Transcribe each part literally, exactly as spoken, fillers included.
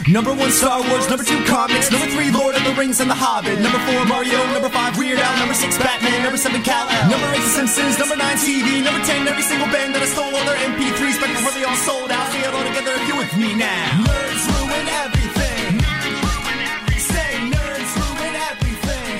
Number one, Star Wars. Number two, comics. Number three, Lord of the Rings and The Hobbit. Number four, Mario. Number five, Weird Al. Number six, Batman. Number seven, Kal-El. Number eight, The Simpsons. Number nine, T V. Number ten, every single band that I stole all their M P threes back before they all sold out. Say it all together if you with me now. Nerds ruin everything. Say nerds ruin everything.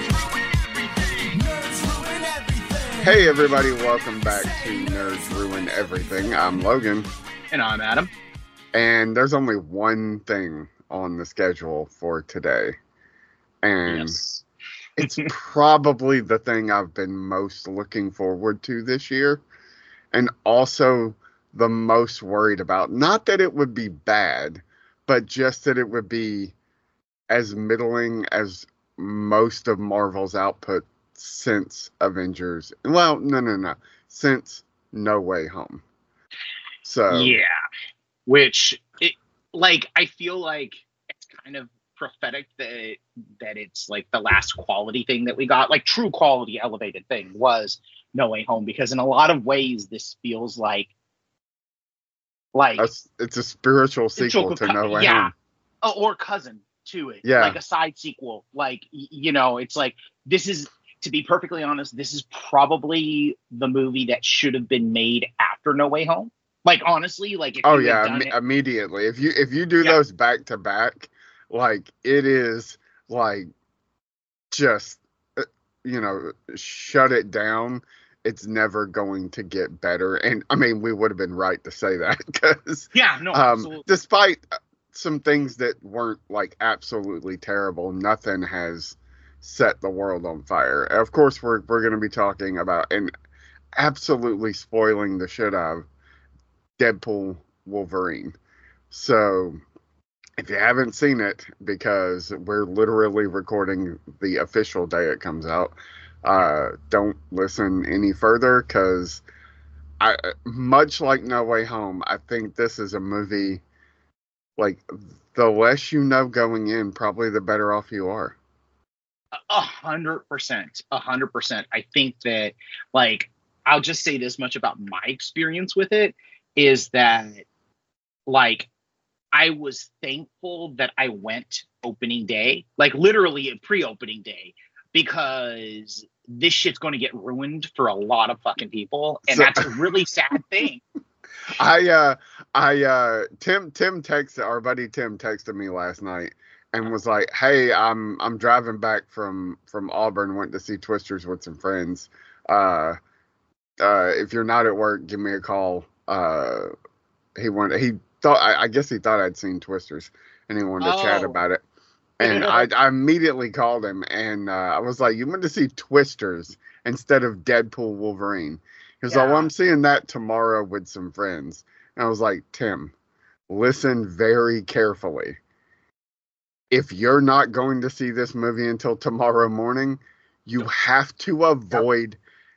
Nerds ruin everything. Hey everybody, welcome back to Nerds Ruin Everything. I'm Logan. And I'm Adam. And there's only one thing on the schedule for today. And Yes. it's probably the thing I've been most looking forward to this year. And also the most worried about. Not that it would be bad, but just that it would be as middling as most of Marvel's output since Avengers. Well, no, no, no. Since No Way Home. So Yeah. Which, it, like, I feel like it's kind of prophetic that that it's like the last quality thing that we got, like true quality elevated thing was No Way Home, because in a lot of ways this feels like like a, it's a spiritual sequel to No Way yeah, Home. Oh, or cousin to it, Yeah. like a side sequel. Like, y- you know, it's like this is, to be perfectly honest, this is probably the movie that should have been made after No Way Home. Like, honestly, like if Oh you yeah, had done Im- it, immediately. If you if you do Yeah. those back to back, like it is like just uh, you know, shut it down. It's never going to get better. And I mean, we would have been right to say that because yeah, no, um, absolutely. despite some things that weren't like absolutely terrible, nothing has set the world on fire. Of course, we're we're going to be talking about and absolutely spoiling the shit out of Deadpool Wolverine. So if you haven't seen it, because we're literally recording the official day it comes out, uh, don't listen any further, because I, much like No Way Home, I think this is a movie, like, the less you know going in, probably the better off you are. A hundred percent, a hundred percent. I think that, like, I'll just say this much about my experience with it is that, like, I was thankful that I went opening day, like literally a pre-opening day, because this shit's going to get ruined for a lot of fucking people, and So- that's a really sad thing. I uh I uh Tim Tim texted our buddy Tim texted me last night and was like, "Hey, I'm I'm driving back from from Auburn, went to see Twisters with some friends. Uh uh if you're not at work, give me a call." Uh he wanted he thought I, I guess he thought I'd seen Twisters and he wanted to chat Oh. about it. And I, I immediately called him and uh, I was like, "You went to see Twisters instead of Deadpool Wolverine." He was like, Yeah. "Well, I'm seeing that tomorrow with some friends." And I was like, "Tim, listen very carefully. If you're not going to see this movie until tomorrow morning, you have to avoid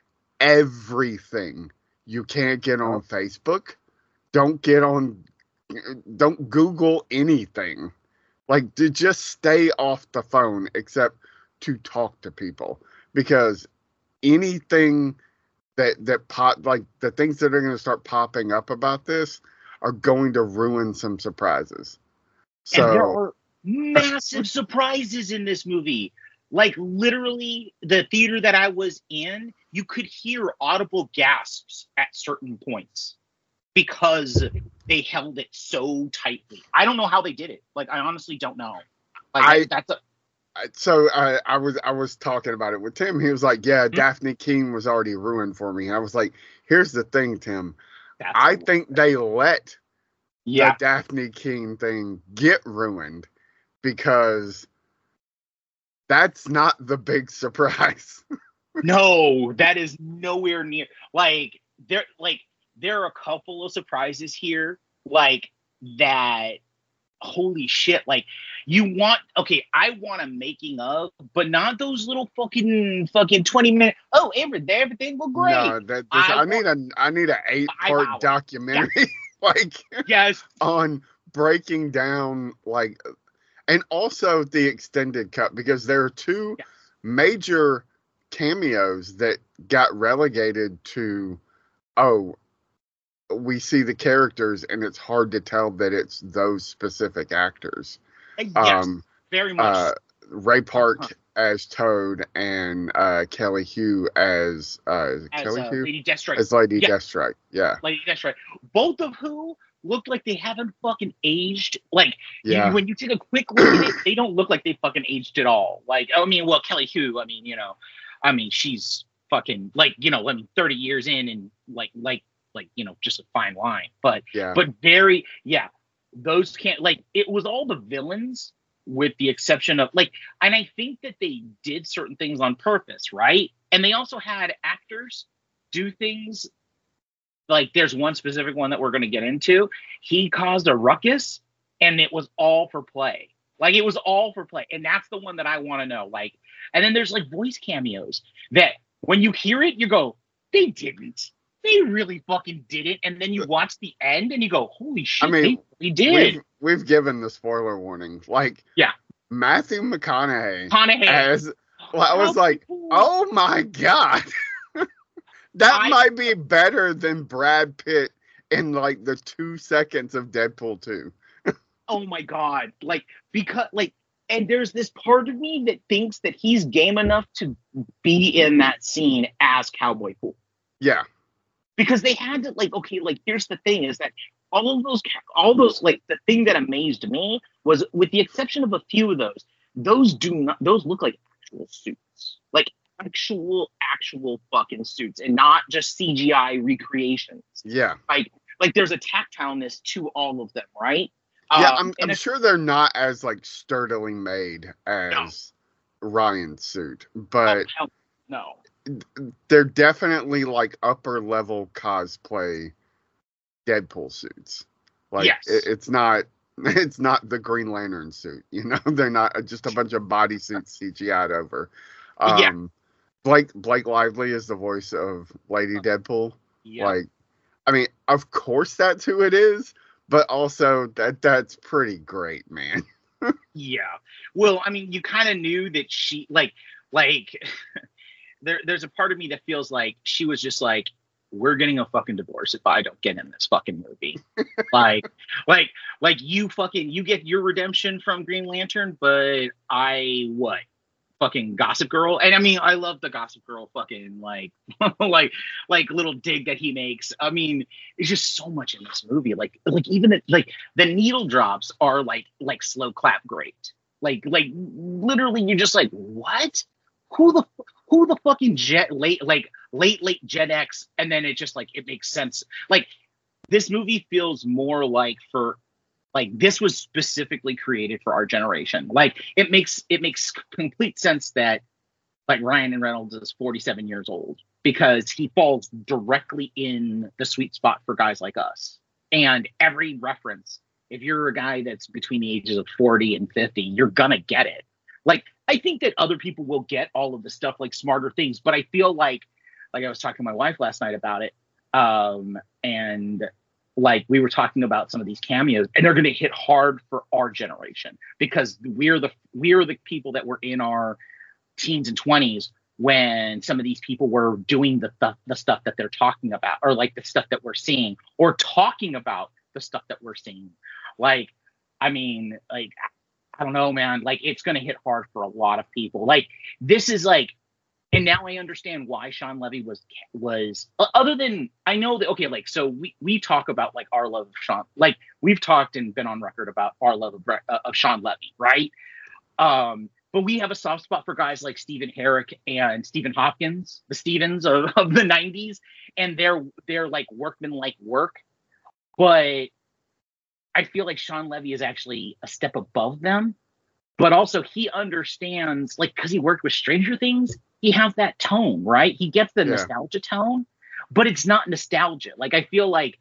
everything. You can't get on Facebook. Don't get on, don't Google anything. Like, to just stay off the phone except to talk to people. Because anything that, that pop, like, the things that are going to start popping up about this are going to ruin some surprises." And there So, are massive surprises in this movie. Like, literally, the theater that I was in, you could hear audible gasps at certain points because they held it so tightly. I don't know how they did it. Like, I honestly don't know. Like, I- that's a, so I, I was I was talking about it with Tim. He was like, "Yeah, Hmm? Daphne King was already ruined for me." And I was like, "Here's the thing, Tim. that's I a- think they let yeah. the Daphne King thing get ruined because that's not the big surprise." No, that is nowhere near. Like, there, like there are a couple of surprises here, like that. Holy shit! Like, you want? Okay, I want a making of, but not those little fucking fucking twenty minute. Oh, everything, everything was great. No, that this, I I, need a I need an eight part hours. documentary like Yes, on breaking down, like, and also the extended cut, because there are two Yeah. major cameos that got relegated to, oh, we see the characters, and it's hard to tell that it's those specific actors. Uh, yes, Um, very much. uh, Ray Park Huh. as Toad and uh, Kelly Hu as uh, is it as Kelly uh, Hu Lady Deathstrike. as Lady Yeah, Deathstrike. Yeah, Lady Deathstrike. Both of who look like they haven't fucking aged. Like you, yeah, when you take a quick look at it, they don't look like they fucking aged at all. Like I mean, well, Kelly Hu. I mean, you know, I mean, she's fucking like you know, I mean, thirty years in and like like like you know, just a fine line. But yeah, but very yeah, those can't like it was all the villains with the exception of like, and I think that they did certain things on purpose, right? And they also had actors do things like there's one specific one that we're going to get into. He caused a ruckus and it was all for play. Like it was all for play. And that's the one that I want to know. Like, and then there's like voice cameos that when you hear it, you go, they didn't. They really fucking didn't. And then you watch the end and you go, holy shit, I mean, they really did. we've we've given the spoiler warning. Like, Yeah. Matthew McConaughey McConaughey. as well, I was like, oh my god, that I- might be better than Brad Pitt in like the two seconds of Deadpool two. Oh my god, like because like and there's this part of me that thinks that he's game enough to be in that scene as Cowboy Pool, Yeah, because they had to like okay, like here's the thing is that all of those all those like the thing that amazed me was with the exception of a few of those, those do not those look like actual suits, like actual actual fucking suits and not just C G I recreations. yeah, Like like there's a tactileness to all of them, right? yeah. Um, I'm and I'm it's- sure they're not as like sturdily made as Ryan's suit, but oh, hell no. they're definitely like upper level cosplay Deadpool suits. Like Yes. it, it's not it's not the Green Lantern suit, you know. They're not just a bunch of bodysuits C G I'd over. Um, Yeah. Blake Blake Lively is the voice of Lady Deadpool. Yeah. Like, I mean, of course that's who it is, but also that that's pretty great, man. Yeah. Well, I mean, you kind of knew that she like like there there's a part of me that feels like she was just like, we're getting a fucking divorce if I don't get in this fucking movie. like like like you fucking you get your redemption from Green Lantern, but I what? Fucking Gossip Girl. And I mean, I love the Gossip Girl fucking like like like little dig that he makes. I mean, it's just so much in this movie. Like like even the, like the needle drops are like like slow clap great. Like like literally you're just like, what? Who the who the fucking jet late like late late Gen X, and then it just like it makes sense. Like this movie feels more like for like this was specifically created for our generation. Like it makes it makes complete sense that like Ryan Reynolds is forty-seven years old because he falls directly in the sweet spot for guys like us. And every reference, if you're a guy that's between the ages of forty and fifty, you're gonna get it. Like I think that other people will get all of the stuff like Smarter Things, but I feel like like I was talking to my wife last night about it. Um, and like we were talking about some of these cameos and they're going to hit hard for our generation because we're the we're the people that were in our teens and twenties when some of these people were doing the, the the stuff that they're talking about, or like the stuff that we're seeing, or talking about the stuff that we're seeing. Like I mean, like I don't know, man, like it's going to hit hard for a lot of people. Like this is like, and now I understand why Sean Levy was was uh, other than I know that okay, like so we we talk about like our love of Sean, like we've talked and been on record about our love of uh, of Sean Levy, right? Um, but we have a soft spot for guys like Stephen Herrick and Stephen Hopkins, the Stevens of, of the nineties, and their their like workman-like work. But I feel like Sean Levy is actually a step above them. But also he understands, like, because he worked with Stranger Things, he has that tone, right? He gets the Yeah. nostalgia tone, but it's not nostalgia. Like, I feel like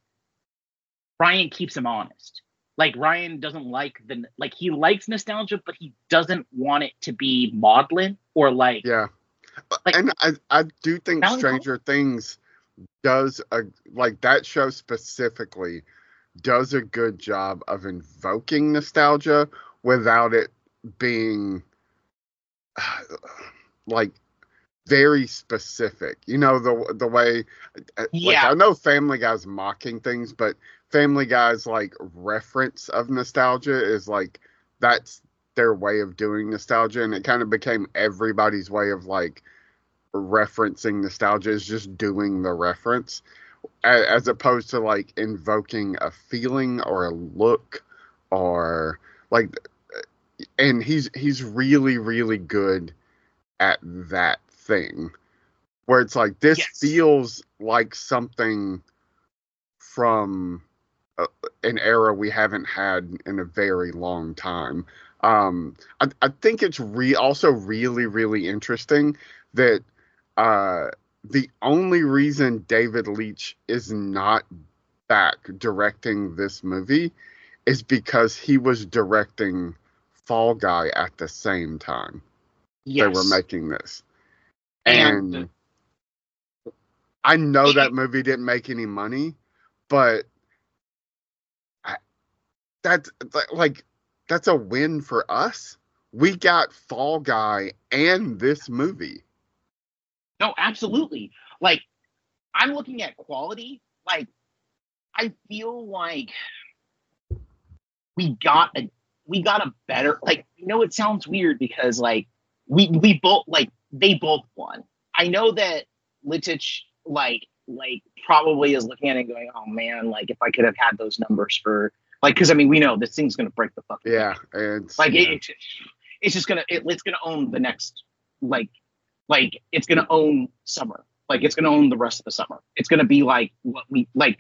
Ryan keeps him honest. Like, Ryan doesn't like the, like, he likes nostalgia, but he doesn't want it to be maudlin or like, Yeah. Like- and I I do think Valley Stranger Things does a like that show specifically does a good job of invoking nostalgia without it being like very specific. You know, the the way, like, Yeah. I know Family Guy's mocking things, but Family Guy's like reference of nostalgia is like that's their way of doing nostalgia, and it kind of became everybody's way of like referencing nostalgia is just doing the reference, as, as opposed to like invoking a feeling or a look or like. And he's he's really really good at that thing, where it's like this Yes. feels like something from a, an era we haven't had in a very long time. Um, I, I think it's re- also really, really interesting that uh, the only reason David Leitch is not back directing this movie is because he was directing Fall Guy at the same time Yes. they were making this. And, And I know it, that movie didn't make any money, but I, that's like that's a win for us. We got Fall Guy and this movie. No, absolutely. Like, I'm looking at quality. Like, I feel like we got a we got a better, like, you know, it sounds weird because like we we both like they both won. I know that Litich like like probably is looking at it and going, oh man, like if I could have had those numbers for like, because I mean we know this thing's gonna break the fucking Yeah, bank. it's Like yeah. it, it, it's just gonna it, it's gonna own the next like like it's gonna own summer. Like it's gonna own the rest of the summer. It's gonna be like what we like.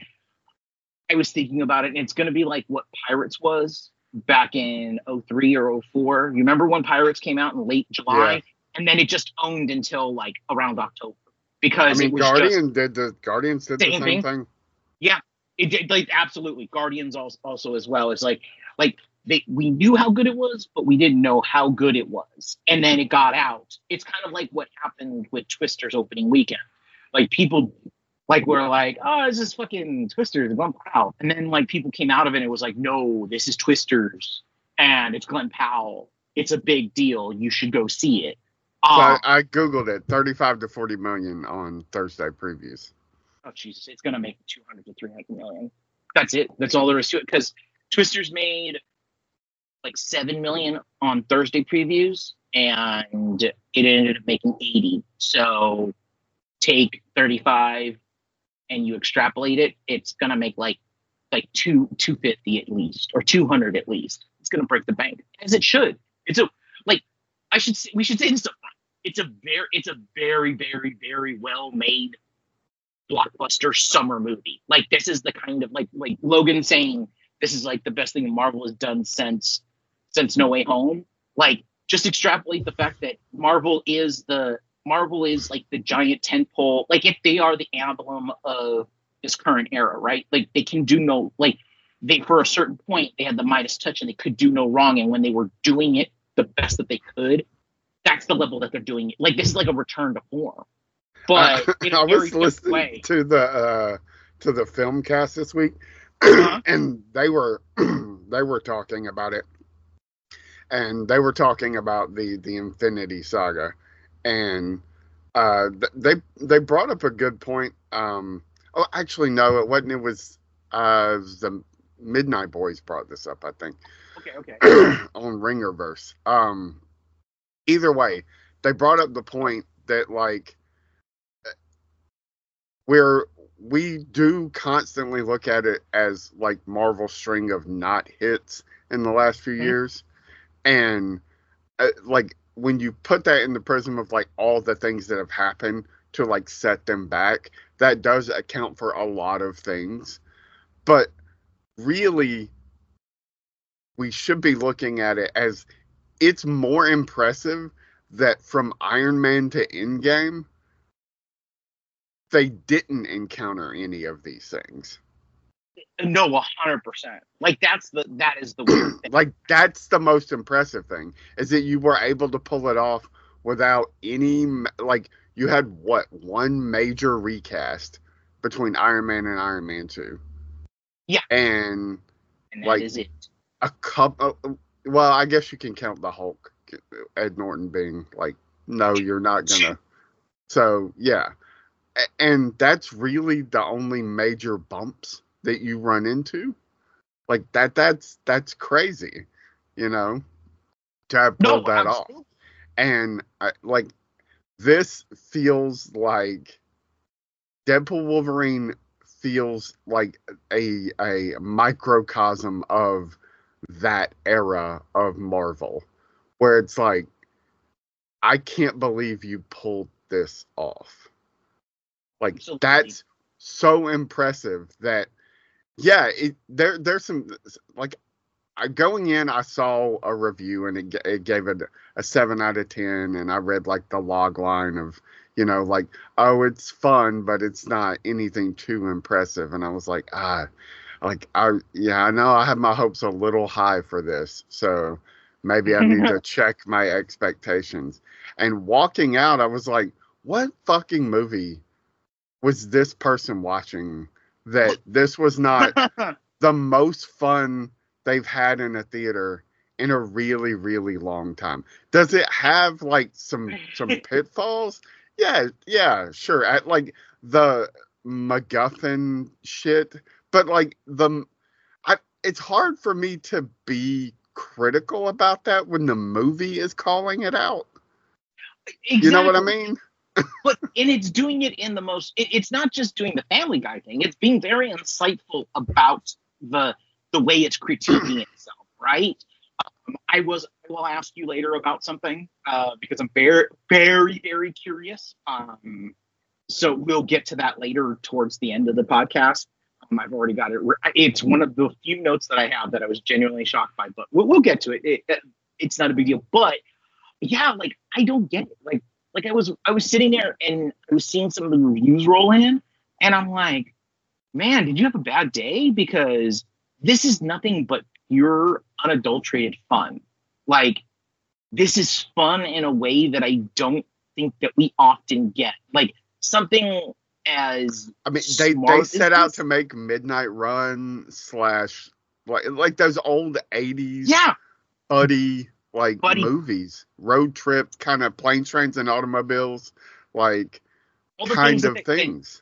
I was thinking about it, and it's gonna be like what Pirates was back in oh three or oh four. You remember when Pirates came out in late July? Yeah. And then it just owned until like around October. Because I mean, it was Guardian just, did the Guardians did the Same same thing. thing. yeah, it did, like absolutely. Guardians also, also as well. It's like like they we knew how good it was, but we didn't know how good it was. And then it got out. It's kind of like what happened with Twister's opening weekend. Like people like were like, oh, this is fucking Twisters, Glenn Powell. And then like people came out of it and it was like, no, this is Twisters and it's Glenn Powell. It's a big deal. You should go see it. So Um, I, I googled it, thirty-five to forty million on Thursday previews. oh Jesus, it's gonna make two hundred to three hundred million. That's it. That's all there is to it. Because Twisters made like seven million on Thursday previews, and it ended up making eighty. So take thirty-five and you extrapolate it, it's gonna make like like two two fifty at least, or two hundred at least. It's gonna break the bank, as it should. It's a like I should say, we should say this up front. It's a very it's a very very very well made blockbuster summer movie. Like this is the kind of like like Logan saying this is like the best thing Marvel has done since since No Way Home. Like just extrapolate the fact that Marvel is the Marvel is like the giant tentpole. Like if they are the emblem of this current era, right? Like they can do no like they for a certain point they had the Midas touch and they could do no wrong. And when they were doing it the best that they could, that's the level that they're doing it. Like this is like a return to form, but I, in a I very was different listening way. to the uh, to the film cast this week, Uh-huh. and they were they were talking about it, and they were talking about the the Infinity Saga, and uh, th- they they brought up a good point. Um, oh, actually, no, it wasn't. It was uh, the Midnight Boys brought this up, I think. Okay, okay. On Ringerverse. Um, either way, they brought up the point that like we're we do constantly look at it as like Marvel's string of not hits in the last few Mhm. years, and uh, like when you put that in the prism of like all the things that have happened to like set them back, that does account for a lot of things, but really we should be looking at it as it's more impressive that from Iron Man to Endgame, they didn't encounter any of these things. No, a hundred percent. Like that's the that is the weird thing. Like that's the most impressive thing, is that you were able to pull it off without any, like you had what, one major recast between Iron Man and Iron Man two. Yeah. And And that like- is it. a couple, well, I guess you can count the Hulk, Ed Norton being like, no, you're not gonna. So yeah, A- and that's really the only major bumps that you run into. Like that, that's that's crazy, you know, to have pulled No, that off. absolutely. And I, like this feels like Deadpool Wolverine feels like a a microcosm of that era of Marvel, where it's like, I can't believe you pulled this off. Like Absolutely. that's so impressive that yeah, it there there's some like I, going in, I saw a review and it, it gave it a seven out of ten, and I read like the log line of, you know, like, oh, it's fun, but it's not anything too impressive. And I was like, ah, like, I, yeah, I know I have my hopes a little high for this. So maybe I need to check my expectations. And walking out, I was like, what fucking movie was this person watching that this was not the most fun they've had in a theater in a really, really long time? Does it have like some some pitfalls? Yeah, yeah, sure. At like the MacGuffin shit, but like the I, it's hard for me to be critical about that when the movie is calling it out. You know what I Exactly. mean? But and it's doing it in the most. It, it's not just doing the Family Guy thing. It's being very insightful about the the way it's critiquing itself. Right. Um, I was. I will ask you later about something uh, because I'm very, very, very curious. Um, so we'll get to that later towards the end of the podcast. Um, I've already got it. It's one of the few notes that I have that I was genuinely shocked by, but we'll, we'll get to it. It, it. It's not a big deal, but yeah, like I don't get it. Like, like I was, I was sitting there and I was seeing some of the reviews roll in, and I'm like, man, did you have a bad day? Because this is nothing but pure, unadulterated fun. Like, this is fun in a way that I don't think that we often get. Like something as I mean, they they smart as set out this. to make Midnight Run slash like like those old eighties Yeah, buddy like buddy, movies, road trip kind of planes, trains, and automobiles, like all the things kind that of they, they things.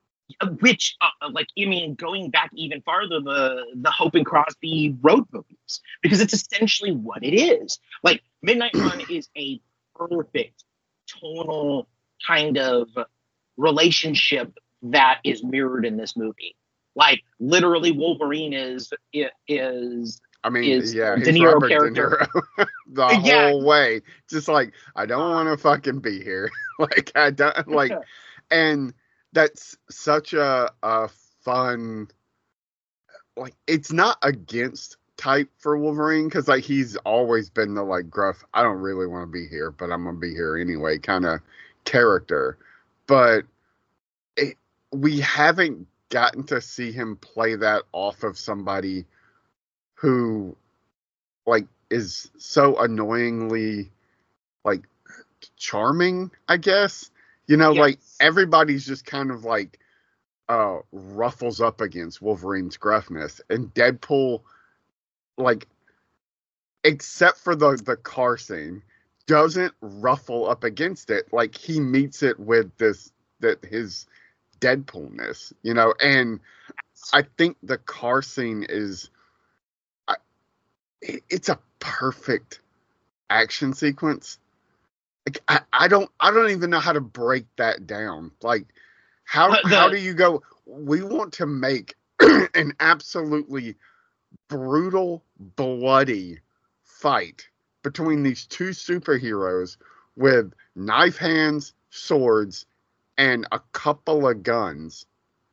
which uh, like I mean, going back even farther, the the Hope and Crosby road movies, because it's essentially what it is. Like Midnight Run is a perfect tonal kind of relationship that is mirrored in this movie. Like literally, Wolverine is is I mean, is yeah, De he's Niro Robert De character. Niro the Yeah, whole way. Just like, I don't want to fucking be here. Like, I don't like, and that's such a a fun. Like, it's not against type for Wolverine because like he's always been the like gruff, I don't really want to be here, but I'm gonna be here anyway kind of character. But it, we haven't gotten to see him play that off of somebody who like is so annoyingly like charming, I guess. You know, like yes, everybody's just kind of like uh ruffles up against Wolverine's gruffness, and Deadpool, like, except for the the car scene, doesn't ruffle up against it. Like he meets it with this that his Deadpoolness, you know. And I think the car scene is I, it's a perfect action sequence. Like I, I don't I don't even know how to break that down. Like how but how the do you go? We want to make an absolutely brutal, bloody fight between these two superheroes with knife hands, swords, and a couple of guns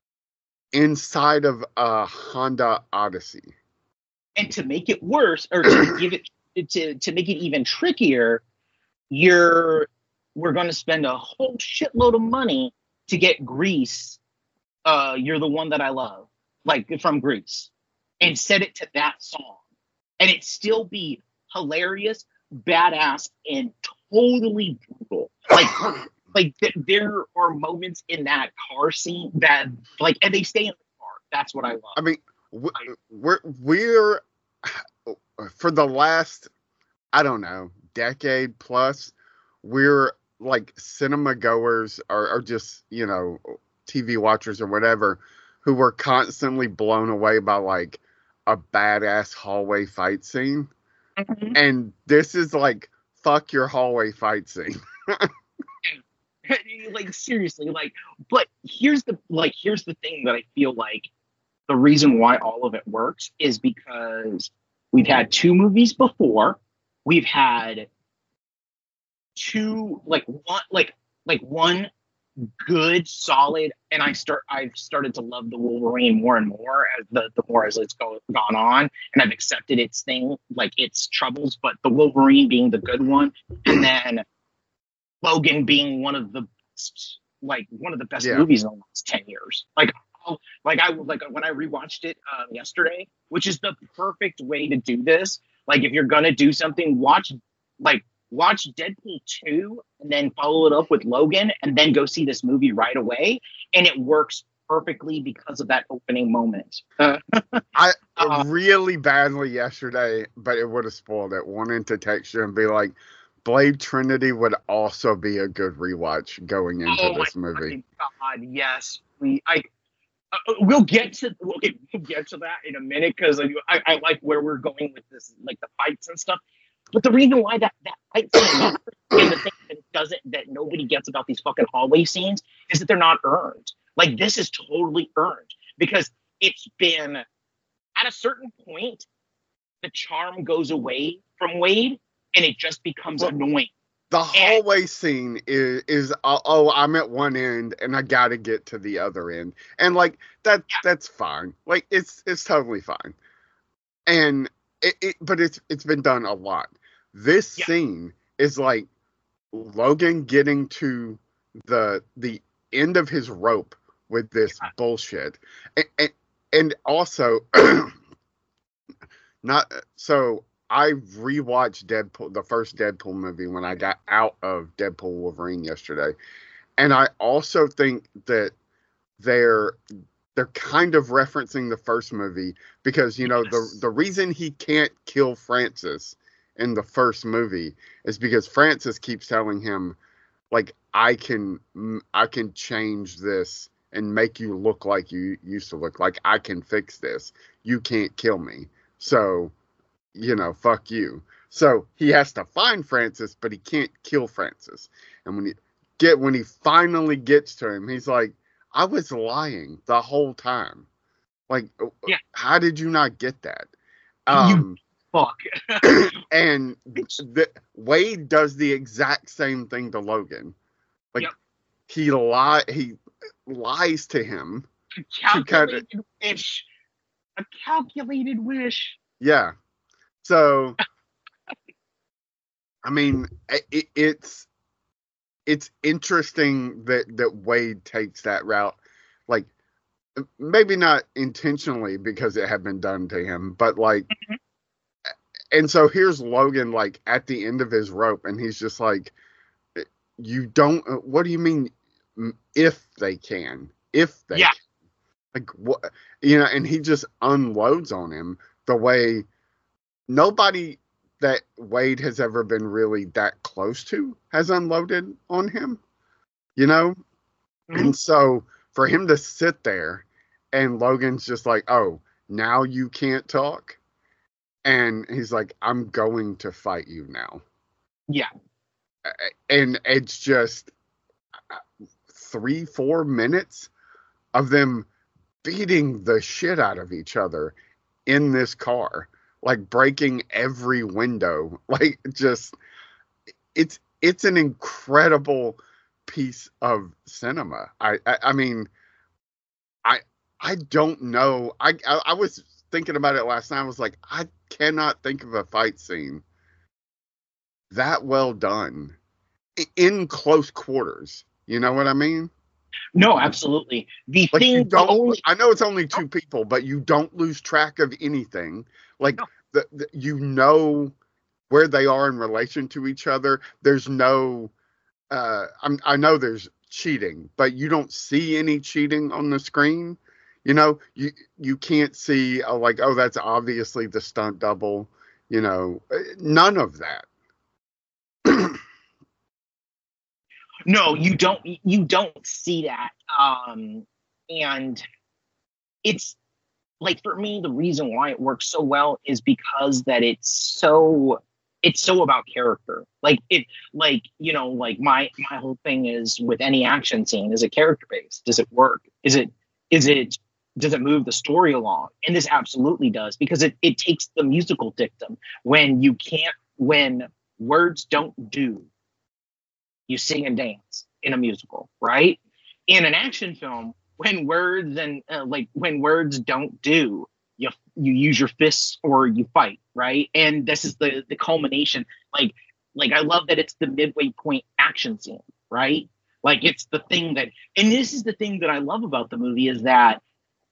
inside of a Honda Odyssey. and to make it worse, or to give it to to make it even trickier, you're we're going to spend a whole shitload of money to get Grease. Uh, you're the one that I love, like from Grease, and set it to that song, and it still be hilarious, badass, and totally brutal. Like, like th- there are moments in that car scene that, like, and they stay in the car. That's what I love. I mean, we- Like, we're we're for the last, I don't know, decade plus, we're like cinema goers or, or just, you know, T V watchers or whatever who were constantly blown away by like a badass hallway fight scene. Mhm. And this is like, fuck your hallway fight scene. Like seriously, like, but here's the like here's the thing that I feel like the reason why all of it works is because we've had two movies before. We've had two like one like like one good solid, and I start I've started to love the Wolverine more and more as the the more as it's go, gone on, and I've accepted its thing, like its troubles, but the Wolverine being the good one, and then Logan being one of the like one of the best Yeah. movies in the last ten years. Like, I'll- like I like when I rewatched it um, yesterday, which is the perfect way to do this. Like, if you're gonna do something, watch like watch Deadpool two and then follow it up with Logan, and then go see this movie right away, and it works perfectly because of that opening moment. Uh, I Uh, really badly yesterday, but it would have spoiled it. Wanting to text you and be like, Blade Trinity would also be a good rewatch going into oh this my movie. fucking god, yes, we I. Uh, we'll get to we'll get, we'll get to that in a minute because I, I like where we're going with this, like the fights and stuff. But the reason why that that fight scene matters, and the thing that doesn't that nobody gets about these fucking hallway scenes is that they're not earned. Like, this is totally earned because it's been at a certain point, the charm goes away from Wade, and it just becomes Well, annoying. The hallway scene is is uh, oh, I'm at one end and I got to get to the other end, and like that Yeah. that's fine. Like, it's it's totally fine, and it, it but it's it's been done a lot. This Yeah. scene is like Logan getting to the the end of his rope with this Yeah. bullshit, and, and and also not so. I rewatched Deadpool, the first Deadpool movie, when I got out of Deadpool Wolverine yesterday, and I also think that they're they're kind of referencing the first movie because, you know, Yes. the the reason he can't kill Francis in the first movie is because Francis keeps telling him, like, I can I can change this and make you look like you used to look. Like, I can fix this. You can't kill me. So, you know, fuck you. So he has to find Francis, but he can't kill Francis. And when he get when he finally gets to him, he's like, I was lying the whole time. Like, Yeah. how did you not get that? Um, Fuck. and the, Wade does the exact same thing to Logan. Like, Yep. he lie he lies to him. Calculated wish. A calculated wish. Yeah. So, I mean, it, it's it's interesting that that Wade takes that route. Like, maybe not intentionally because it had been done to him, but like, Mhm. and so here's Logan, like, at the end of his rope, and he's just like, you don't, what do you mean if they can? If they Yeah. can? Like, what, you know, and he just unloads on him the way nobody that Wade has ever been really that close to has unloaded on him, you know? Mhm. And so for him to sit there and Logan's just like, oh, now you can't talk. And he's like, I'm going to fight you now. Yeah. And it's just three, four minutes of them beating the shit out of each other in this car, like breaking every window. Like, just, it's, it's an incredible piece of cinema. I, I, I mean, I, I don't know. I, I, I was thinking about it last night. I was like, I cannot think of a fight scene that well done in close quarters. You know what I mean? No, absolutely. The Like, thing, you the don't. only, I know it's only two people, but you don't lose track of anything. Like, No. the, the you know where they are in relation to each other. There's no. Uh, I'm, I know there's cheating, but you don't see any cheating on the screen. You know, you you can't see, oh, like, oh, that's obviously the stunt double. You know, none of that. No, you don't. You don't see that. Um, and it's like for me, the reason why it works so well is because that it's so it's so about character. Like it, like you know, like my my whole thing is with any action scene, is it character based? Does it work? Is it is it does it move the story along? And this absolutely does, because it it takes the musical dictum when you can't when words don't do, you sing and dance in a musical, right? In an action film, when words and uh, like when words don't do, you you use your fists or you fight, right? And this is the the culmination. Like like I love that it's the midway point action scene, right? Like it's the thing that, and this is the thing that I love about the movie is that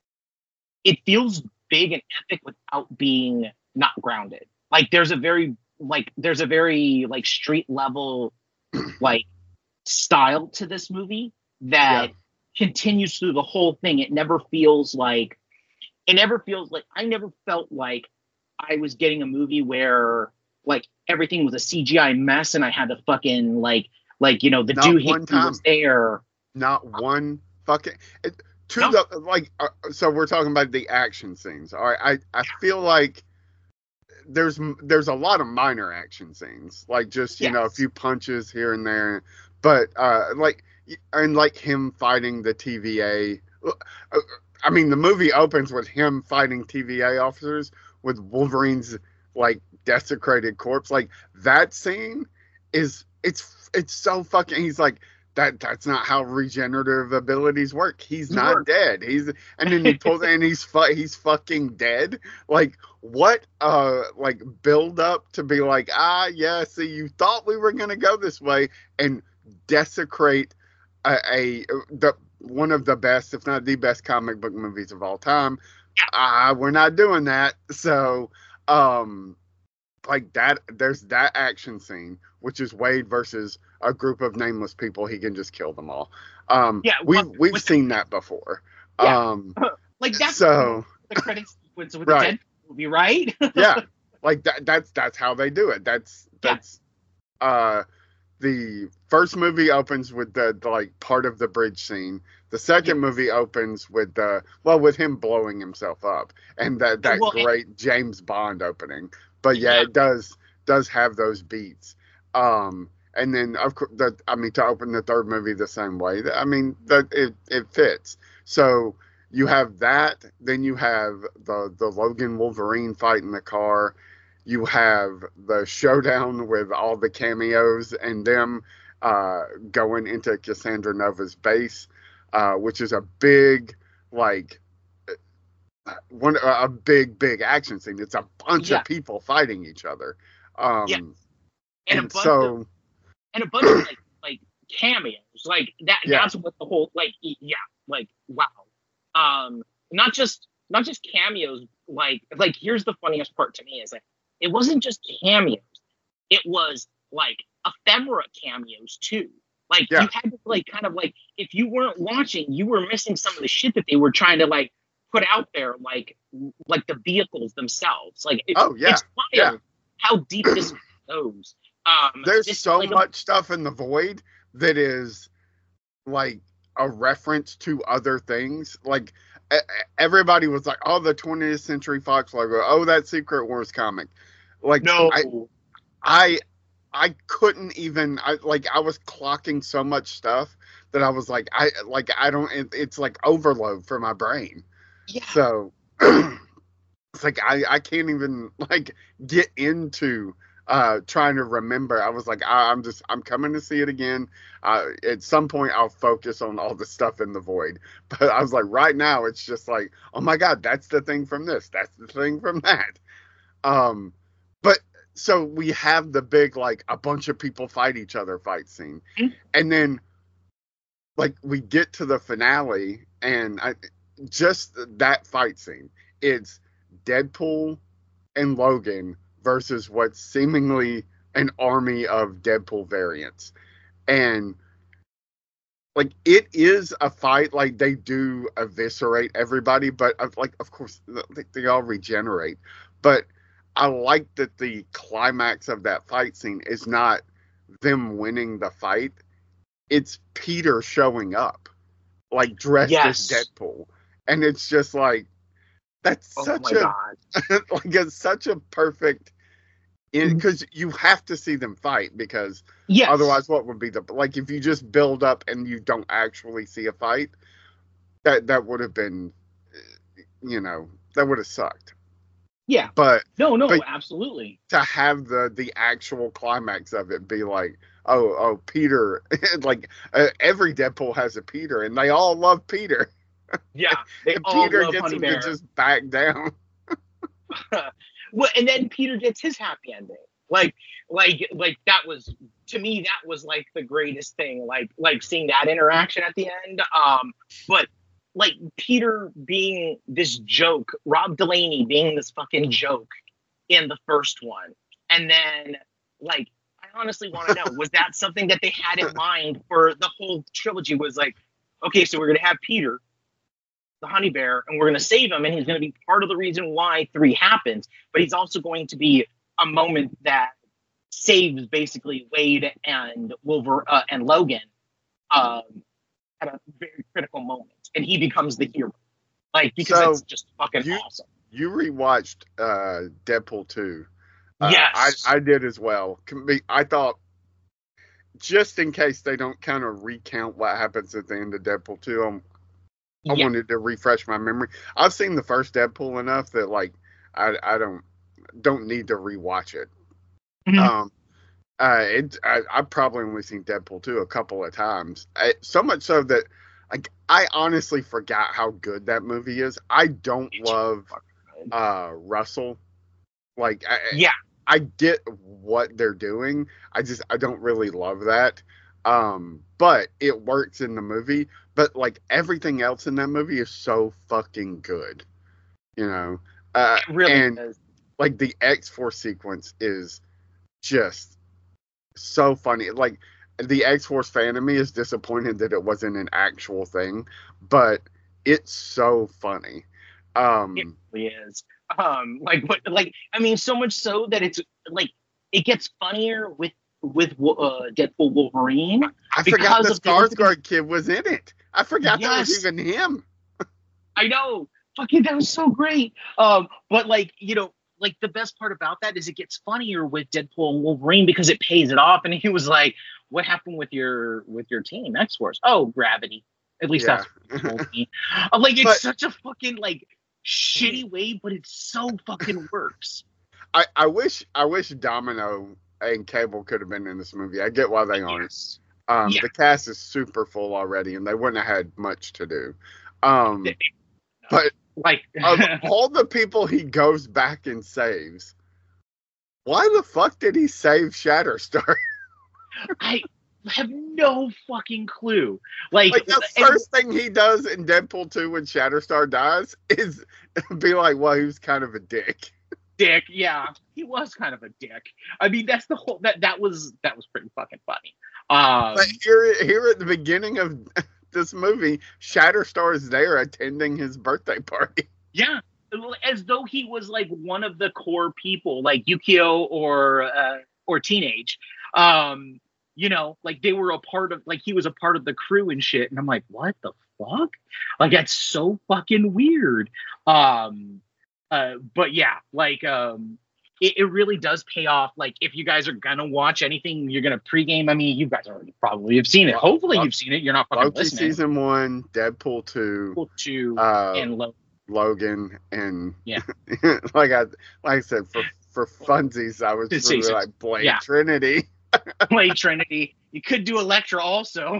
it feels big and epic without being not grounded. Like there's a very like there's a very like street level like style to this movie that yeah. continues through the whole thing. It never feels like it never feels like I never felt like I was getting a movie where like everything was a C G I mess and I had to fucking like like you know the Not doohickey was there. Not one fucking it, to No. the like. Uh, so we're talking about the action scenes. All right, I I feel like there's there's a lot of minor action scenes, like just you Yes. know a few punches here and there, but uh like and like him fighting the T V A. I mean, the movie opens with him fighting T V A officers with Wolverine's like desecrated corpse. Like that scene is it's it's so fucking. He's like that. That's not how regenerative abilities work. He's not Work. dead. He's and then he pulls and he's fu- he's fucking dead. Like what? Uh, like build up to be like ah yeah. See, you thought we were gonna go this way and desecrate a, a the one of the best, if not the best, comic book movies of all time. Ah, uh, we're not doing that. So, um, like that, there's that action scene, which is Wade versus a group of nameless people. He can just kill them all. Um, Yeah, we've what- we've what's seen that before. Yeah. Um, Like that's so the credit sequence with Right. the Deadpool movie, right? yeah, like that. That's that's how they do it. That's Yeah. that's uh. The first movie opens with the, the like part of the bridge scene. The second Yes. movie opens with the well with him blowing himself up and that that Well, and- great James Bond opening. But yeah, Yeah. it does does have those beats. Um, and then of course, the, I mean, to open the third movie the same way. I mean, that it it fits. So you have that. Then you have the the Logan Wolverine fight in the car. You have the showdown with all the cameos and them uh, going into Cassandra Nova's base, uh, which is a big, like, one a big, big action scene. It's a bunch Yeah. of people fighting each other. Um, Yeah. and, and a bunch so, of and a bunch of like like cameos. Like that Yeah. that's what the whole like y- yeah, like wow. Um not just not just cameos, like like here's the funniest part to me is like it wasn't just cameos. It was like ephemera cameos too. Like Yeah. you had to like kind of like if you weren't watching, you were missing some of the shit that they were trying to like put out there, like like the vehicles themselves. Like it, Oh, yeah. it's wild Yeah. how deep this goes. Um, there's this- so like, much stuff in the void that is like a reference to other things. Like e- e- everybody was like, "Oh, the twentieth Century Fox logo. Oh, that Secret Wars comic." Like No, I, I, I couldn't even. I like I was clocking so much stuff that I was like, I like I don't. It, it's like overload for my brain. yeah, So it's like I I can't even like get into uh trying to remember. I was like I, I'm just I'm coming to see it again. Uh, at some point I'll focus on all the stuff in the void. But I was like right now it's just like oh my god that's the thing from this. That's the thing from that. Um, but so we have the big like a bunch of people fight each other fight scene, Mhm. and then like we get to the finale and I just that fight scene. It's Deadpool and Logan versus what's seemingly an army of Deadpool variants. And like it is a fight, like they do eviscerate everybody, but like of course they, they all regenerate. But I like that the climax of that fight scene is not them winning the fight. it's Peter showing up, like dressed Yes. as Deadpool, and it's just like that's Oh such my a god. like it's such a perfect Mm-hmm. because you have to see them fight because Yes. otherwise what would be the like if you just build up and you don't actually see a fight, that that would have been, you know, that would have sucked. Yeah. But No, no, but absolutely. to have the the actual climax of it be like, oh oh Peter, like uh, every Deadpool has a Peter and they all love Peter. Yeah. They And all Peter love gets Honey him Bear. to just back down. Well, and then Peter gets his happy ending. Like, like, like that was to me that was like the greatest thing. Like, like seeing that interaction at the end. Um, but like Peter being this joke, Rob Delaney being this fucking joke in the first one, and then like I honestly want to know, was that something that they had in mind for the whole trilogy? Was like, okay, so we're gonna have Peter, the honey bear, and we're going to save him, and he's going to be part of the reason why three happens, but he's also going to be a moment that saves basically Wade and Wolver uh, and Logan um, at a very critical moment, and he becomes the hero, like because So, it's just fucking you- awesome. You rewatched uh, Deadpool two. Uh, Yes. I, I did as well. Can be- I thought, just in case they don't kind of recount what happens at the end of Deadpool two, I'm, I Yeah. wanted to refresh my memory. I've seen the first Deadpool enough that like I I don't don't need to rewatch it. Mhm. Um, uh, it I, I've probably only seen Deadpool two a couple of times. I, so much so that like I honestly forgot how good that movie is. I don't love uh Russell. Like I, Yeah. I get what they're doing. I just I don't really love that. Um, but it works in the movie. But like everything else in that movie is so fucking good, you know. Uh, It really and is. like the X Force sequence is just so funny. Like the X Force fan of me is disappointed that it wasn't an actual thing, but it's so funny. Um, It really is. Um, like what? Like I mean, so much so that it's like it gets funnier with with uh, Deadpool Wolverine. I Because forgot the of the Olympic- Skarsgård kid was in it. I forgot that was Yes. even him. I know. Fucking that was so great. Um, but like, you know, like the best part about that is it gets funnier with Deadpool and Wolverine because it pays it off. And he was like, what happened with your with your team, X-Force? Oh, gravity. At least Yeah. that's what he told me. I'm like, it's But- such a fucking like shitty way, but it so fucking works. I, I wish I wish Domino and Cable could have been in this movie. I get why they aren't. Yes. Um, Yeah. The cast is super full already, and they wouldn't have had much to do. Um, but Like of all the people he goes back and saves, why the fuck did he save Shatterstar? I have no fucking clue. Like, Like the and- first thing he does in Deadpool two when Shatterstar dies is be like, well, he was kind of a dick. dick, yeah, he was kind of a dick. I mean, that's the whole that that was that was pretty fucking funny. Um, But here, here at the beginning of this movie, Shatterstar is there attending his birthday party. yeah, as though he was like one of the core people, like Yukio or uh, or Teenage. Um, you know, like they were a part of, like he was a part of the crew and shit. And I'm like, what the fuck? Like that's so fucking weird. Um, uh, but yeah, like um, it, it really does pay off. Like if you guys are gonna watch anything, you're gonna pregame. I mean, you guys already probably have seen it. Lo- Hopefully Lo- you've seen it. You're not fucking Loki listening. season one, Deadpool two, Deadpool two uh, and Lo- Logan, and Yeah. like I like I said for for funsies, I was It's really season. like Blade Yeah. Trinity. Blade Trinity. You could do Elektra also.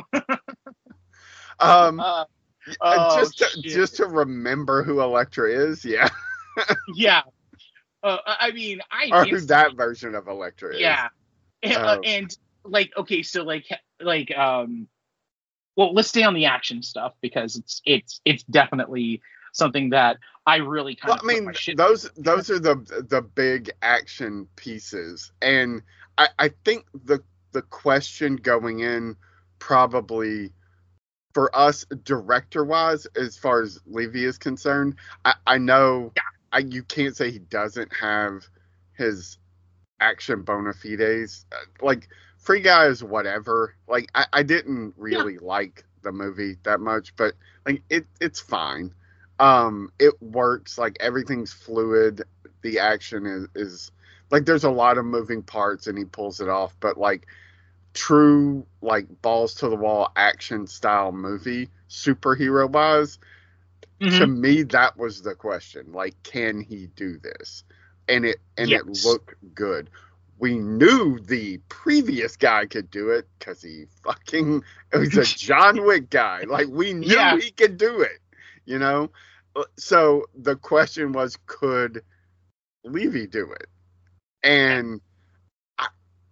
Um, Uh, uh, oh, just to, shit. just to remember who Elektra is, yeah, yeah. Uh, I mean, I or who instantly- that version of Elektra is. Yeah. And, uh, Um, and like, okay, so like, like, um, well, let's stay on the action stuff because it's it's it's definitely something that I really kind Well, of I mean, my shit. those those are the the big action pieces, and I, I think the the question going in probably for us director wise, as far as Levy is concerned, I, I know Yeah. I, you can't say he doesn't have his action bona fides. Uh, Like Free Guy is whatever. Like I, I didn't really yeah. like the movie that much, but like it it's fine. Um, it works. Like everything's fluid. The action is is like there's a lot of moving parts, and he pulls it off. But like true like balls to the wall action style movie, superhero wise. Mm-hmm. To me, that was the question. Like, can he do this? And it and yes. it looked good. We knew the previous guy could do it because he fucking it was a John Wick guy. Like we knew yeah. he could do it. You know. So the question was, could Levy do it? And I,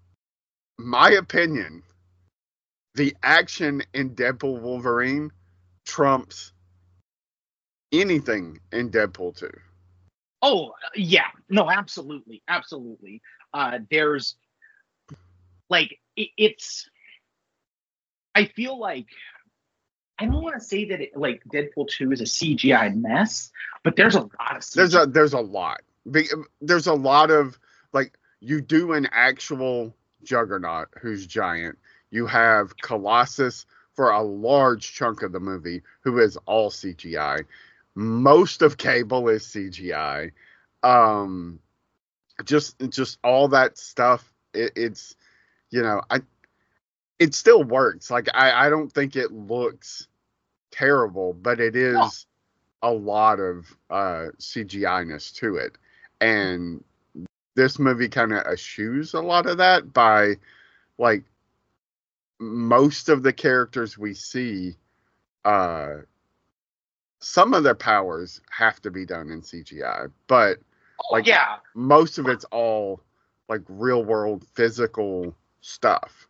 my opinion, the action in Deadpool Wolverine trumps anything in Deadpool two. Oh, yeah. No, absolutely. Absolutely. Uh, there's, like, it, it's, I feel like, I don't want to say that, it, like, Deadpool two is a C G I mess, but there's a lot of C G I. There's a, there's a lot. There's a lot of, like, you do an actual Juggernaut who's giant. You have Colossus for a large chunk of the movie who is all C G I. Most of Cable is C G I. Um, just just all that stuff. It, it's you know I it still works. Like I, I don't think it looks terrible, but it is no. a lot of uh, C G I-ness to it, and this movie kind of eschews a lot of that by like most of the characters we see. Uh, Some of their powers have to be done in C G I, but like yeah. most of it's all like real world physical stuff.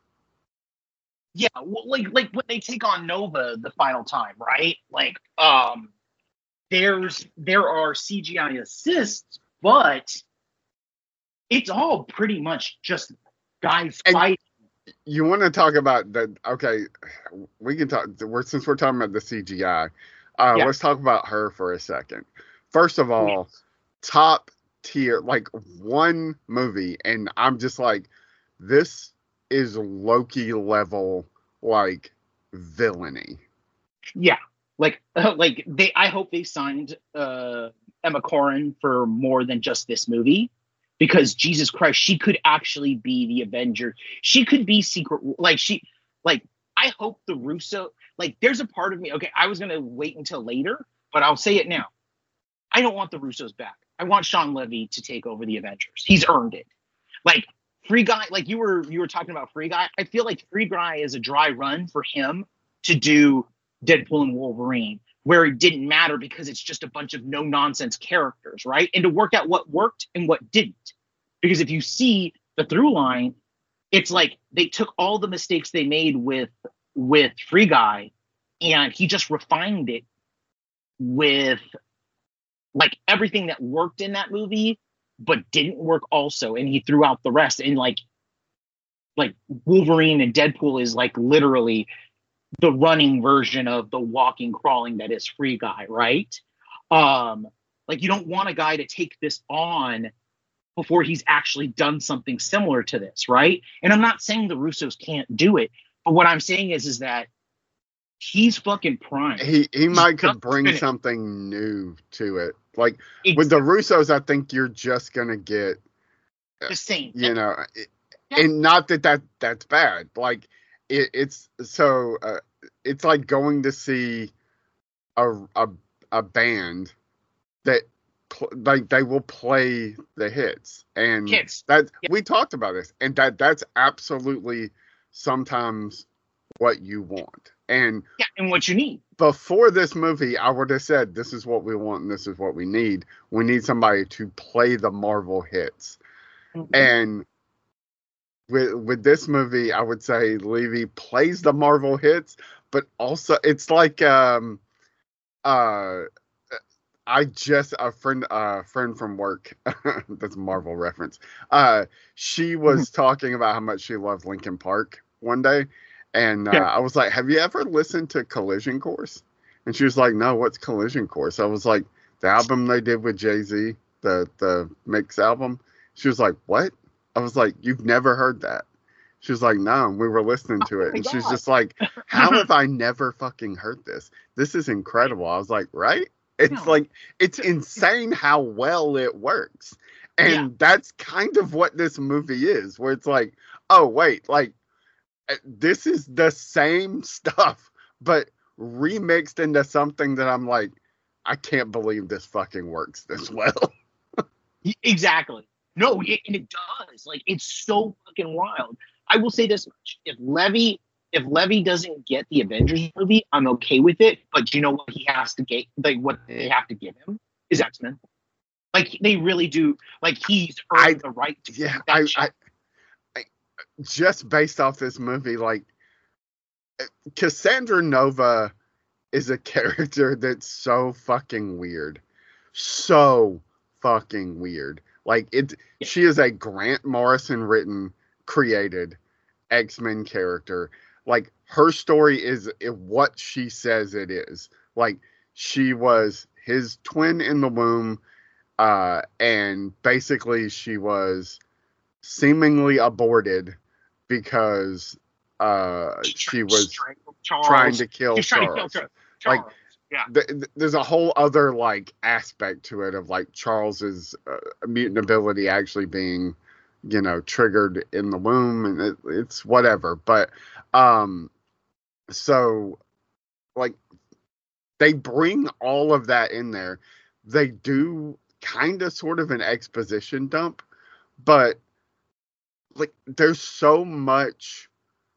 Yeah, well, like like when they take on Nova the final time, right? Like um there's there are C G I assists, but it's all pretty much just guys and fighting. You want to talk about that? Okay, we can talk. We're, since we're talking about the C G I. Uh, yeah. Let's talk about her for a second. First of all, yes. top tier, like one movie, and I'm just like, this is Loki level, like villainy. Yeah, like, uh, like they. I hope they signed uh, Emma Corrin for more than just this movie, because Jesus Christ, she could actually be the Avenger. She could be secret, like she, like I hope the Russo. Like, there's a part of me, okay, I was going to wait until later, but I'll say it now. I don't want the Russos back. I want Sean Levy to take over the Avengers. He's earned it. Like, Free Guy, like you were you were talking about Free Guy. I feel like Free Guy is a dry run for him to do Deadpool and Wolverine, where it didn't matter because it's just a bunch of no-nonsense characters, right? And to work out what worked and what didn't. Because if you see the through line, it's like they took all the mistakes they made with with Free Guy, and he just refined it with like everything that worked in that movie but didn't work also, and he threw out the rest. And like like Wolverine and Deadpool is like literally the running version of the walking crawling that is Free Guy, right? Um like you don't want a guy to take this on before he's actually done something similar to this, right? And I'm not saying the Russos can't do it, but what I'm saying is, is that he's fucking prime. He he he's might could bring finished. something new to it. Like exactly. With the Russos, I think you're just gonna get the same. You know, it, yeah. and not that, that that's bad. Like it, it's so uh, it's like going to see a a, a band that pl- like they will play the hits, and hits. that yeah. we talked about this, and that that's absolutely sometimes what you want. And yeah, and what you need. Before this movie, I would have said, this is what we want and this is what we need. We need somebody to play the Marvel hits. Mm-hmm. And with with this movie, I would say Levy plays the Marvel hits, but also it's like um uh I just a friend uh friend from work, that's a Marvel reference. Uh she was mm-hmm. talking about how much she loved Linkin Park one day. And uh, yeah. I was like, have you ever listened to Collision Course? And she was like, no, what's Collision Course? I was like, the album they did with Jay-Z, the, the Mix album. She was like, what? I was like, you've never heard that? She was like, no, we were listening to it. Oh my And she's God. just like, how have I never fucking heard this? This is incredible. I was like, right? It's No. like, it's insane how well it works. And Yeah. that's kind of what this movie is, where it's like, oh, wait, like, this is the same stuff, but remixed into something that I'm like, I can't believe this fucking works this well. Exactly. No, it, and it does. Like, it's so fucking wild. I will say this much: if Levy, if Levy doesn't get the Avengers movie, I'm okay with it. But you know what he has to get? Like, what they have to give him is X-Men. Like, they really do. Like, he's earned I- the right to Yeah, get that I, shit. I, I, just based off this movie, like, Cassandra Nova is a character that's so fucking weird. So fucking weird. Like, it, Yeah. she is a Grant Morrison written, created X-Men character. Like, her story is what she says it is. Like, she was his twin in the womb, uh, and basically she was seemingly aborted because uh, she was Charles. trying to kill She's trying to Charles. kill Charles. Like, Charles. Yeah. Th- th- there's a whole other like aspect to it of like Charles's uh, mutant ability actually being, you know, triggered in the womb, and it, it's whatever. But um, so like they bring all of that in there. They do kind of sort of an exposition dump, but like there's so much,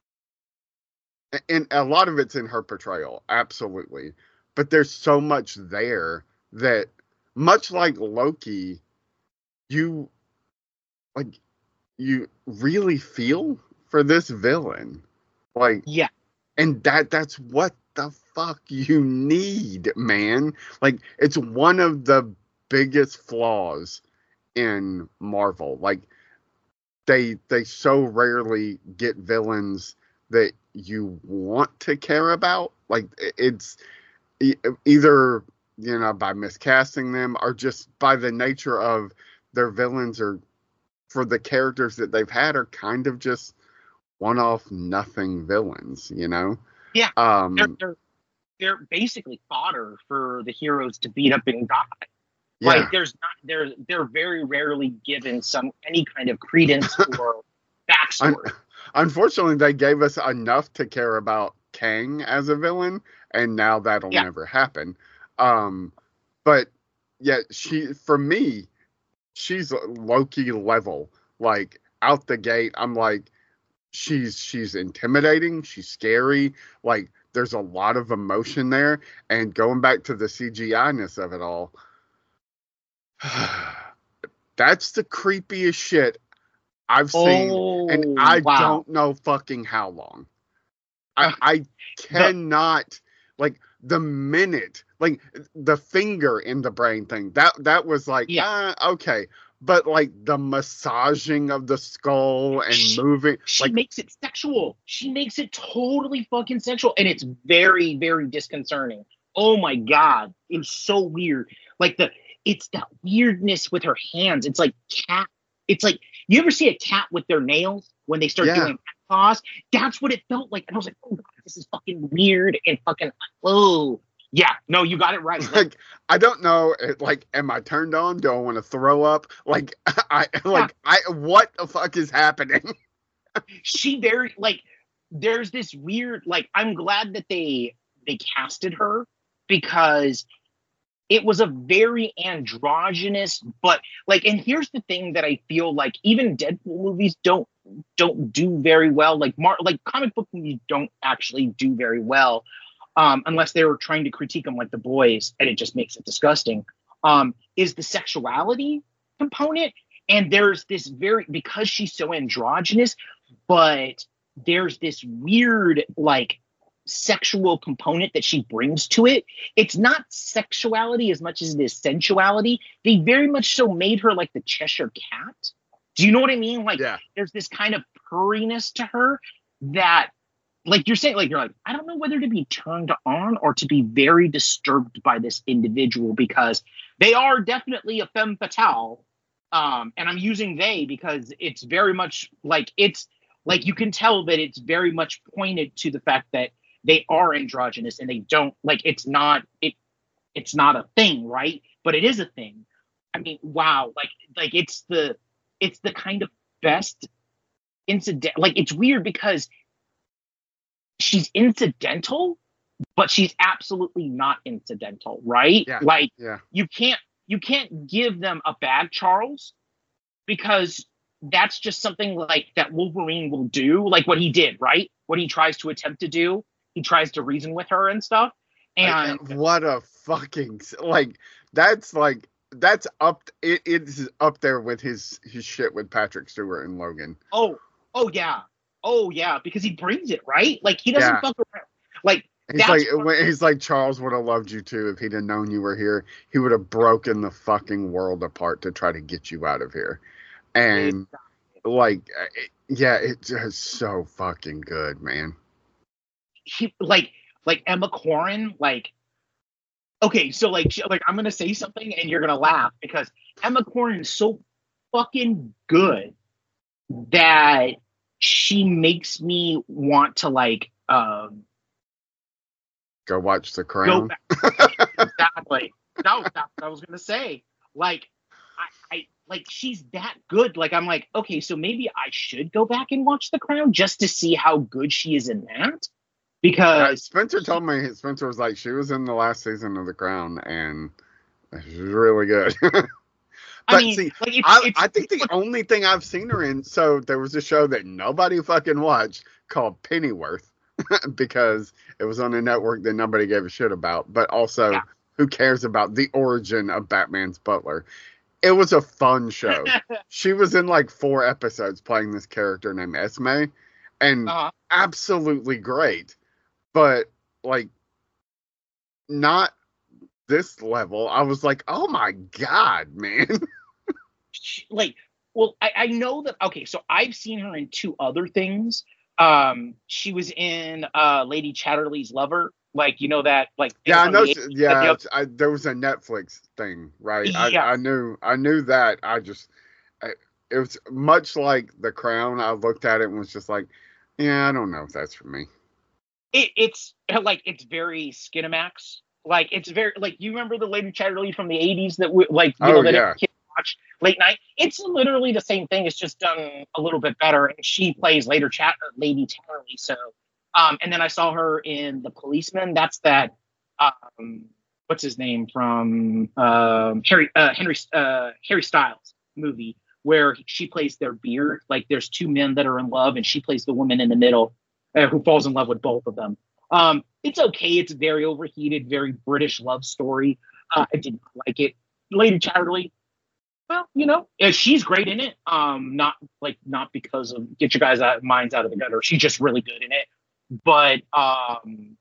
and a lot of it's in her portrayal, absolutely. But there's so much there that, much like Loki, you like you really feel for this villain, like, Yeah. and that that's what the fuck you need, man. Like, it's one of the biggest flaws in Marvel. Like, they they so rarely get villains that you want to care about. Like, it's either, you know, by miscasting them or just by the nature of their villains, or for the characters that they've had, are kind of just one-off nothing villains, you know? Yeah. Um, They're, they're they're basically fodder for the heroes to beat up and die. yeah. Like, there's not they're they're very rarely given some any kind of credence or backstory. Un- unfortunately, they gave us enough to care about Kang as a villain, and now that'll Yeah. never happen. Um, but yeah, she, for me, she's Loki level. Like, out the gate, I'm like, she's she's intimidating, she's scary. Like, there's a lot of emotion there, and going back to the C G I-ness of it all, that's the creepiest shit I've seen, Oh, and I wow. don't know fucking how long. I, I cannot, like, the minute, like, the finger in the brain thing, that that was like, Yeah. uh, okay. But, like, the massaging of the skull and She- moving, She like, makes it sexual. She makes it totally fucking sexual, and it's very, very disconcerting. Oh my god, it's so weird. Like, the it's that weirdness with her hands. It's like cat. It's like, you ever see a cat with their nails when they start Yeah. doing cat paws? That's what it felt like. And I was like, oh god, this is fucking weird and fucking oh yeah. No, you got it right. Like, like, I don't know, it- like, am I turned on? Do I want to throw up? Like, I, like, I, what the fuck is happening? she very like there's this weird like I'm glad that they they casted her, because it was a very androgynous, but like, and here's the thing that I feel like even Deadpool movies don't don't do very well. Like Mar- like comic book movies don't actually do very well, um, unless they were trying to critique them like The Boys, and it just makes it disgusting. Um, is the sexuality component, and there's this very, because she's so androgynous, but there's this weird like sexual component that she brings to it. It's not sexuality as much as it is sensuality. They very much so made her like the Cheshire Cat. Do you know what I mean? Like, Yeah. there's this kind of purriness to her that, like you're saying, like you're like, I don't know whether to be turned on or to be very disturbed by this individual, because they are definitely a femme fatale. Um, and I'm using they because it's very much like it's like you can tell that it's very much pointed to the fact that they are androgynous and they don't like it's not it it's not a thing, right? But it is a thing. I mean, wow, like like it's the it's the kind of best incident. Like it's weird because she's incidental, but she's absolutely not incidental, right? Yeah. Like Yeah. you can't you can't give them a bad Charles because that's just something like that Wolverine will do, like what he did, right? What he tries to attempt to do, he tries to reason with her and stuff. And Like, what a fucking like that's like that's up it is up there with his his shit with Patrick Stewart and Logan. oh, oh yeah, oh yeah, because he brings it, right? Like he doesn't Yeah. fuck around. Like He's that's like what- when- he's like Charles would have loved you too if he'd have known you were here. He would have broken the fucking world apart to try to get you out of here. And like yeah, it's just so fucking good, man. he like like Emma Corrin, like okay, so like she, like I'm gonna say something and you're gonna laugh because Emma Corrin is so fucking good that she makes me want to like um Go watch The go Crown. back. Exactly. No, that's what I was gonna say. Like I, I like she's that good. Like I'm like, okay, so maybe I should go back and watch The Crown just to see how good she is in that. Uh, Because Spencer told me Spencer was like she was in the last season of The Crown and she was really good. I But mean, see, like it's, I, it's I think the only thing I've seen her in, so there was a show that nobody fucking watched called Pennyworth because it was on a network that nobody gave a shit about, but also Yeah. who cares about the origin of Batman's butler? It was a fun show. She was in like four episodes playing this character named Esme and uh, absolutely great, but like not this level. I was like, oh my God, man. she- like well I, I know that okay so I've seen her in two other things. Um she was in uh Lady Chatterley's Lover, like you know that like Yeah, I from know. the s- eighties, Yeah, the- it's- I, there was a Netflix thing, right? Yeah. I, I knew, I knew that. I just, I, it was much like The Crown. I looked at it and was just like, yeah, I don't know if that's for me. it, it's like it's very Skinamax, like it's very like you remember the Lady Chatterley from the eighties that we, like you Oh, know that yeah. every kid watch late night. It's literally the same thing, it's just done a little bit better and she plays later chat Lady Chatterley. So um and then I saw her in The Policeman. That's that um what's his name from um Harry uh Henry uh Harry Styles movie where she plays their beard, like there's two men that are in love and she plays the woman in the middle uh, who falls in love with both of them. Um, it's okay. It's very overheated, very British love story. Uh, I didn't like it. Lady Chatterley, well, you know, yeah, she's great in it. Um, not like not because of get your guys' out, minds out of the gutter. She's just really good in it. But um,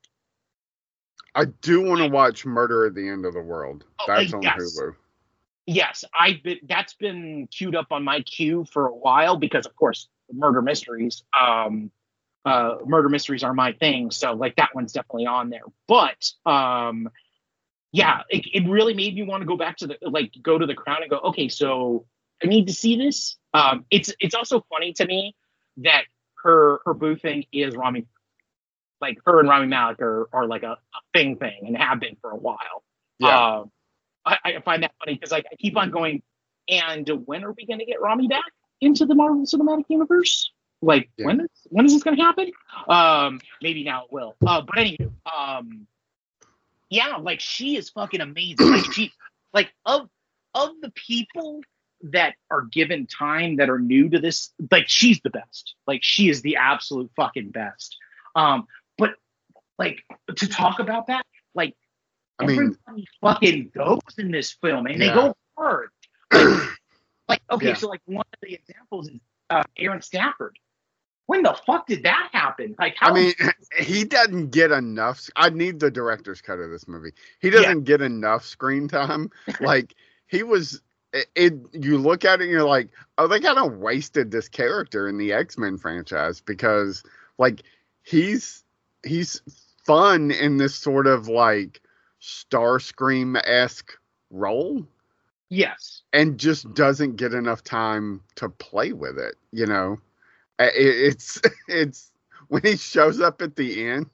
I do want to watch Murder at the End of the World. Oh, That's uh, on yes. Hulu. yes, I've been that's been queued up on my queue for a while because, of course, murder mysteries. Um, uh, murder mysteries are my thing, so like that one's definitely on there. But um, yeah, it, it really made me want to go back to the like go to The Crown and go, okay, so I need to see this. Um, it's it's also funny to me that her her boo thing is Rami, like her and Rami Malek are are like a, a thing thing and have been for a while. Yeah. Um, I, I find that funny because like I keep on going. And when are we going to get Rami back into the Marvel Cinematic Universe? Like Yeah. when is when is this going to happen? Um, maybe now it will. Uh, but anyway, um, yeah, like she is fucking amazing. Like she, like of of the people that are given time that are new to this, like she's the best. Like she is the absolute fucking best. Um, but like to talk about that, like I mean, everybody fucking goes in this film and they Yeah. go hard. Like, like okay, Yeah. so like one of the examples is uh, Aaron Stafford. When the fuck did that happen? Like how? I mean, he doesn't get enough. I need the director's cut of this movie. He doesn't get enough screen time. Like he was. It, it. You look at it and you're like, oh, they kind of wasted this character in the X-Men franchise because, like, he's he's fun in this sort of like Starscream-esque role. Yes. and just doesn't get enough time to play with it. You know, it, it's it's when he shows up at the end,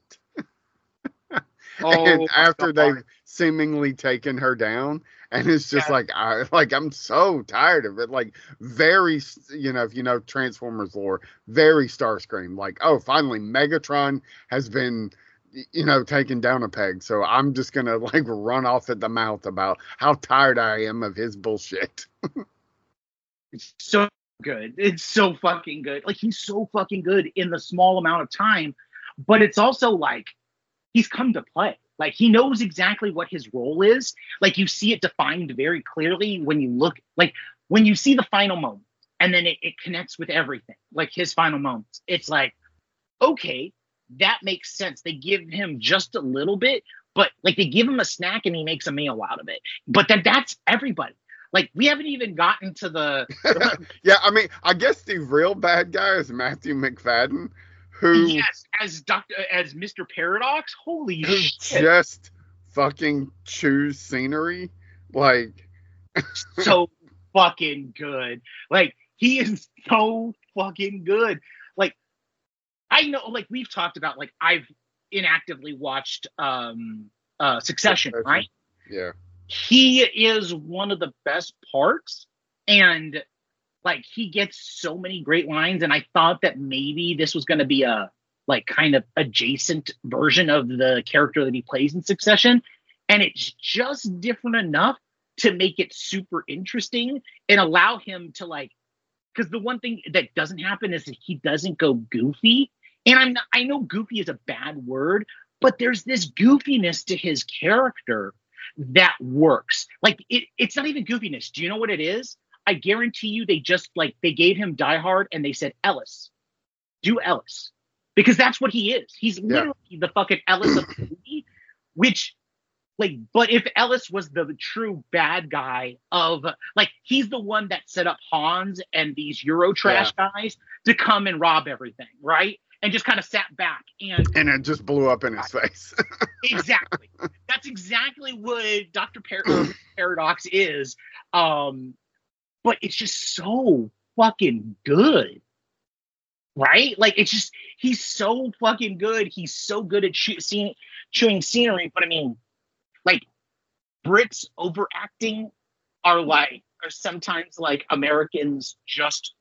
Oh and my after God. they've seemingly taken her down, and it's just Yeah. like I like I'm so tired of it. Like very, you know, if you know Transformers lore, very Starscream. Like, oh, finally Megatron has been, you know, taken down a peg. So I'm just gonna like run off at the mouth about how tired I am of his bullshit. It's so good. It's so fucking good. Like he's so fucking good in the small amount of time, but it's also like he's come to play. Like he knows exactly what his role is. Like you see it defined very clearly when you look, like when you see the final moment and then it, it connects with everything, like his final moments. It's like, okay, that makes sense. They give him just a little bit, but like they give him a snack and he makes a meal out of it. But then that's everybody. Like we haven't even gotten to the Yeah, I mean, I guess the real bad guy is Matthew McFadden, who yes, as Doctor as Mister Paradox. Holy who shit. just fucking chews scenery. Like, So fucking good. Like he is so fucking good. Like I know, like we've talked about, like I've inactively watched um uh Succession, right? yeah, He is one of the best parts, and like he gets so many great lines, and I thought that maybe this was going to be a like kind of adjacent version of the character that he plays in Succession, and it's just different enough to make it super interesting and allow him to like, because the one thing that doesn't happen is that he doesn't go goofy, and I'm not, I know goofy is a bad word, but there's this goofiness to his character that works. Like it, it's not even goofiness. Do you know what it is? I guarantee you they just like they gave him Die Hard and they said, Ellis, do Ellis. Because that's what he is. He's literally yeah. the fucking Ellis of the movie, which like, but if Ellis was the true bad guy of like, he's the one that set up Hans and these Eurotrash yeah. guys to come and rob everything, right? And just kind of sat back and and it just blew up in his face. Exactly. That's exactly what Doctor Par- Paradox is. Um, but it's just so fucking good, right? Like it's just he's so fucking good. He's so good at chew- scene- chewing scenery. But I mean, like Brits overacting are like are sometimes like Americans just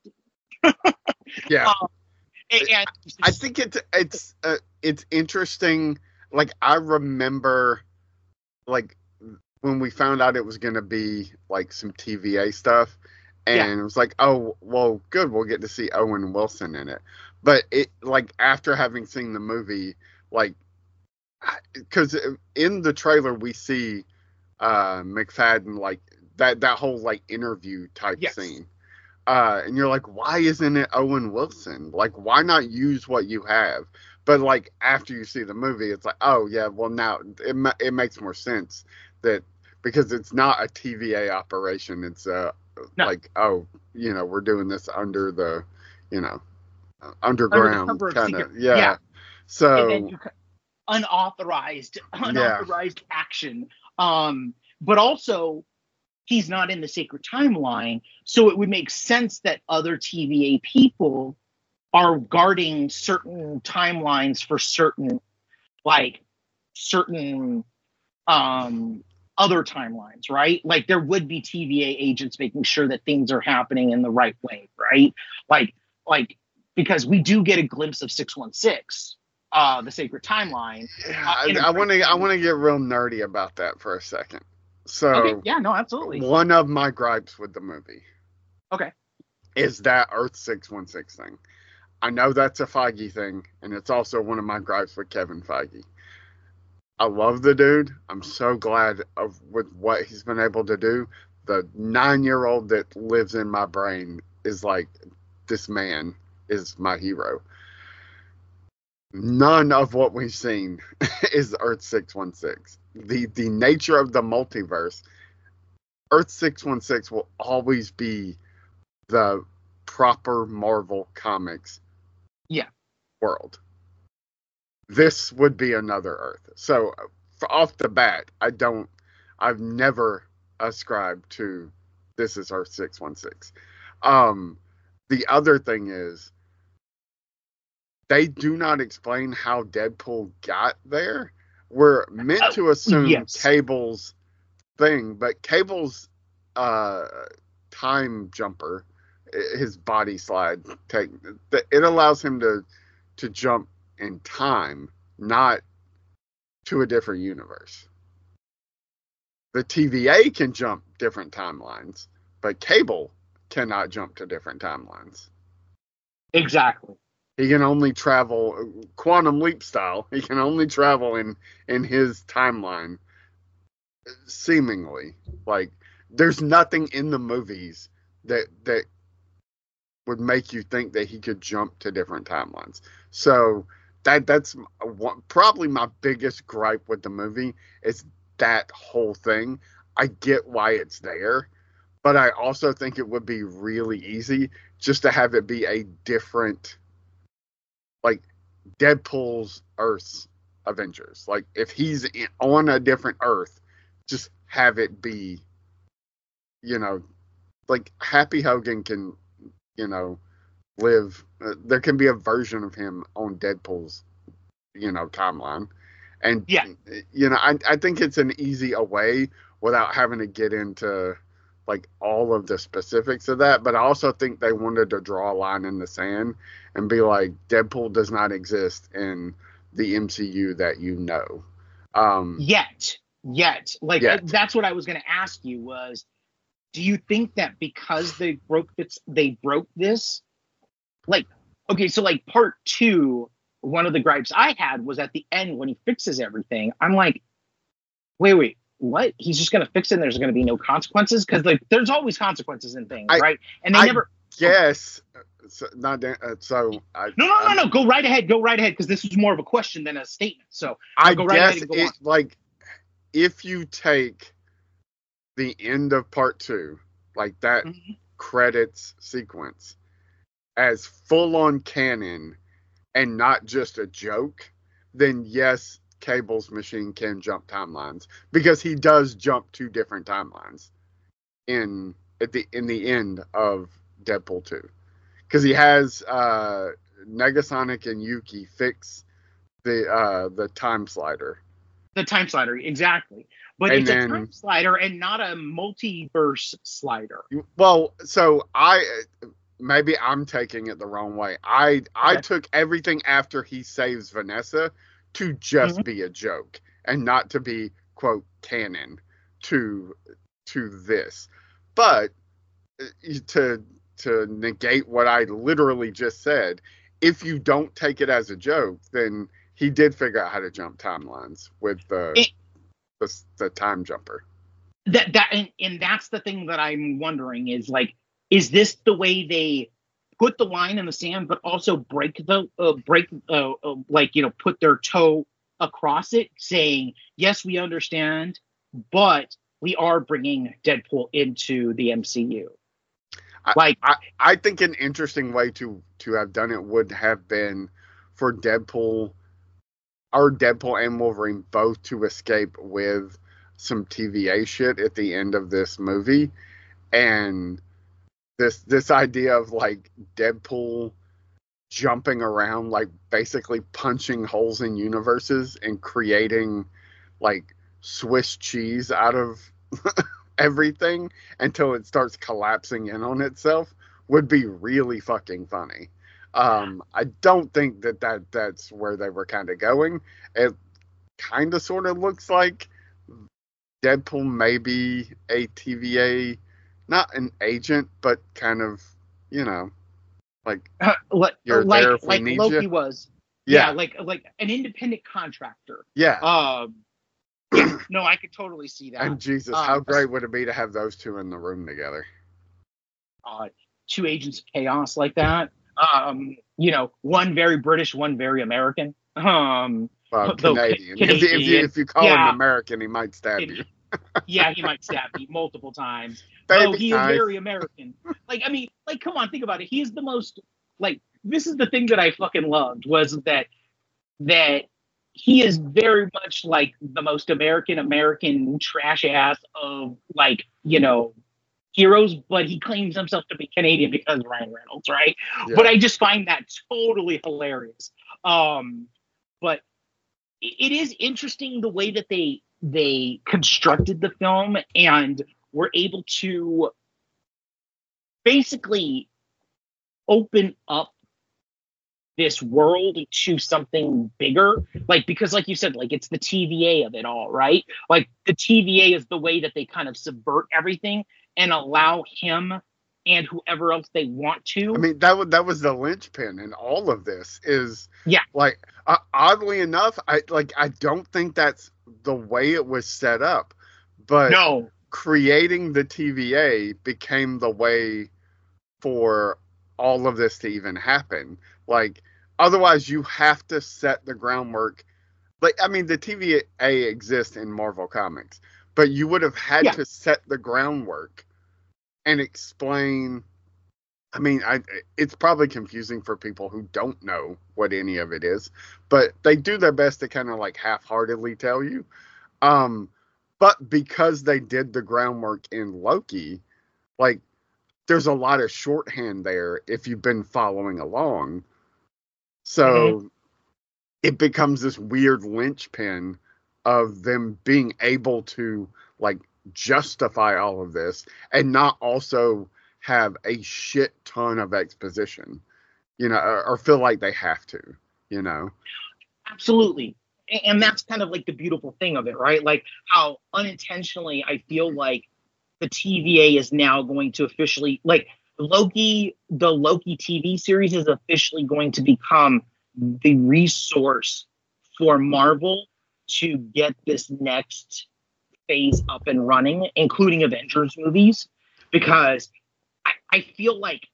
yeah. Um, and I think it's it's uh, it's interesting. Like I remember, like when we found out it was going to be like some T V A stuff, and yeah. it was like, oh well, good, we'll get to see Owen Wilson in it. But it like after having seen the movie, like because in the trailer we see uh, McFadden like that that whole like interview type yes. scene. Uh, and you're like, why isn't it Owen Wilson? Like, why not use what you have? But like after you see the movie, it's like, oh yeah, well now it it makes more sense that because it's not a T V A operation. It's uh no. like oh you know we're doing this under the you know underground kind of yeah. yeah. So and then you, unauthorized unauthorized yeah. action. Um, but also. He's not in the sacred timeline, so it would make sense that other T V A people are guarding certain timelines for certain, like, certain um, other timelines, right? Like, there would be T V A agents making sure that things are happening in the right way, right? Like, like because we do get a glimpse of six one six, uh, the sacred timeline. Yeah, uh, I want to I want to get real nerdy about that for a second. So okay, yeah, no, absolutely. One of my gripes with the movie, okay, is that Earth six one six thing. I know that's a Feige thing, and it's also one of my gripes with Kevin Feige. I love the dude. I'm so glad of with what he's been able to do. The nine-year-old that lives in my brain is like, this man is my hero. None of what we've seen is Earth six one six. The the nature of the multiverse, Earth six one six will always be the proper Marvel Comics yeah. world. This would be another Earth. So for off the bat, I don't, I've never ascribe to This Is Earth six one six. Um, the other thing is, they do not explain how Deadpool got there. We're meant to assume yes. Cable's thing, but Cable's uh, time jumper, his body slide, take, it allows him to to jump in time, not to a different universe. The T V A can jump different timelines, but Cable cannot jump to different timelines. Exactly. He can only travel quantum leap style. He can only travel in, in his timeline, seemingly. Like, there's nothing in the movies that that would make you think that he could jump to different timelines. So that that's one, probably my biggest gripe with the movie is that whole thing. I get why it's there, but I also think it would be really easy just to have it be a different, like Deadpool's Earth's Avengers. Like if he's in, on a different Earth, just have it be, you know, like Happy Hogan can, you know, live. Uh, there can be a version of him on Deadpool's, you know, timeline. And, yeah. you know, I, I think it's an easy way without having to get into like all of the specifics of that. But I also think they wanted to draw a line in the sand and be like, Deadpool does not exist in the M C U that you know. Um, yet, yet, like yet. I, that's what I was going to ask you was, do you think that because they broke this, they broke this, like, okay, so like part two, one of the gripes I had was at the end when he fixes everything. I'm like, wait, wait, what? He's just going to fix it and there's going to be no consequences? Because like, there's always consequences in things, I, right? And they I never. Yes. So, not uh, so. I, no, no, no, I'm, no. Go right ahead. Go right ahead. Because this was more of a question than a statement. So I go right guess ahead and go it, on. like, if you take the end of part two, like that Mm-hmm. credits sequence, as full on canon and not just a joke, then yes, Cable's machine can jump timelines because he does jump two different timelines in at the in the end of Deadpool two, because he has uh, Negasonic and Yuki fix the uh, the time slider. The time slider, exactly. But And it's then- a time slider and not a multiverse slider. Well, so I maybe I'm taking it the wrong way. I I Okay. took everything after he saves Vanessa to just Mhm. be a joke and not to be quote canon to to this. But uh, to to negate what I literally just said, if you don't take it as a joke, then he did figure out how to jump timelines with the It- the, the time jumper. That that and, and that's the thing that I'm wondering is like, is this the way they put the line in the sand, but also break the uh, break uh, uh, like you know put their toe across it, saying yes, we understand, but we are bringing Deadpool into the M C U. I- Like I, I think an interesting way to to have done it would have been for Deadpool, or Deadpool and Wolverine both to escape with some T V A shit at the end of this movie, and this this idea of like Deadpool jumping around, like basically punching holes in universes and creating like Swiss cheese out of everything until it starts collapsing in on itself would be really fucking funny. Um, I don't think that, that that's where they were kind of going. It kind of sort of looks like Deadpool may be a T V A, not an agent, but kind of, you know, like uh, like you're like, there if we like need Loki you. was. Yeah. Yeah, like like an independent contractor. yeah. Um, yeah, no, I could totally see that. And Jesus, um, how great would it be to have those two in the room together? uh, two agents of chaos like that. Um, you know, one very British, one very American. Um, Well, Though Canadian. Ca- If, you- if, you, Canadian. if you call Yeah. him American, he might stab It- you. yeah, he might stab me multiple times. Baby Oh, he knife. is very American. Like, I mean, like, come on, think about it. He is the most like. This is the thing that I fucking loved was that that he is very much like the most American American trash ass of like, you know, heroes, but he claims himself to be Canadian because of Ryan Reynolds, right? Yeah. But I just find that totally hilarious. Um, but it is interesting the way that they they constructed the film and were able to basically open up this world to something bigger. Like, because like you said, like it's the T V A of it all, right? Like the T V A is the way that they kind of subvert everything and allow him and whoever else they want to. I mean, that was that was the linchpin in all of this. Is yeah, like uh, oddly enough, I like I don't think that's the way it was set up, but no, creating the T V A became the way for all of this to even happen. Like, otherwise, you have to set the groundwork. Like, I mean, the T V A exists in Marvel Comics, but you would have had yeah. to set the groundwork and explain. I mean, I, it's probably confusing for people who don't know what any of it is, but they do their best to kind of like half-heartedly tell you. Um, but because they did the groundwork in Loki, like, there's a lot of shorthand there if you've been following along. So mm-hmm. it becomes this weird linchpin of them being able to like justify all of this and not also have a shit ton of exposition, you know, or, or feel like they have to, you know. Absolutely. And that's kind of like the beautiful thing of it, right? Like how unintentionally I feel like the T V A is now going to officially, like Loki, the Loki T V series is officially going to become the resource for Marvel to get this next phase up and running, including Avengers movies, because I, I feel like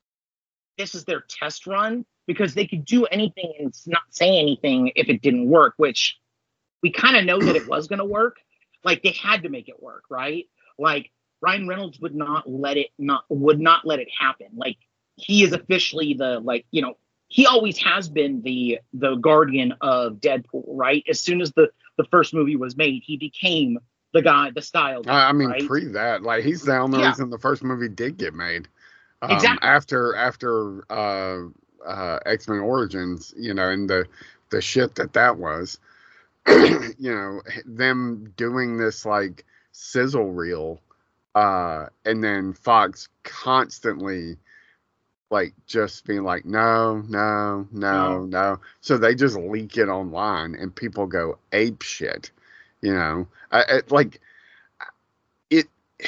this is their test run, because they could do anything and not say anything if it didn't work, which we kind of know that it was going to work. Like they had to make it work, right? Like Ryan Reynolds would not let it not would not let it happen. Like he is officially the, like, you know, he always has been the the guardian of Deadpool, right? As soon as the the first movie was made, he became the guy, the style guy, I mean, right? pre that, like he's the only yeah. reason the first movie did get made. Um, exactly. After after uh, uh, X-Men Origins, you know, and the the shit that that was, you know, them doing this like sizzle reel. Uh, and then Fox constantly like just being like, no, no, no, no. no. So they just leak it online and people go ape shit, you know, I, it, like it,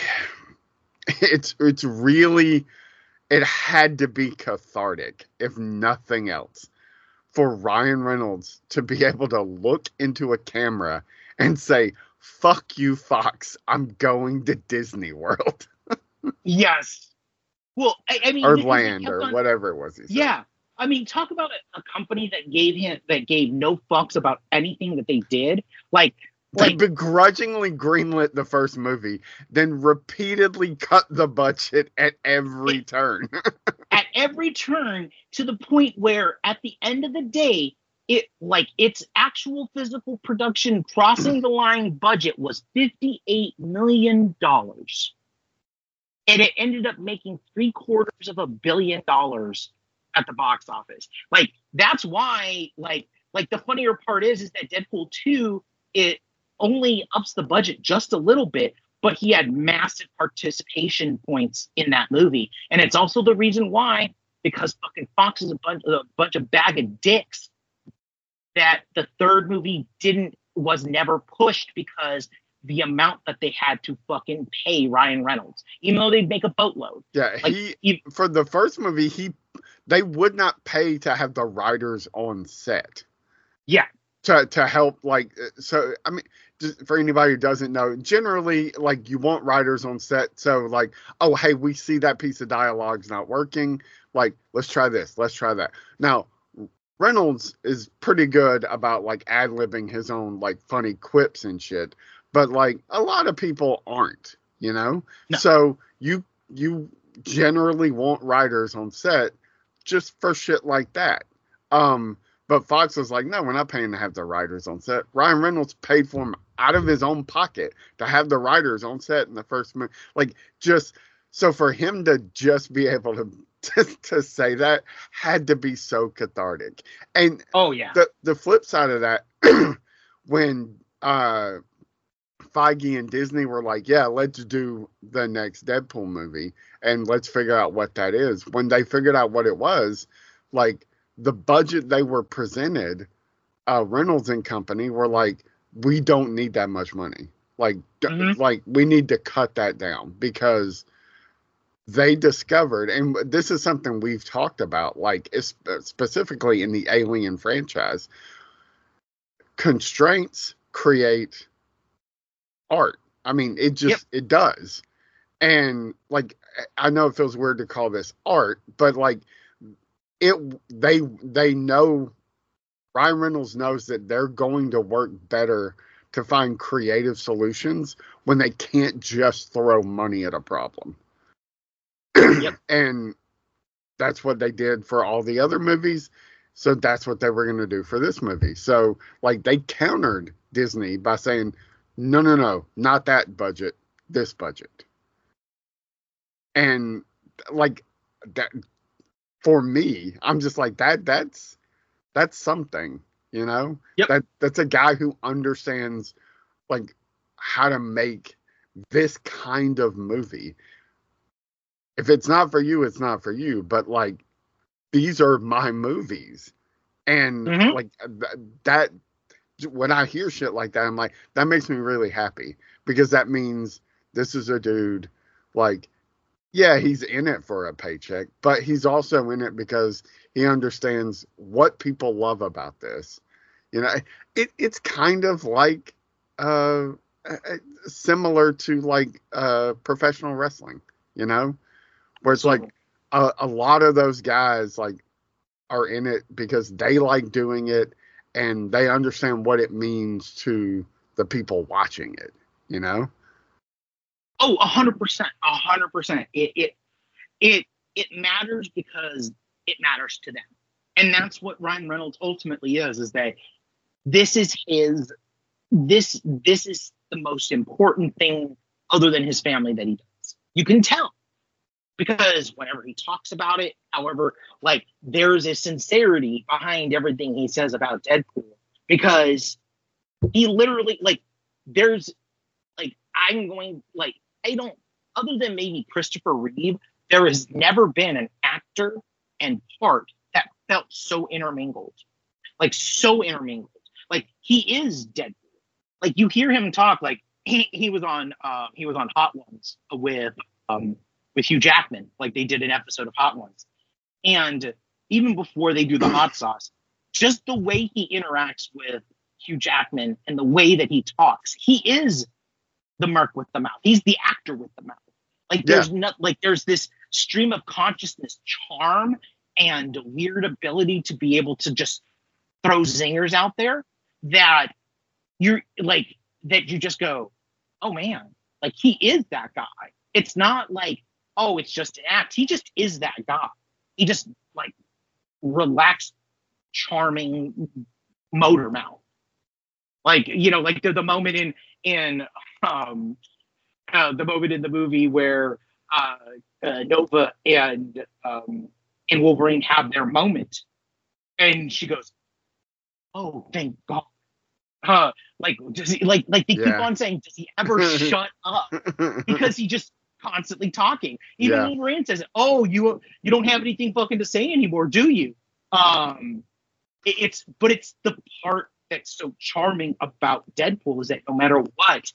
it's, it's really, it had to be cathartic, if nothing else, for Ryan Reynolds to be able to look into a camera and say, fuck you, Fox, I'm going to Disney World. Yes. Well, I, I mean, or land, or on, whatever it was. He said. Yeah. I mean, talk about a, a company that gave him, that gave no fucks about anything that they did. Like, they like begrudgingly greenlit the first movie, then repeatedly cut the budget at every it, turn. At every turn, to the point where at the end of the day, it like its actual physical production crossing the line budget was fifty-eight million dollars. And it ended up making three quarters of a billion dollars at the box office. Like, that's why, like, like the funnier part is, is that Deadpool two, it only ups the budget just a little bit, but he had massive participation points in that movie. And it's also the reason why, because fucking Fox is a bunch, a bunch of bag of dicks, that the third movie didn't, was never pushed because the amount that they had to fucking pay Ryan Reynolds, even though they'd make a boatload. Yeah, like, he, he for the first movie, he they would not pay to have the writers on set. Yeah. To to help, like, so, I mean, just for anybody who doesn't know, generally, like, you want writers on set, so, like, oh, hey, we see that piece of dialogue's not working, like, let's try this, let's try that. Now, Reynolds is pretty good about, like, ad-libbing his own, like, funny quips and shit, but, like, a lot of people aren't, you know? No. So, you you generally want writers on set just for shit like that. Um, But Fox was like, no, we're not paying to have the writers on set. Ryan Reynolds paid for him out of his own pocket to have the writers on set in the first movie. Like, just so for him to just be able to to, to say that had to be so cathartic. And oh yeah, the the flip side of that, when uh, Feige and Disney were like, yeah, let's do the next Deadpool movie and let's figure out what that is. When they figured out what it was, like the budget they were presented, uh, Reynolds and company were like, we don't need that much money. Like, mm-hmm. like we need to cut that down because they discovered, and this is something we've talked about, like specifically in the Alien franchise, constraints create art. I mean, it just, yep. it does. And like, I know it feels weird to call this art, but like it, they, they know, Ryan Reynolds knows that they're going to work better to find creative solutions when they can't just throw money at a problem. Yep. And that's what they did for all the other movies. So that's what they were going to do for this movie. So like they countered Disney by saying, no, no, no, not that budget, this budget. And like that for me, I'm just like that, that's, that's something, you know, yep. that that's a guy who understands like how to make this kind of movie. If it's not for you, it's not for you. But like, these are my movies. And mm-hmm. like that, when I hear shit like that, I'm like, that makes me really happy because that means this is a dude like, yeah, he's in it for a paycheck, but he's also in it because he understands what people love about this. You know, it, it's kind of like uh, similar to like uh, professional wrestling, you know, where it's like a, a lot of those guys like are in it because they like doing it and they understand what it means to the people watching it, you know? Oh, a hundred percent, a hundred percent. It, it, it, it matters because it matters to them. And that's what Ryan Reynolds ultimately is, is that this is his, this, this is the most important thing other than his family that he does. You can tell because whenever he talks about it, however, like there's a sincerity behind everything he says about Deadpool because he literally like, there's like, I'm going like, I don't, other than maybe Christopher Reeve, there has never been an actor and part that felt so intermingled, like so intermingled. Like he is Deadpool. Like you hear him talk, like he, he was on, uh, he was on Hot Ones with, um, with Hugh Jackman. Like they did an episode of Hot Ones. And even before they do the hot sauce, just the way he interacts with Hugh Jackman and the way that he talks, he is the merc with the mouth. He's the actor with the mouth. Like there's yeah. not like there's this stream of consciousness, charm, and weird ability to be able to just throw zingers out there that you're like that you just go, oh man, like he is that guy. It's not like, oh, it's just an act. He just is that guy. He just like relaxed, charming motor mouth. Like, you know, like the, the moment in in um uh, the moment in the movie where uh, uh Nova and um and Wolverine have their moment and she goes, oh thank God. Uh like does he like like they yeah. keep on saying, does he ever shut up? Because he just constantly talking. Even yeah. Wolverine says, oh, you you don't have anything fucking to say anymore, do you? Um it, it's but it's the part that's so charming about Deadpool is that no matter what,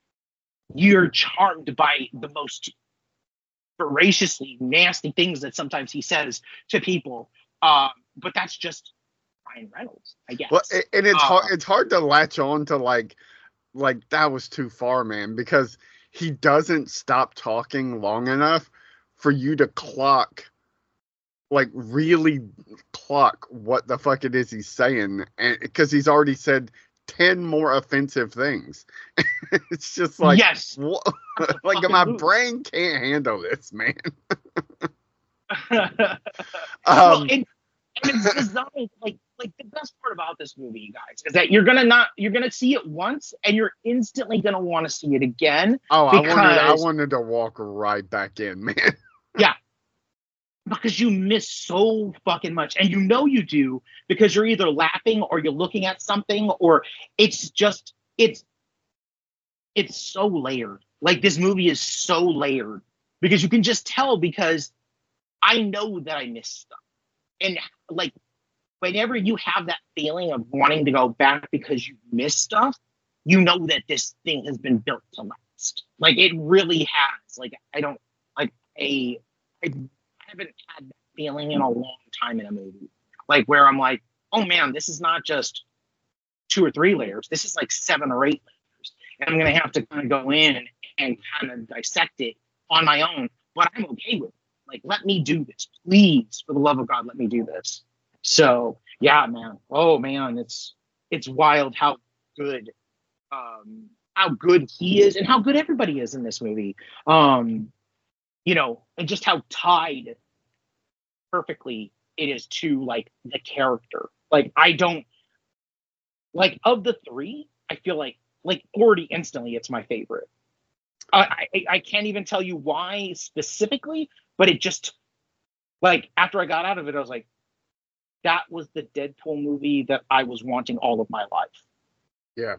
you're charmed by the most voraciously nasty things that sometimes he says to people. Um, but that's just Ryan Reynolds, I guess. Well, and it's uh, hard. It's hard to latch on to like, like that was too far, man, because he doesn't stop talking long enough for you to clock, like really clock what the fuck it is he's saying, and because he's already said ten more offensive things. It's just like, yes, what? Like my move. brain can't handle this, man. um, well, and, and it's designed like like the best about this movie, you guys, is that you're gonna not you're gonna see it once and you're instantly gonna want to see it again. Oh, I because, wanted I wanted to walk right back in, man. Yeah. Because you miss so fucking much. And you know you do because you're either laughing or you're looking at something, or it's just it's it's so layered. Like, this movie is so layered because you can just tell, because I know that I missed stuff. And like, whenever you have that feeling of wanting to go back because you missed stuff, you know that this thing has been built to last. Like, it really has. Like, I don't like a I haven't had that feeling in a long time in a movie. Like, where I'm like, oh man, this is not just two or three layers. This is like seven or eight layers. And I'm going to have to kind of go in and kind of dissect it on my own. But I'm okay with it. Like, let me do this. Please, for the love of God, let me do this. So, yeah, man. Oh, man. It's it's wild how good um, how good he is and how good everybody is in this movie. Um, you know, and just how tied perfectly it is to, like, the character. Like, I don't... Like, of the three, I feel like Like, already instantly, it's my favorite. Uh, I I can't even tell you why specifically, but it just, like, after I got out of it, I was like, that was the Deadpool movie that I was wanting all of my life. Yeah.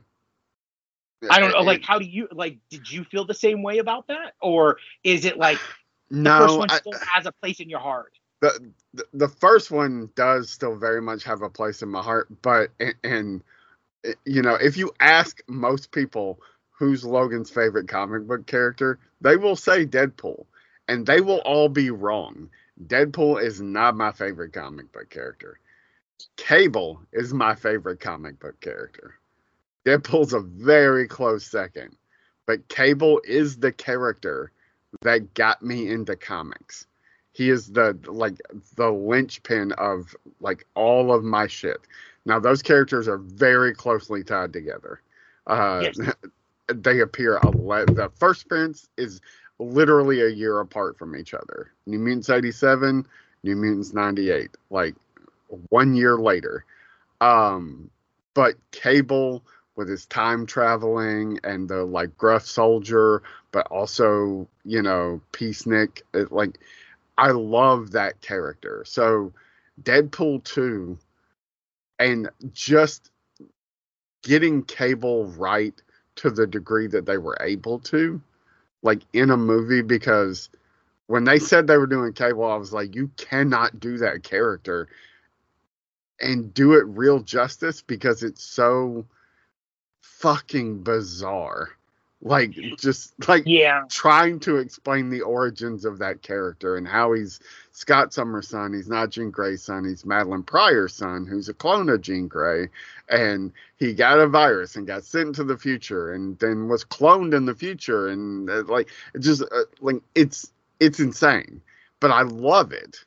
I don't know, like, how do you, like, did you feel the same way about that? Or is it like, no, the first one I, still has a place in your heart? The, the the first one does still very much have a place in my heart, but, and, and you know, if you ask most people who's Logan's favorite comic book character, they will say Deadpool, and they will all be wrong. Deadpool is not my favorite comic book character. Cable is my favorite comic book character. Deadpool's a very close second, but Cable is the character that got me into comics. He is the, like, the linchpin of, like, all of my shit. Now, those characters are very closely tied together. Uh, Yes. They appear a le- the first appearance is literally a year apart from each other. New Mutants eighty-seven, New Mutants ninety-eight, like one year later. Um, but Cable, with his time traveling and the, like, gruff soldier, but also, you know, Peacenik, it, like, I love that character. So Deadpool two, and just getting Cable right to the degree that they were able to, like, in a movie, because when they said they were doing Cable, I was like, you cannot do that character and do it real justice, because it's so fucking bizarre. Like, just, like, Yeah. trying to explain the origins of that character and how he's Scott Summers' son. He's not Jean Grey's son. He's Madeline Pryor's son, who's a clone of Jean Grey. And he got a virus and got sent into the future, and then was cloned in the future. And uh, like, it just uh, like it's it's insane, but I love it.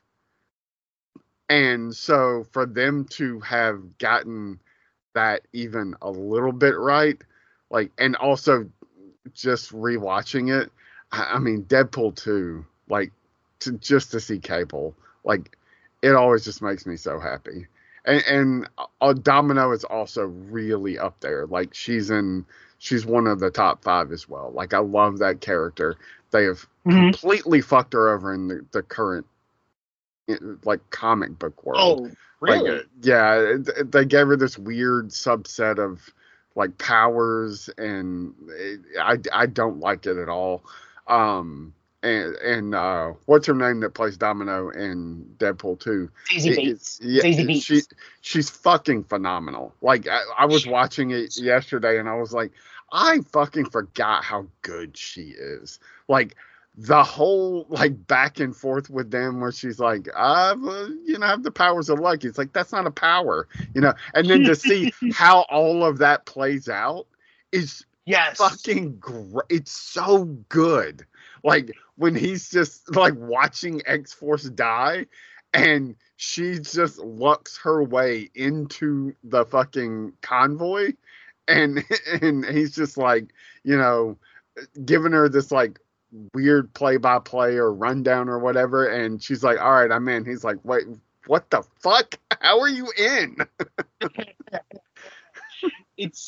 And so for them to have gotten that even a little bit right, like, and also just rewatching it, I, I mean, Deadpool two, like, to just to see Cable, like, it always just makes me so happy. And, and uh, Domino is also really up there. Like, she's in, she's one of the top five as well. Like, I love that character. They have Mhm. completely fucked her over in the, the current, like, comic book world. Oh, really? Like, uh, yeah, they gave her this weird subset of, like, powers, and it, I, I don't like it at all. Um, and and uh, what's her name that plays Domino in Deadpool two? Zazie Bates. Yeah, Zazie Beetz. she she's fucking phenomenal. Like, I, I was watching it yesterday, and I was like, I fucking forgot how good she is. Like, the whole, like, back and forth with them, where she's like, I've, uh, you know, I have the powers of luck. It's like, that's not a power, you know? And then to see how all of that plays out is Yes. fucking great. It's so good. Like, when he's just, like, watching X-Force die, and she just lucks her way into the fucking convoy, and and he's just, like, you know, giving her this, like, weird play-by-play or rundown or whatever, and she's like, all right, I'm in. He's like, wait, what the fuck? How are you in?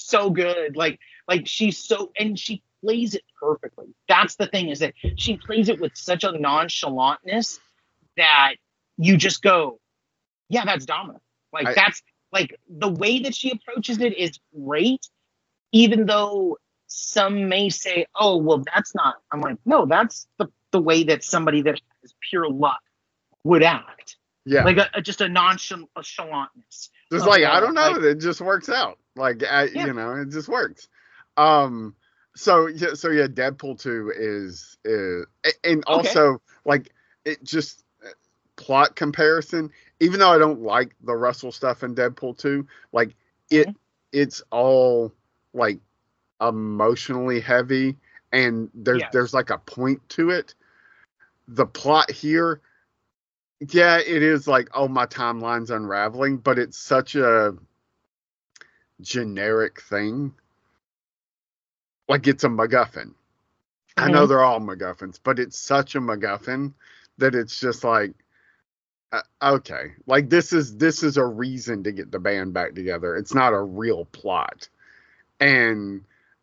so good. Like like she's so and she plays it perfectly. That's the thing, is that she plays it with such a nonchalantness that you just go, yeah, that's Domino. Like I, that's like the way that she approaches it is great, even though some may say, oh, well, that's not. I'm like, no, that's the, the way that somebody that has pure luck would act. yeah. Like a, a, just a nonchalantness. Just of, like, uh, I don't know. like- it just works out. Like, I, Yeah. you know, it just works. Um, so yeah, so yeah, Deadpool two is, is and also like it just plot comparison, even though I don't like the Russell stuff in Deadpool two, like it, Mhm. it's all like emotionally heavy, and there's Yes. there's like a point to it. The plot here, yeah, it is like, oh, my timeline's unraveling, but it's such a generic thing. Like, it's a MacGuffin. I know Mhm. they're all MacGuffins, but it's such a MacGuffin that it's just like, uh, okay, like this is this is a reason to get the band back together. It's not a real plot, and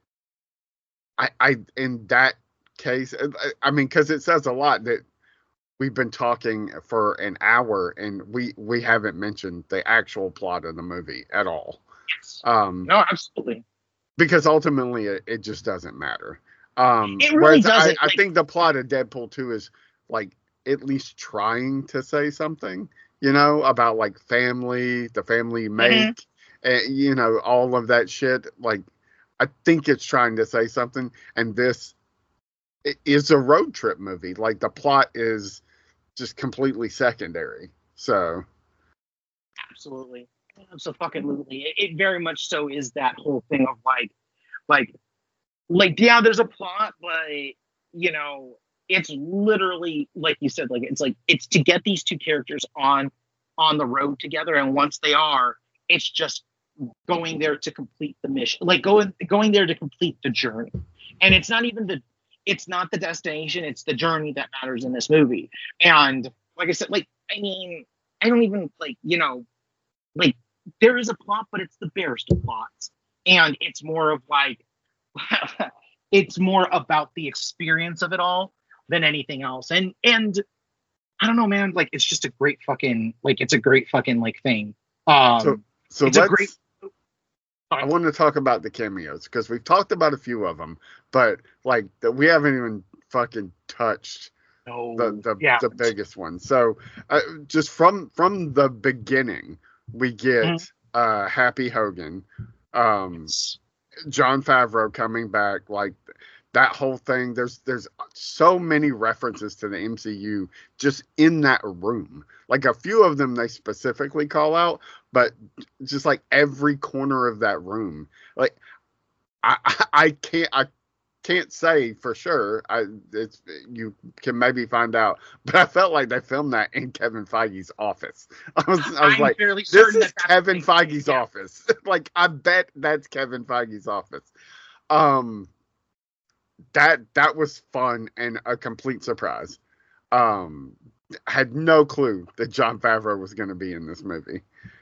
I, I in that case, I, I mean, because it says a lot that we've been talking for an hour and we we haven't mentioned the actual plot of the movie at all. Yes. Um, No, absolutely. because ultimately it, it just doesn't matter. Um, It really whereas doesn't, I, I like- think the plot of Deadpool two is like at least trying to say something, you know, about like family, the family you make, and, you know, all of that shit. Like, I think it's trying to say something, and this i- is a road trip movie. Like, the plot is just completely secondary. So, Absolutely. Absolutely. It, it very much so is that whole thing of like, like, like, yeah, there's a plot, but you know, it's literally like you said, like it's like it's to get these two characters on on the road together, and once they are, it's just going there to complete the mission, like going going there to complete the journey. And it's not even the it's not the destination, it's the journey that matters in this movie. And like I said, like I mean, I don't even like, you know, like there is a plot, but it's the barest of plots. And it's more of like it's more about the experience of it all than anything else. And and I don't know, man, like it's just a great fucking like it's a great fucking like thing. Um so, so it's a let's. great I want to talk about the cameos because we've talked about a few of them, but like that we haven't even fucking touched no, the the, yeah. the biggest one. So uh, just from from the beginning, we get Mhm. uh, Happy Hogan, um, Jon Favreau coming back, like that whole thing. There's there's so many references to the M C U just in that room. Like a few of them they specifically call out, but just like every corner of that room. Like I I, I can't I can't say for sure. I it's you can maybe find out, but I felt like they filmed that in Kevin Feige's office. I was I was I'm like, fairly this certain is that that's Kevin the thing. Feige's Yeah. office. Like I bet that's Kevin Feige's office. Um, that that was fun and a complete surprise. Um, had no clue that Jon Favreau was going to be in this movie.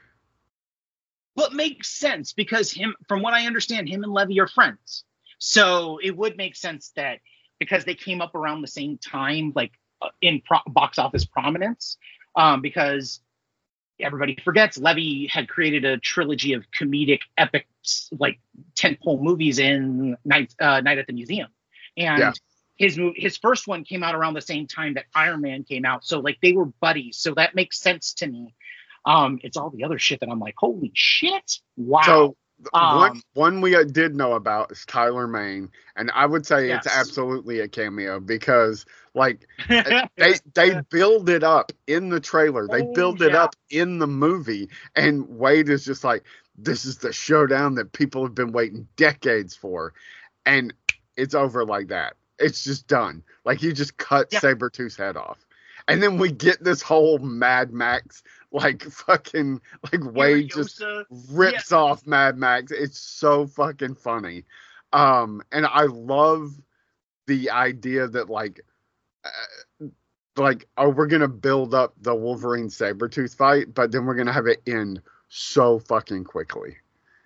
But makes sense because him, from what I understand, him and Levy are friends. So it would make sense that because they came up around the same time, like uh, in pro- box office prominence, um, because everybody forgets Levy had created a trilogy of comedic epics, like tentpole movies in Night uh, Night at the Museum, and Yeah. his mo- his first one came out around the same time that Iron Man came out. So like they were buddies. So that makes sense to me. Um, it's all the other shit that I'm like, holy shit, wow. So th- one Um, one we uh, did know about is Tyler Mane, and I would say it's Yes. absolutely a cameo because like they they build it up in the trailer, they Oh, build it yeah. up in the movie, and Wade is just like, this is the showdown that people have been waiting decades for, and it's over like that. It's just done. Like you just cut Yeah. Sabretooth's head off. And then we get this whole Mad Max, like fucking, like Wade just Furiosa. rips off Mad Max. It's so fucking funny. Um, and I love the idea that like, uh, like, oh, we're gonna build up the Wolverine Sabretooth fight, but then we're gonna have it end so fucking quickly.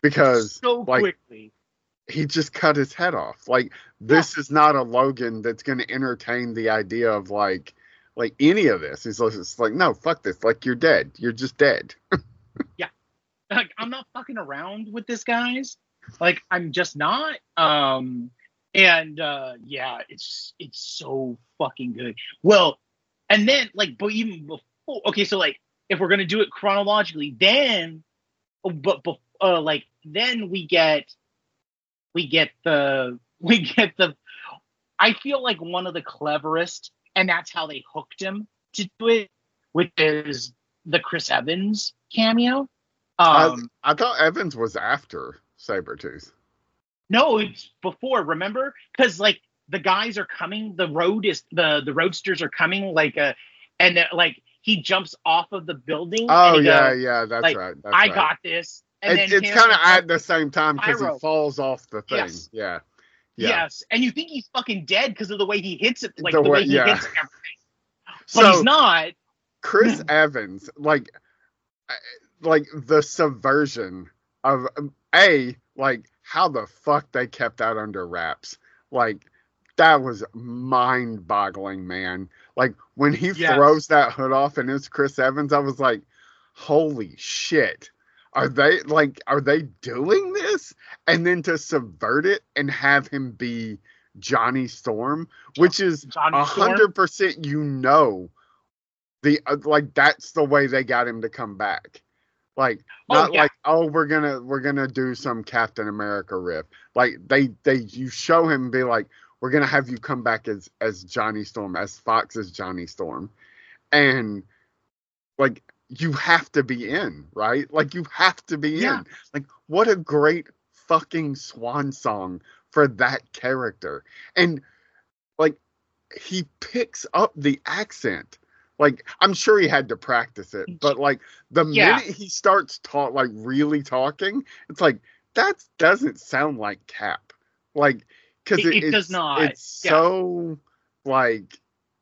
because so like quickly. he just cut his head off. Like this yeah. is not a Logan that's going to entertain the idea of like like any of this. He's just like, no, fuck this. Like you're dead. You're just dead. Yeah, like I'm not fucking around with this, guys. Like I'm just not. Um, and uh, yeah, it's it's so fucking good. Well, and then like, but even before, okay, so like if we're gonna do it chronologically, then, but but uh, like then we get. We get the, we get the, I feel like one of the cleverest, and that's how they hooked him to do it, which is the Chris Evans cameo. Um, I, I thought Evans was after Sabretooth. No, it's before, remember? Because, like, the guys are coming, the road is, the, the roadsters are coming, like, uh, and, uh, like, he jumps off of the building. Oh, yeah, goes, yeah, that's like, right. That's I right. got this. And it, then it's kind of at the same time because he falls off the thing. Yes. Yeah. yeah. Yes. And you think he's fucking dead because of the way he hits it, like the, the way, way he yeah. hits everything. But so, he's not. Chris Evans, like, like the subversion of A, like how the fuck they kept that under wraps. Like, that was mind-boggling, man. Like, when he yes. throws that hood off and it's Chris Evans, I was like, holy shit. Are they like are they doing this? And then to subvert it and have him be Johnny Storm, which is a hundred percent, you know, the uh, like that's the way they got him to come back. Like not oh, yeah. like oh we're gonna we're gonna do some Captain America riff. Like they they you show him and be like we're gonna have you come back as as Johnny Storm, as Fox as Johnny Storm, and like. You have to be in, right? Like, you have to be yeah. in. Like, what a great fucking swan song for that character. And, like, he picks up the accent. Like, I'm sure he had to practice it, but, like, the yeah. minute he starts talk, like, really talking, it's like, that doesn't sound like Cap. Like, because it, it, it does not. It's yeah. so, like,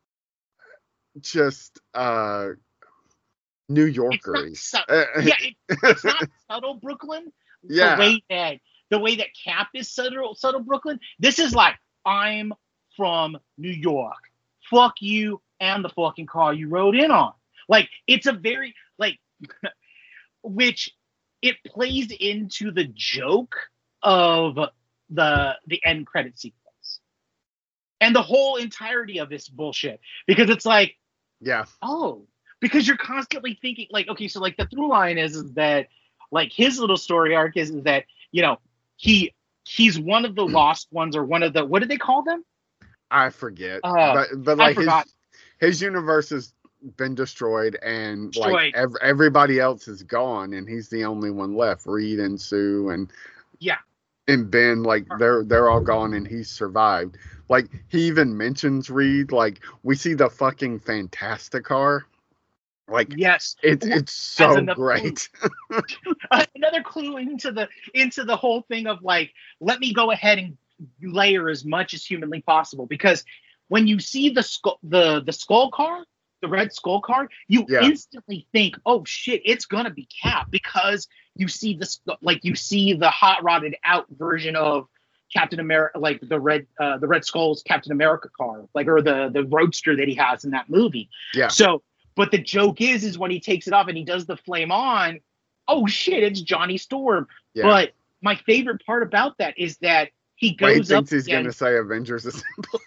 just, uh, New Yorker. It's not, su- yeah, it, it's not subtle Brooklyn. Yeah. The way that the way that Cap is subtle, subtle Brooklyn. This is like I'm from New York. Fuck you and the fucking car you rode in on. Like it's a very like, which it plays into the joke of the the end credit sequence and the whole entirety of this bullshit because it's like, yeah, oh. Because you're constantly thinking, like, okay, so, like, the through line is, is that, like, his little story arc is, is that, you know, he he's one of the lost ones or one of the, what do they call them? I forget. Uh, but, but, like, his, his universe has been destroyed and, destroyed. like, ev- everybody else is gone and he's the only one left. Reed and Sue and... Yeah. And Ben, like, they're they're all gone and he's survived. Like, he even mentions Reed. Like, we see the fucking Fantasticar. Like yes, it's it's so great. Another clue into the into the whole thing of like, let me go ahead and layer as much as humanly possible because when you see the skull the the skull car, the red skull car, you yeah. instantly think, oh shit, it's gonna be Cap because you see the like you see the hot rodded out version of Captain America, like the red uh, the Red Skull's Captain America car, like or the the roadster that he has in that movie. Yeah. So. But the joke is, is when he takes it off and he does the flame on, oh shit, it's Johnny Storm. Yeah. But my favorite part about that is that he goes Wait, he up. thinks he's going to say Avengers Assemble.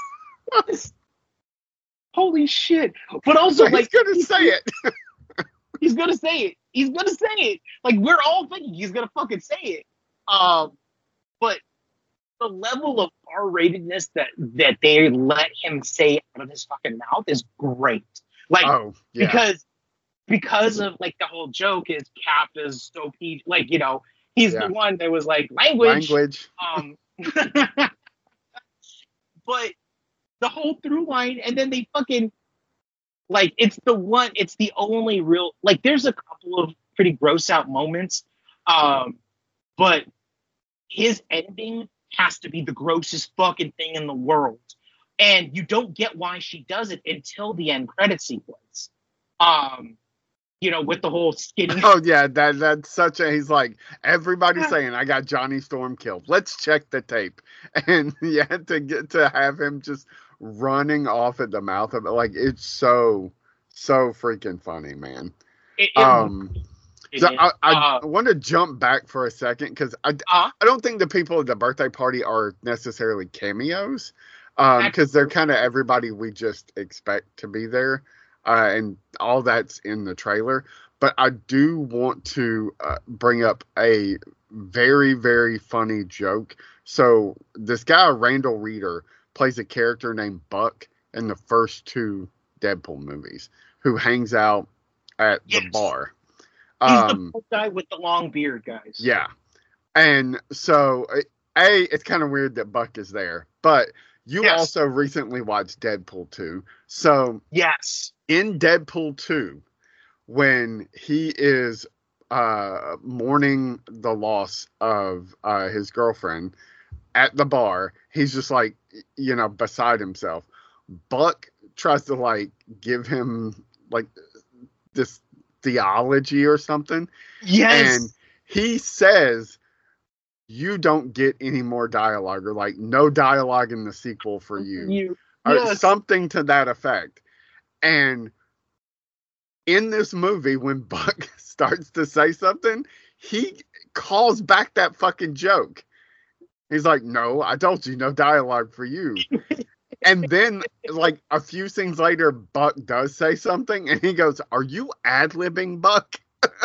Holy shit. But also, Wait, like. He's going to say it. He's going to say it. He's going to say it. Like, we're all thinking he's going to fucking say it. Um, But the level of R-ratedness that, that they let him say out of his fucking mouth is great. Like, oh, yeah. because because of like the whole joke is Cap is so P, like you know he's yeah. the one that was like language, language. Um, but the whole through line, and then they fucking like it's the one, it's the only real like. There's a couple of pretty gross out moments, um, but his ending has to be the grossest fucking thing in the world. And you don't get why she does it until the end credit sequence. Um, you know, with the whole skinny. Oh yeah, that that's such a. He's like everybody's saying I got Johnny Storm killed. Let's check the tape, and yeah, to get to have him just running off at the mouth of it, like it's so so freaking funny, man. It, it, um, it, so I I uh, want to jump back for a second because I uh, I don't think the people at the birthday party are necessarily cameos, um, because they're kind of everybody we just expect to be there. Uh, and all that's in the trailer. But I do want to uh, bring up a very, very funny joke. So this guy, Randall Reeder, plays a character named Buck in the first two Deadpool movies, who hangs out at yes. the bar. He's Um, the guy with the long beard, guys. yeah. And so, A, it's kind of weird that Buck is there. But you yes. also recently watched Deadpool two. So yes. in Deadpool two, when he is uh, mourning the loss of uh, his girlfriend at the bar, he's just like, you know, beside himself. Buck tries to like give him like this theology or something. Yes. And he says, you don't get any more dialogue, or like no dialogue in the sequel for you. you Or yes. something to that effect. And in this movie, when Buck starts to say something, he calls back that fucking joke. He's like, no, I told you, no dialogue for you. And then, like, a few scenes later, Buck does say something, and he goes, are you ad-libbing, Buck?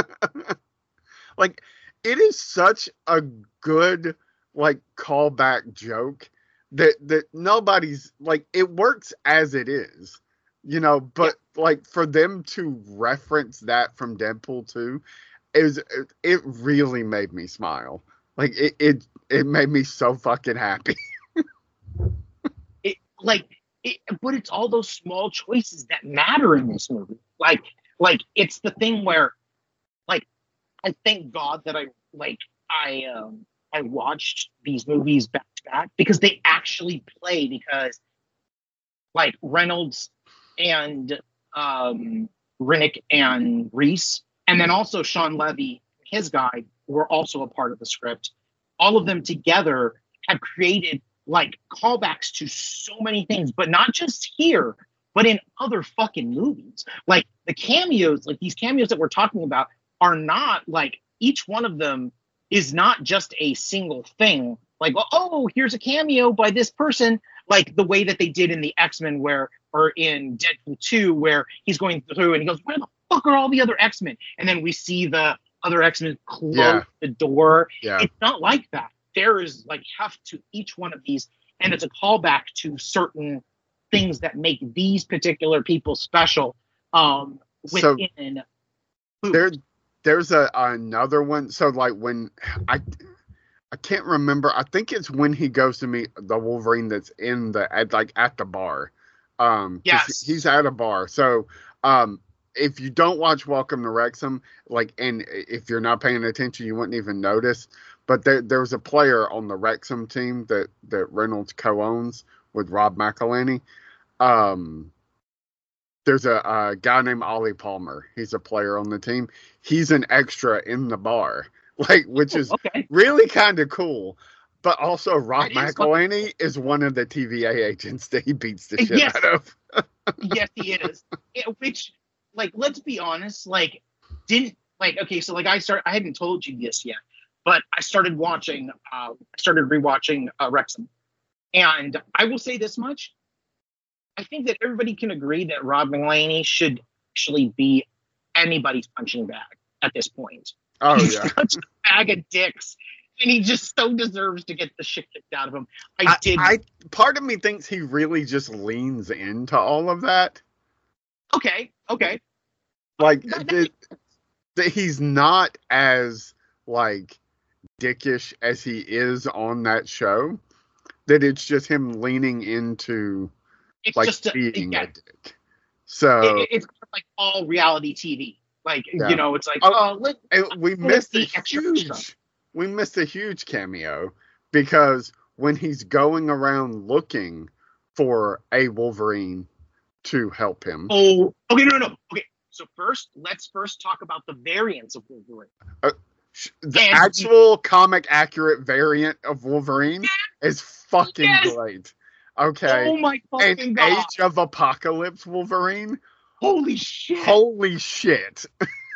Like, it is such a good, like, callback joke that, that nobody's, like, it works as it is. You know, but yeah. like for them to reference that from Deadpool two, is it really made me smile. Like it, it, it made me so fucking happy. it like it, but it's all those small choices that matter in this movie. Like, like it's the thing where, like, I thank God that I like I um I watched these movies back to back because they actually play because, like Reynolds and um, Rennick and Reese, and then also Sean Levy, his guy, were also a part of the script. All of them together have created like callbacks to so many things, but not just here, but in other fucking movies. Like the cameos, like these cameos that we're talking about are not like each one of them is not just a single thing. Like, oh, here's a cameo by this person, like the way that they did in the X-Men where, or in Deadpool two, where he's going through and he goes, where the fuck are all the other X-Men? And then we see the other X-Men close yeah. the door. Yeah. It's not like that. There is like heft to each one of these, and it's a callback to certain things that make these particular people special um, within. So there, there's a another one. So like when I. I can't remember. I think it's when he goes to meet the Wolverine that's in the at like at the bar. Um, yes, he's at a bar. So, um, if you don't watch Welcome to Wrexham, like, and if you're not paying attention, you wouldn't even notice. But there, there was a player on the Wrexham team that that Reynolds co-owns with Rob McElhenney. Um, there's a, a guy named Ollie Palmer. He's a player on the team. He's an extra in the bar. Like, which is okay. really kind of cool. But also, Rob That is McElhenney is one of the T V A agents that he beats the shit yes. out of. Yes, he is. It, which, like, let's be honest, like, didn't, like, okay, so, like, I start, I hadn't told you this yet, but I started watching, uh, I started rewatching uh, Wrexham. And I will say this much. I think that everybody can agree that Rob McElhenney should actually be anybody's punching bag at this point. Oh, He's yeah. such a bag of dicks, and he just so deserves to get the shit kicked out of him. I, I did. I part of me thinks he really just leans into all of that. Okay, okay. Like That- that, that he's not as like dickish as he is on that show. That it's just him leaning into It's like just a, being yeah, a dick. So it, it's like all reality T V. Like, Yeah. you know, it's like, Oh, oh, let, and we Let's missed a see extra huge stuff. we missed a huge cameo because when he's going around looking for a Wolverine to help him. oh, okay, no, no, no. Okay, So first, let's first talk about the variants of Wolverine. Uh, the And- actual comic accurate variant of Wolverine is fucking Yes! great. Okay. Oh my And fucking god! Age of Apocalypse Wolverine, Holy shit! holy shit.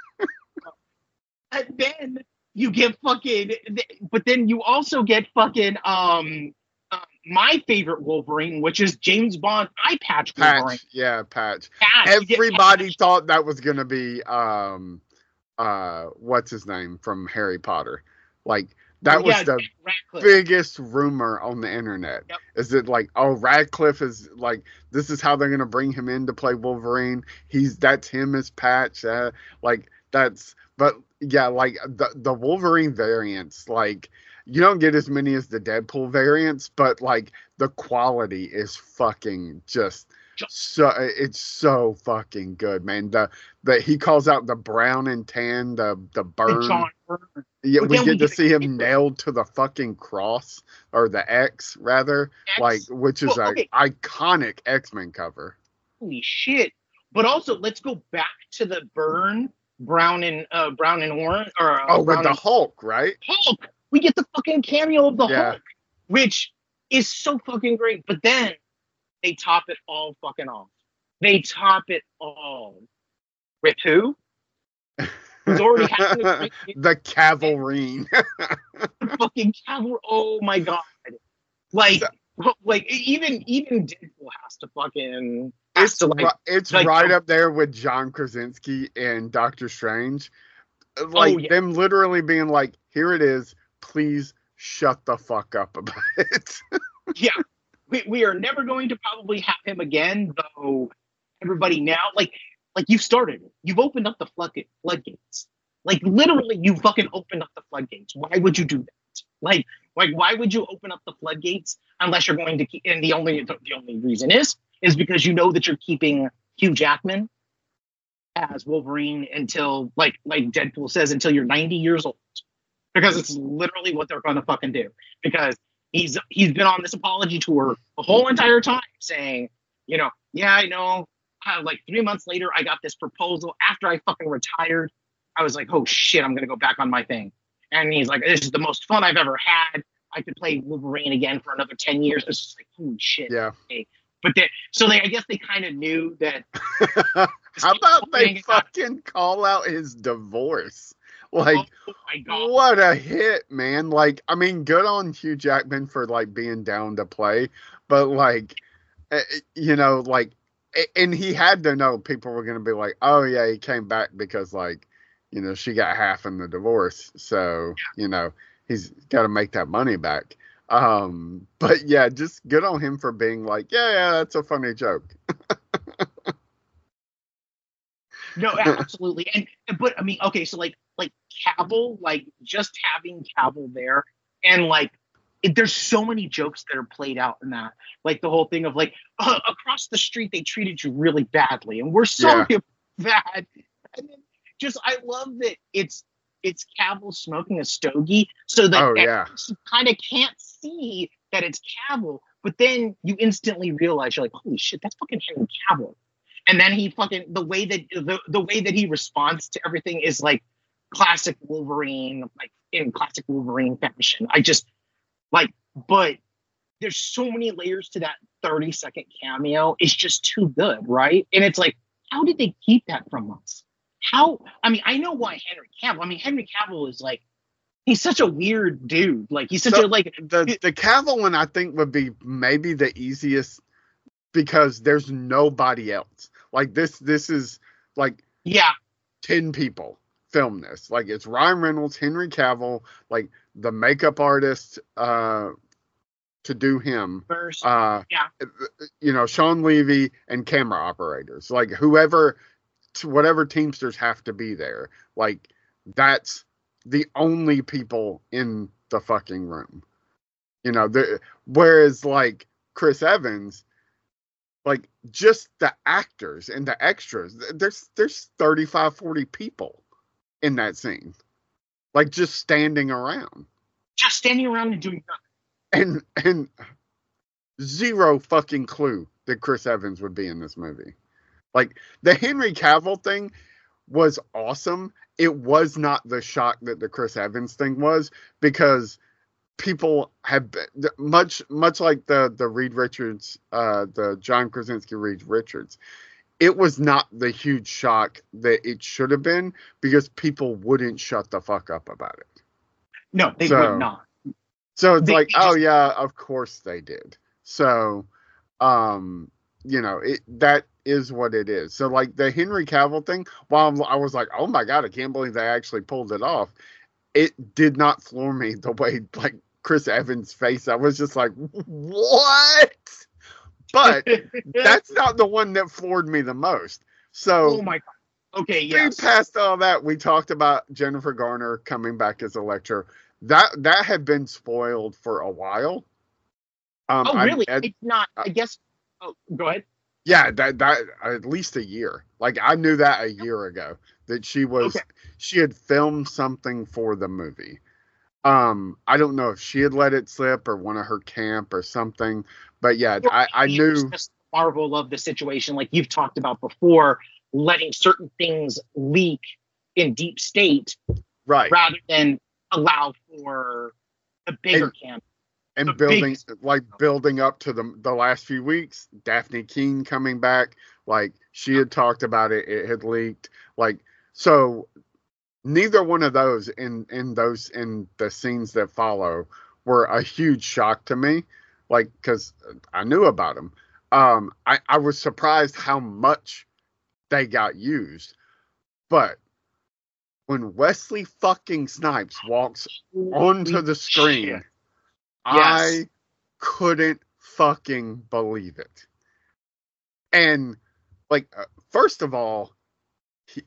And then you get fucking, but then you also get fucking um uh, my favorite Wolverine, which is James Bond eye patch Wolverine. Patch, yeah, Patch. Patch, you get Everybody Patch. thought that was gonna be um uh what's his name from Harry Potter. Like that was Yeah, the Radcliffe. biggest rumor on the internet. Yep. Is it like, oh, Radcliffe is like, this is how they're gonna bring him in to play Wolverine. He's that's him as Patch. Uh, like that's, but yeah, like the the Wolverine variants, like you don't get as many as the Deadpool variants, but like the quality is fucking just so it's so fucking good, man. The the he calls out the brown and tan, the the burn. John Byrne. Yeah, But we then get we to get see a him kicker. nailed to the fucking cross or the X rather, X. like which is Well, a okay. iconic X-Men cover. Holy shit! But also, let's go back to the Byrne, brown and uh, brown and orange, or uh, Oh, brown with the and Hulk, right? Hulk. We get the fucking cameo of the Yeah. Hulk, which is so fucking great. But then they top it all fucking off. They top it all with who? Who's already having a great The Cavalrine. fucking cavalry. Oh my god! Like, like even even Deadpool has to fucking has It's to like. ri- it's like, right um, up there with John Krasinski and Doctor Strange. Like Oh, yeah. them literally being like, "Here it is. Please shut the fuck up about it." Yeah, we, we are never going to probably have him again, though. Everybody now, like, like you've started it. You've opened up the floodgate, floodgates. Like literally, you fucking opened up the floodgates. Why would you do that? Like, like why would you open up the floodgates unless you're going to keep? And the only the, the only reason is is because you know that you're keeping Hugh Jackman as Wolverine until like like Deadpool says until you're ninety years old, because it's literally what they're going to fucking do. Because he's he's been on this apology tour the whole entire time saying, you know, yeah, I know. Uh, like three months later, I got this proposal after I fucking retired. I was like, oh shit, I'm gonna go back on my thing. And he's like, this is the most fun I've ever had. I could play Wolverine again for another ten years. It's just like, holy shit. Yeah. But they, so they, I guess they kind of knew that. How about they Thing got- fucking call out his divorce? Like, oh my god. what a hit, man. Like, I mean, good on Hugh Jackman for, like, being down to play. But, like, eh, you know, like, eh, and he had to know people were going to be like, oh, yeah, he came back because, like, you know, she got half in the divorce. So, you know, he's got to make that money back. Um, but, yeah, just good on him for being like, yeah, yeah, that's a funny joke. No, absolutely. And but I mean, okay, so like like Cavill, like just having Cavill there, and like it, there's so many jokes that are played out in that. Like the whole thing of like uh, across the street they treated you really badly, and we're sorry about that. And then just I love that it's it's Cavill smoking a stogie, so that Oh, yeah. you kind of can't see that it's Cavill, but then you instantly realize you're like, holy shit, that's fucking Henry Cavill. And then he fucking the way that the, the way that he responds to everything is like classic Wolverine, like in classic Wolverine fashion. I just like, but there's so many layers to that thirty second cameo. It's just too good, right? And it's like, how did they keep that from us? How? I mean, I know why Henry Cavill. I mean, Henry Cavill is like, he's such a weird dude. Like he's such So, a like The the Cavill one I think would be maybe the easiest because there's nobody else. Like this this is like yeah. ten people film this. Like it's Ryan Reynolds, Henry Cavill, like the makeup artist uh to do him. First, Uh yeah. you know, Sean Levy and camera operators. Like whoever whatever teamsters have to be there. Like that's the only people in the fucking room. You know, the, whereas like Chris Evans, like just the actors and the extras, there's there's thirty-five, forty people in that scene. Like just standing around. Just standing around and doing nothing. And and zero fucking clue that Chris Evans would be in this movie. Like the Henry Cavill thing, was awesome. It was not the shock that the Chris Evans thing was, because people have been, much much like the the Reed Richards, uh, the John Krasinski Reed Richards. It was not the huge shock that it should have been, because people wouldn't shut the fuck up about it. No, they so, would not. So it's They- like, they oh just- yeah, of course they did. So, um, you know, it that is what it is. So like the Henry Cavill thing, while I was like, oh my God, I can't believe they actually pulled it off. It did not floor me the way like Chris Evans' face. I was just like, what? But that's not the one that floored me the most. So Oh my god. Okay, yes. past all that, we talked about Jennifer Garner coming back as Elektra. That that had been spoiled for a while. Um, Oh, really? I, I, it's not. I guess. Oh, go ahead. yeah, that that at least a year. Like I knew that a year ago that she was Okay. she had filmed something for the movie. Um, I don't know if she had let it slip or one of her camp or something, but yeah, I, I It knew. was just the marvel of the situation, like you've talked about before, letting certain things leak in deep state Right. rather than allow for the bigger And- camp. And the building, big- like building up to the the last few weeks, Daphne Keene coming back, like she had talked about it, it had leaked, like so. Neither one of those in in those in the scenes that follow were a huge shock to me, like because I knew about them. Um, I I was surprised how much they got used, but when Wesley fucking Snipes walks onto the screen, Shit. I couldn't fucking believe it. And like, uh, first of all, he,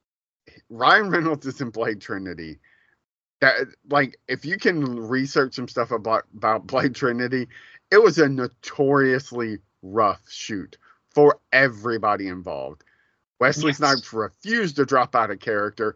Ryan Reynolds is in Blade Trinity. That like, if you can research some stuff about about Blade Trinity, it was a notoriously rough shoot for everybody involved. Wesley Yes. Snipes refused to drop out of character.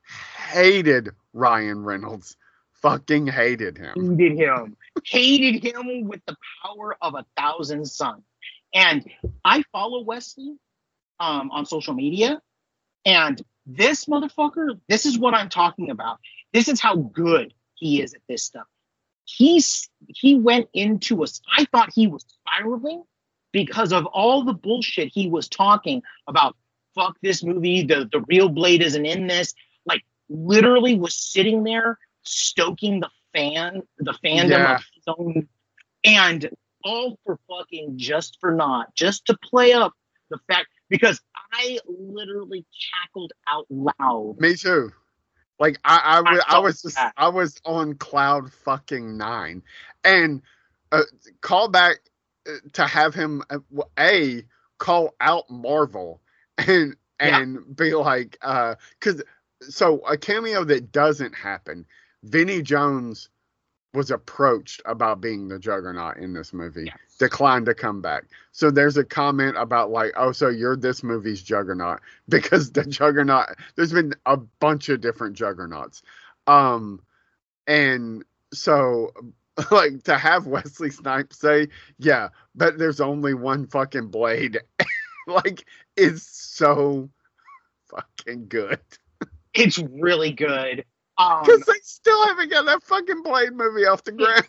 Hated Ryan Reynolds. Fucking hated him. Hated him. Hated him with the power of a thousand suns. And I follow Wesley um, on social media, and this motherfucker, this is what I'm talking about. This is how good he is at this stuff. He's he went into us. I thought he was spiraling because of all the bullshit he was talking about. Fuck this movie. The the real Blade isn't in this. Like literally was sitting there stoking the fan, the fandom Yeah. of his own, and all for fucking just for not, just to play up the fact, because I literally cackled out loud. Me too. Like I, I, was, I felt was just, that. I was on cloud fucking nine, and uh, call back uh, to have him uh, a call out Marvel and and be like, uh, because so a cameo that doesn't happen. Vinnie Jones was approached about being the Juggernaut in this movie, Yes. declined to come back. So there's a comment about like, oh, so you're this movie's Juggernaut, because the Juggernaut, there's been a bunch of different Juggernauts. Um, and so like to have Wesley Snipes say, yeah, but there's only one fucking Blade, like is so fucking good. It's really good. Um, Because they still haven't got that fucking Blade movie off the ground.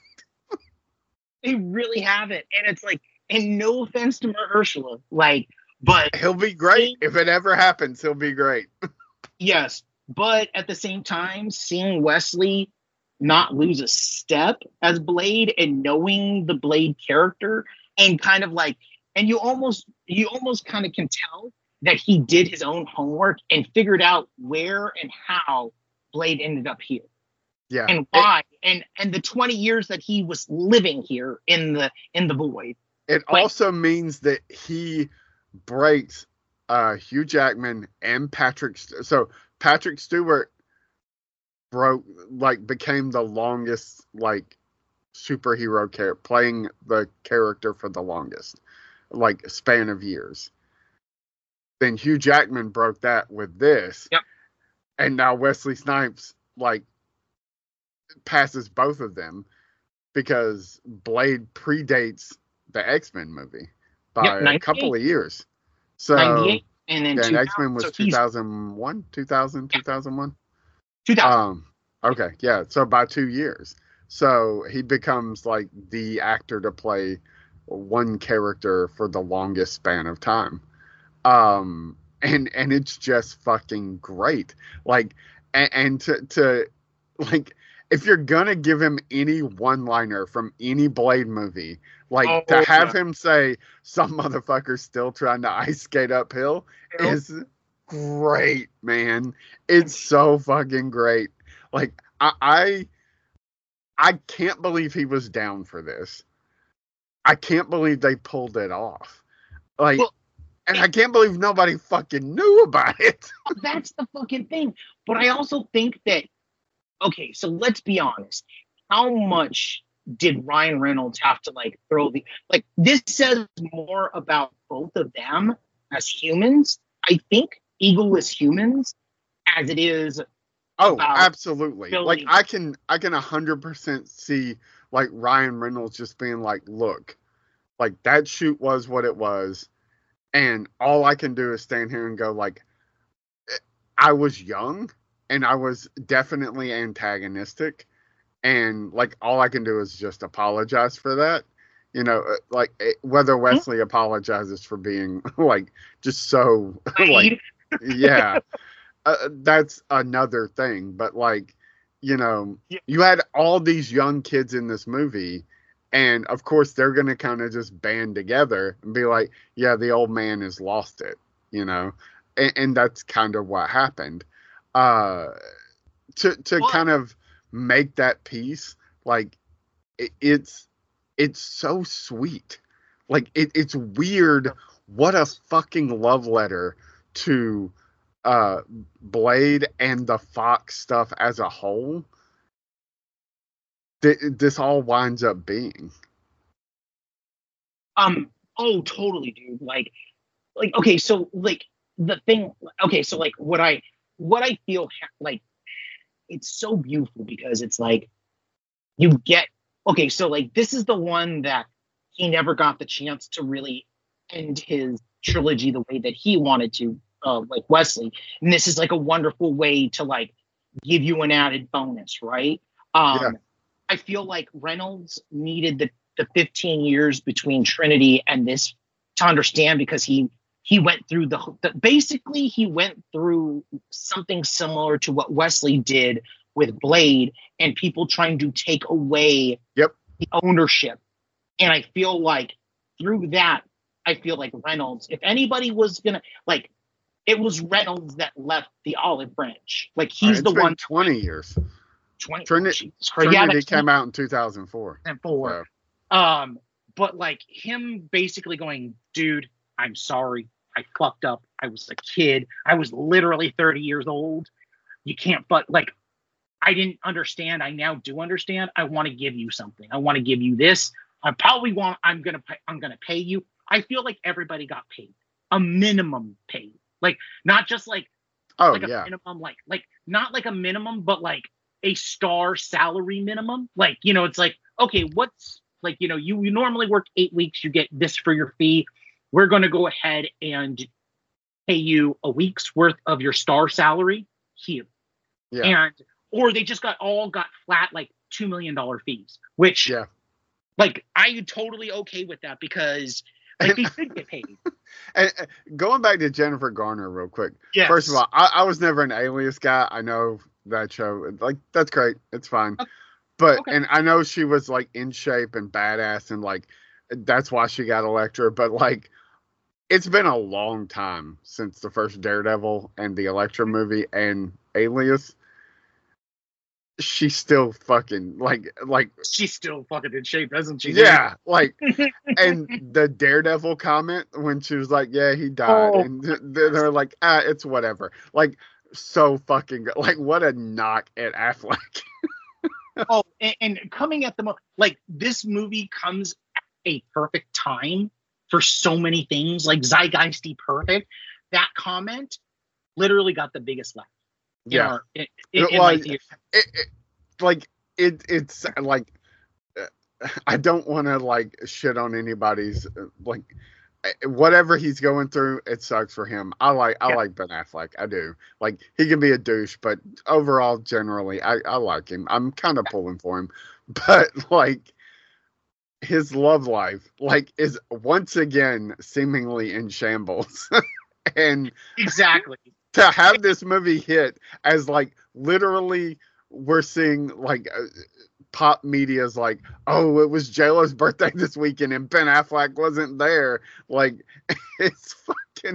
they really have it, and it's like, and no offense to Mahershala, like, but He'll be great. If it ever happens, he'll be great. yes, but at the same time, seeing Wesley not lose a step as Blade and knowing the Blade character, and kind of like, and you almost, you almost kind of can tell that he did his own homework and figured out where and how Blade ended up here Yeah. and why, and and the twenty years that he was living here in the in the void. It, it Like- also means that he breaks uh, Hugh Jackman and Patrick. St- So Patrick Stewart broke, like, became the longest, like, superhero character, playing the character for the longest, like, span of years. Then Hugh Jackman broke that with this. Yep. And now Wesley Snipes, like, passes both of them because Blade predates the X-Men movie by Yep, a couple ninety-eight. of years. So ninety-eight, and then Yeah, and two thousand, X-Men was so two he's thousand one, two thousand, two thousand one. two thousand. Um, okay, yeah. So by two years, so he becomes like the actor to play one character for the longest span of time. Um, and and it's just fucking great. Like, and, and to to like, if you're gonna give him any one-liner from any Blade movie, like Oh, to have yeah. him say some motherfucker's still trying to ice skate uphill Yep. is great, man. It's so fucking great. Like I, I I can't believe he was down for this. I can't believe they pulled it off. Like, Well, and I can't believe nobody fucking knew about it. That's the fucking thing. But I also think that, okay, so let's be honest. How much did Ryan Reynolds have to like throw the like? This says more about both of them as humans. I think egoless humans, as it is. Oh, about absolutely. Like building- I can, I can a hundred percent see like Ryan Reynolds just being like, "Look, like that shoot was what it was, and all I can do is stand here and go like, I was young and I was definitely antagonistic, and like all I can do is just apologize for that." You know, uh, like eh, whether Wesley mm-hmm. apologizes for being like just so like, yeah. Uh, that's another thing, but like, you know, yeah. you had all these young kids in this movie, and of course they're gonna kind of just band together and be like, yeah, the old man has lost it, you know, and, and that's kind of what happened. Uh, to to what? kind of make that piece, like, it, it's it's so sweet, like it, it's weird. What a fucking love letter to uh Blade and the Fox stuff as a whole th- this all winds up being. Um oh totally, dude. Like like okay, so like the thing okay, so like what I what I feel ha- like it's so beautiful because it's like you get okay, so like this is the one that he never got the chance to really end his trilogy the way that he wanted to. Uh, like Wesley, and this is like a wonderful way to like give you an added bonus, right? Um, yeah. I feel like Reynolds needed the, the fifteen years between Trinity and this to understand because he he went through the, the basically he went through something similar to what Wesley did with Blade and people trying to take away yep. the ownership, and I feel like through that, I feel like Reynolds, if anybody was gonna like. It was Reynolds that left the olive branch. Like he's it's the been one. Twenty years. Twenty. Trinity, oh, Trinity yeah, came out in two thousand four. And four. So. Um, but like him basically going, dude, I'm sorry, I fucked up. I was a kid. I was literally thirty years old. You can't. But like, I didn't understand. I now do understand. I want to give you something. I want to give you this. I probably want. I'm gonna. Pay, I'm gonna pay you. I feel like everybody got paid a minimum paid. Like not just like oh like a yeah minimum like like not like a minimum but like a star salary minimum. Like, you know, it's like, okay, what's like, you know, you, you normally work eight weeks, you get this for your fee. We're going to go ahead and pay you a week's worth of your star salary here. Yeah. And or they just got all got flat like two million dollars fees, which yeah. like I totally okay with that because like they should get paid. And going back to Jennifer Garner real quick. Yes. First of all, I, I was never an Alias guy. I know that show. Like, that's great. It's fine. Okay. But, okay. and I know she was like in shape and badass and like, that's why she got Elektra. But like, it's been a long time since the first Daredevil and the Elektra movie and Alias. She's still fucking like like she's still fucking in shape, isn't she? Yeah, like and the Daredevil comment when she was like, "Yeah, he died," oh. and they're like, "Ah, it's whatever." Like so fucking good. Like what a knock at Affleck. oh, and, and coming at the mo- like this movie comes at a perfect time for so many things, like zeitgeisty perfect. That comment literally got the biggest laugh. Yeah, our, in, in, it, was, it, it, like it. It's like uh, I don't want to like shit on anybody's uh, like whatever he's going through, it sucks for him. I like I Yeah. like Ben Affleck. I do. Like, he can be a douche, but overall, generally, I, I like him. I'm kind of pulling for him. But, like, his love life, like, is once again seemingly in shambles. And Exactly. to have this movie hit as, like, literally we're seeing, like, uh, pop media's like, oh, it was J-Lo's birthday this weekend and Ben Affleck wasn't there. Like, it's fucking,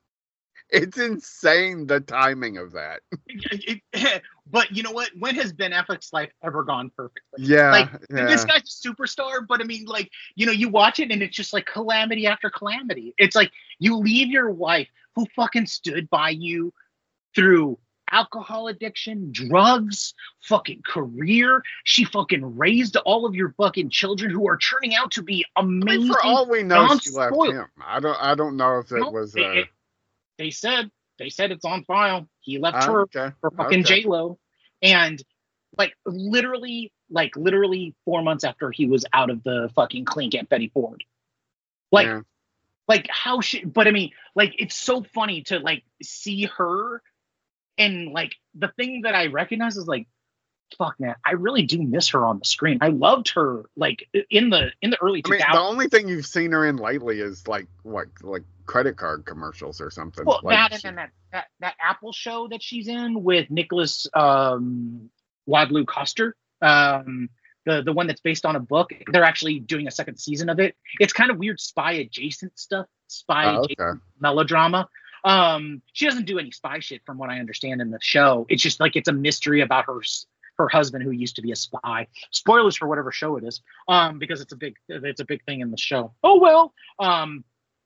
it's insane, the timing of that. It- it- but you know what? When has Ben Affleck's life ever gone perfectly? Yeah, Like, yeah. this guy's a superstar, but I mean, like, you know, you watch it and it's just like calamity after calamity. It's like you leave your wife who fucking stood by you through alcohol addiction, drugs, fucking career. She fucking raised all of your fucking children who are turning out to be I amazing. mean, for all we know, she left non-spoiled. him. I don't. I don't know if it No, was. it- Uh, it- they said they said it's on file. He left uh, her okay. for fucking okay. J Lo, and like literally, like literally four months after he was out of the fucking clink at Betty Ford. Like, Yeah. like how should? But I mean, like it's so funny to like see her, and like the thing that I recognize is like, fuck man, I really do miss her on the screen. I loved her like in the in the early I two mean, the thousands. only thing you've seen her in lately is like what, like credit card commercials or something. Well, like, that and then that, that that Apple show that she's in with Nicholas um, Wadley Coster, um, the the one that's based on a book. They're actually doing a second season of it. It's kind of weird spy adjacent stuff, spy Oh, adjacent okay. melodrama. Um, she doesn't do any spy shit from what I understand in the show. It's just like it's a mystery about her s- her husband who used to be a spy. Spoilers for whatever show it is, um, because it's a big it's a big thing in the show. Oh well, um,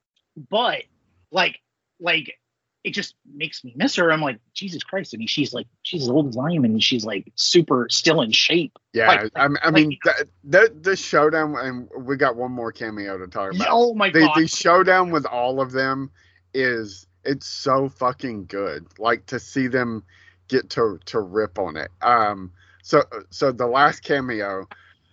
but like like it just makes me miss her. I'm like, Jesus Christ. I mean, she's like, she's as old as I am, and she's like super still in shape. Yeah, Like- I, I like- mean, the, the the showdown, and we got one more cameo to talk about. Oh my the, God. the showdown with all of them is, it's so fucking good. Like, to see them get to to rip on it. Um, so so the last cameo,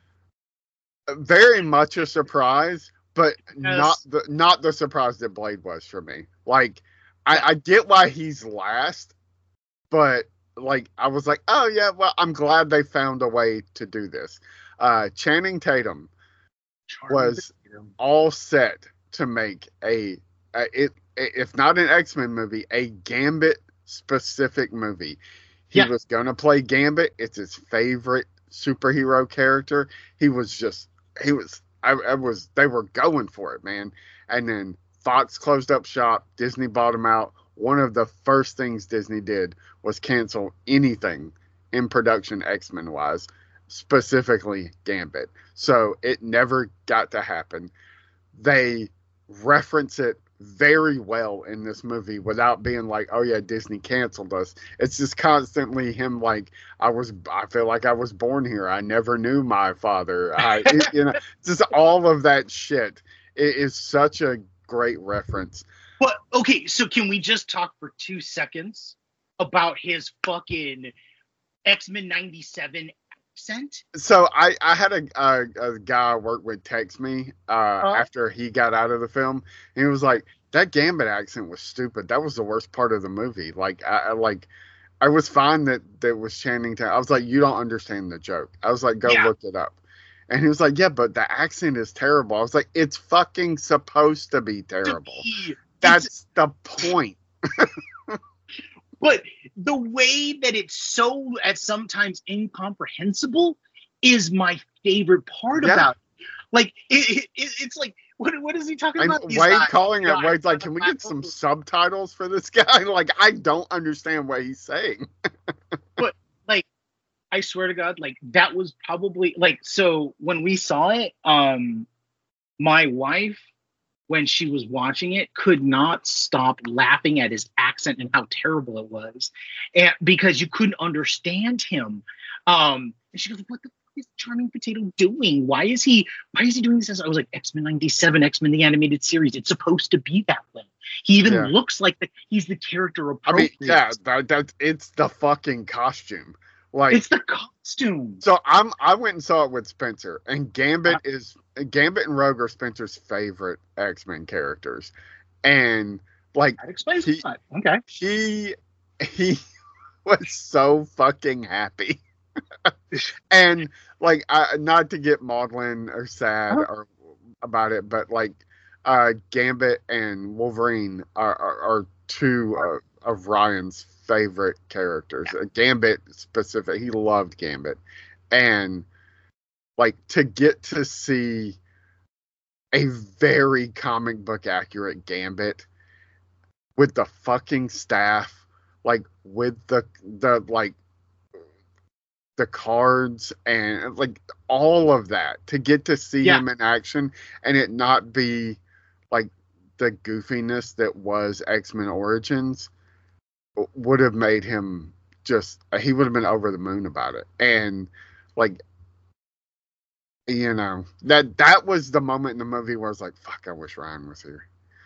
very much a surprise, but not the not the surprise that Blade was for me. Like, I, I get why he's last, but like I was like, oh yeah, well, I'm glad they found a way to do this. Uh, Channing Tatum was all set to make a, a it if not an X-Men movie, a Gambit specific movie. He Yeah. was gonna play Gambit. It's his favorite superhero character. He was just he was I, I was they were going for it, man. And then Fox closed up shop. Disney bought him out. One of the first things Disney did was cancel anything in production X-Men wise, specifically Gambit. So it never got to happen. They reference it very well in this movie without being like, oh yeah, Disney canceled us. It's just constantly him like, I was, I feel like I was born here. I never knew my father. I, it, you know, just all of that shit. It is such a great reference. But okay, so can we just talk for two seconds about his fucking X-Men ninety-seven accent? So I, I had a, a, a guy I worked with text me uh, Huh? after he got out of the film, and he was like, "That Gambit accent was stupid. That was the worst part of the movie. Like, I, I like, I was fine that that was Channing Tatum. I was like, you don't understand the joke. I was like, go Yeah. look it up." And he was like, "Yeah, but the accent is terrible." I was like, "It's fucking supposed to be terrible. It's- That's the point." But the way that it's so at sometimes incomprehensible is my favorite part Yeah. about it. Like it, it, it's like what what is he talking And about? He's Wade like, calling it, "God, Wade's like, "Can we get some subtitles for this guy?" Like, I don't understand what he's saying. like I swear to God, like that was probably like so when we saw it, um my wife, when she was watching it, could not stop laughing at his accent and how terrible it was. And because you couldn't understand him. Um and she goes, what the fuck is Charming Potato doing? Why is he why is he doing this? I was like, X-Men ninety-seven, X-Men the animated series. It's supposed to be that way. He even Yeah. looks like the, he's the character I mean, appropriate. yeah, that, that it's the fucking costume. Like it's the costumes. So I'm I went and saw it with Spencer, and Gambit uh, is Gambit and Rogue are Spencer's favorite X-Men characters, and like that explains he, that. Okay, he he was so fucking happy, and like I, not to get maudlin or sad huh? or about it, but like uh, Gambit and Wolverine are are, are two uh, of Ryan's favorite characters. Yeah. Gambit specific, he loved Gambit, and like to get to see a very comic book accurate Gambit with the fucking staff, like with the the like the cards and like all of that, to get to see yeah. him in action and it not be like the goofiness that was X-Men Origins, would have made him just, he would have been over the moon about it. And like, you know, that that was the moment in the movie where I was like, fuck, I wish Ryan was here.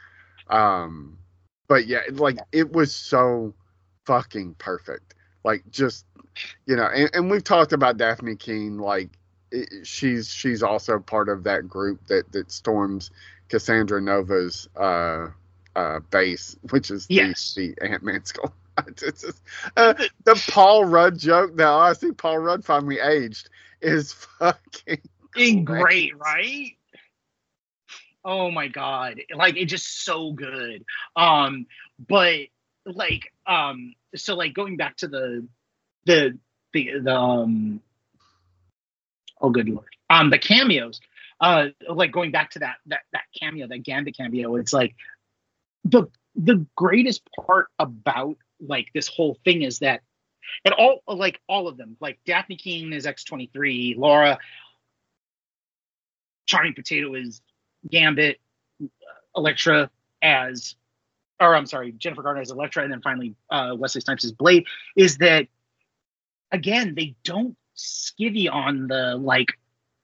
Um, but yeah, like it was so fucking perfect. Like just, you know, and, and we've talked about Daphne Keane, like it, she's she's also part of that group that, that storms Cassandra Nova's uh, uh, base, which is yes. the, the Ant-Man skull. It's just, uh, the Paul Rudd joke that oh, I see Paul Rudd finally aged is fucking great, great, right? Oh my god, like it's just so good. Um, but like, um, so like going back to the the the the um, oh good lord, um, the cameos. Uh, like going back to that that that cameo, that Gambit cameo. It's like the the greatest part about like this whole thing is that, and all like all of them, like Daphne Keane is X twenty-three, Laura Charming Potato is Gambit, Elektra as, or I'm sorry, Jennifer Garner as Elektra, and then finally uh, Wesley Snipes as Blade. Is that again? They don't skivvy on the like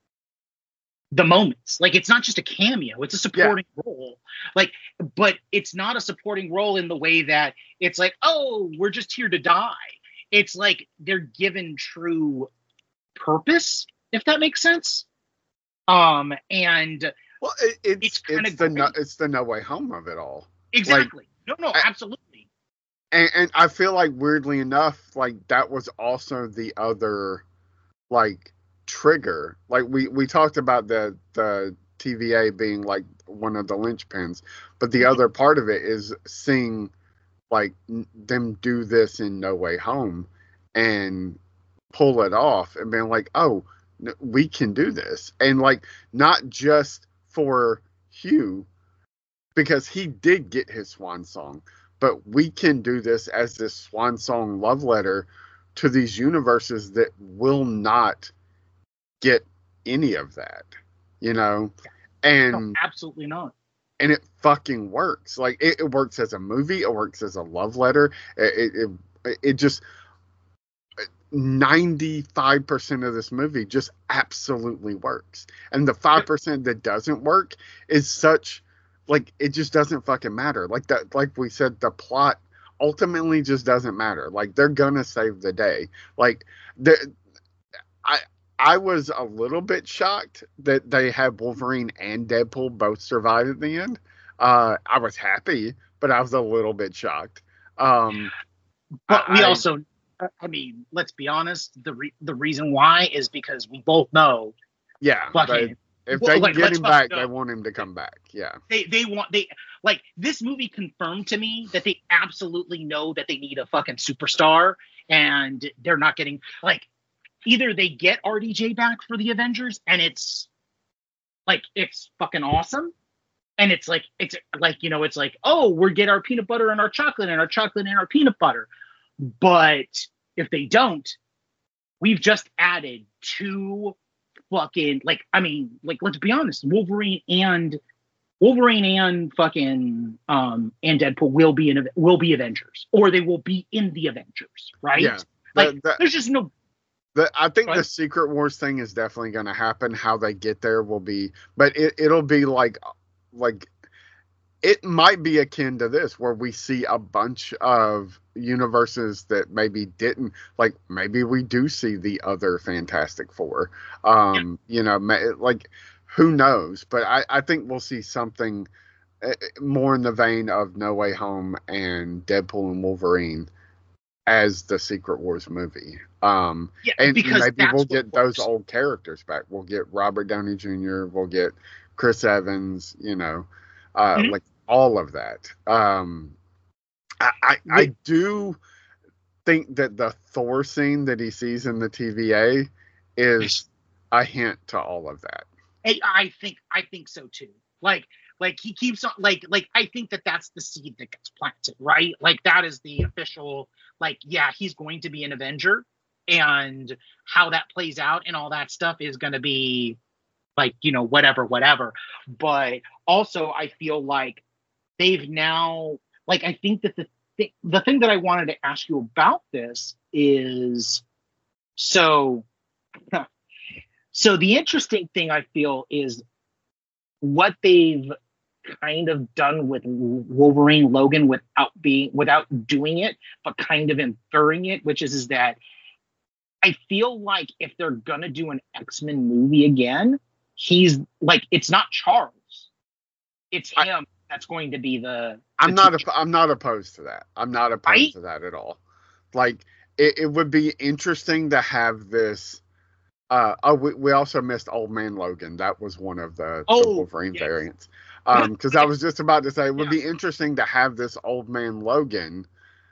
the moments. Like it's not just a cameo; it's a supporting yeah. role. Like, but it's not a supporting role in the way that it's like, oh, we're just here to die. It's like they're given true purpose, if that makes sense. Um, and well, it, it's it's, kind it's of the no, it's the No Way Home of it all. Exactly. Like, no, no, I, absolutely. And, and I feel like weirdly enough, like that was also the other, like. trigger. Like we we talked about the the T V A being like one of the linchpins, but the other part of it is seeing like them do this in No Way Home and pull it off and being like, oh, we can do this. And like not just for Hugh, because he did get his swan song, but we can do this as this swan song love letter to these universes that will not get any of that, you know, and no, absolutely not. And it fucking works. Like it, it works as a movie. It works as a love letter. It it, it, it just ninety-five percent of this movie just absolutely works, and the five percent that doesn't work is such like it just doesn't fucking matter. Like that, like we said, the plot ultimately just doesn't matter. Like they're gonna save the day. Like the I. I was a little bit shocked that they had Wolverine and Deadpool both survive at the end. Uh, I was happy, but I was a little bit shocked. Um, but we I, also, I mean, let's be honest. The re- the reason why is because we both know. Yeah. Fucking, if they like, get him back, they want him to come back. Yeah. They they want they like this movie confirmed to me that they absolutely know that they need a fucking superstar, and they're not getting like. Either they get R D J back for the Avengers and it's like it's fucking awesome, and it's like it's like you know it's like oh we're get our peanut butter and our chocolate and our chocolate and our peanut butter, but if they don't, we've just added two fucking like I mean like let's be honest, Wolverine and Wolverine and fucking um and Deadpool will be in will be Avengers, or they will be in the Avengers, right? Yeah, like that, that, there's just no. The, I think right. the Secret Wars thing is definitely going to happen. How they get there will be, but it, it'll be like, like it might be akin to this, where we see a bunch of universes that maybe didn't, like maybe we do see the other Fantastic Four. Um, you know, like who knows? But I, I think we'll see something more in the vein of No Way Home and Deadpool and Wolverine as the Secret Wars movie. Um, yeah, and because maybe we'll get works. those old characters back. We'll get Robert Downey Junior We'll get Chris Evans, you know, uh, mm-hmm. like all of that. Um, I, I, I do think that the Thor scene that he sees in the T V A is a hint to all of that. I think, I think so too. Like, like he keeps on, like, like I think that that's the seed that gets planted, right? Like that is the official, like, yeah, he's going to be an Avenger, and how that plays out and all that stuff is going to be, like, you know, whatever, whatever. But also, I feel like they've now, like, I think that the th- the thing that I wanted to ask you about this is, so, so the interesting thing I feel is what they've kind of done with Wolverine Logan without being, without doing it, but kind of inferring it, which is, is that I feel like if they're gonna do an X-Men movie again, he's like, it's not Charles, it's him I, that's going to be the. the I'm not. Teacher. I'm not opposed to that. I'm not opposed right? to that at all. Like it, it would be interesting to have this. Uh, oh, we, we also missed Old Man Logan. That was one of the, oh, the Wolverine yes. variants. Um, because I was just about to say it would yeah. be interesting to have this Old Man Logan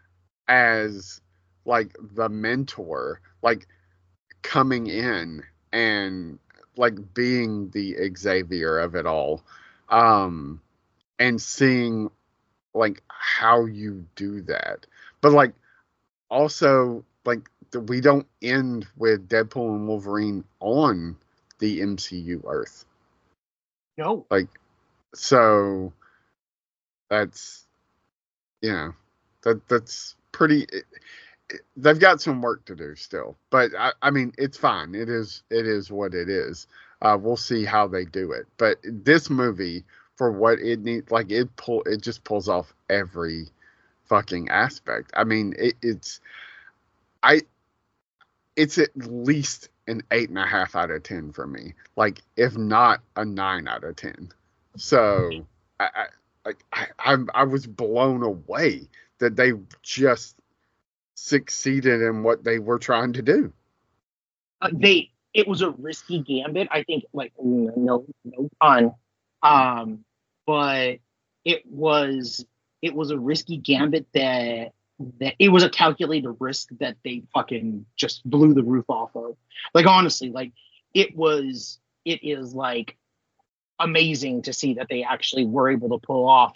as like the mentor, like coming in and like being the Xavier of it all, um, and seeing like how you do that. But like also like we don't end with Deadpool and Wolverine on the M C U Earth. No. Like, so that's, you know, that that's pretty, it, it, they've got some work to do still, but I, I mean, it's fine. It is, it is what it is. Uh, we'll see how they do it. But this movie, for what it needs, like it pull, it just pulls off every fucking aspect. I mean, it, it's, I, it's at least an eight and a half out of ten for me. Like, if not a nine out of ten. So I, I like I, I, I was blown away that they just succeeded in what they were trying to do. Uh, they it was a risky gambit. I think, like no no pun, um, but it was it was a risky gambit that. That it was a calculated risk that they fucking just blew the roof off of. Like, honestly, like it was, it is like amazing to see that they actually were able to pull off.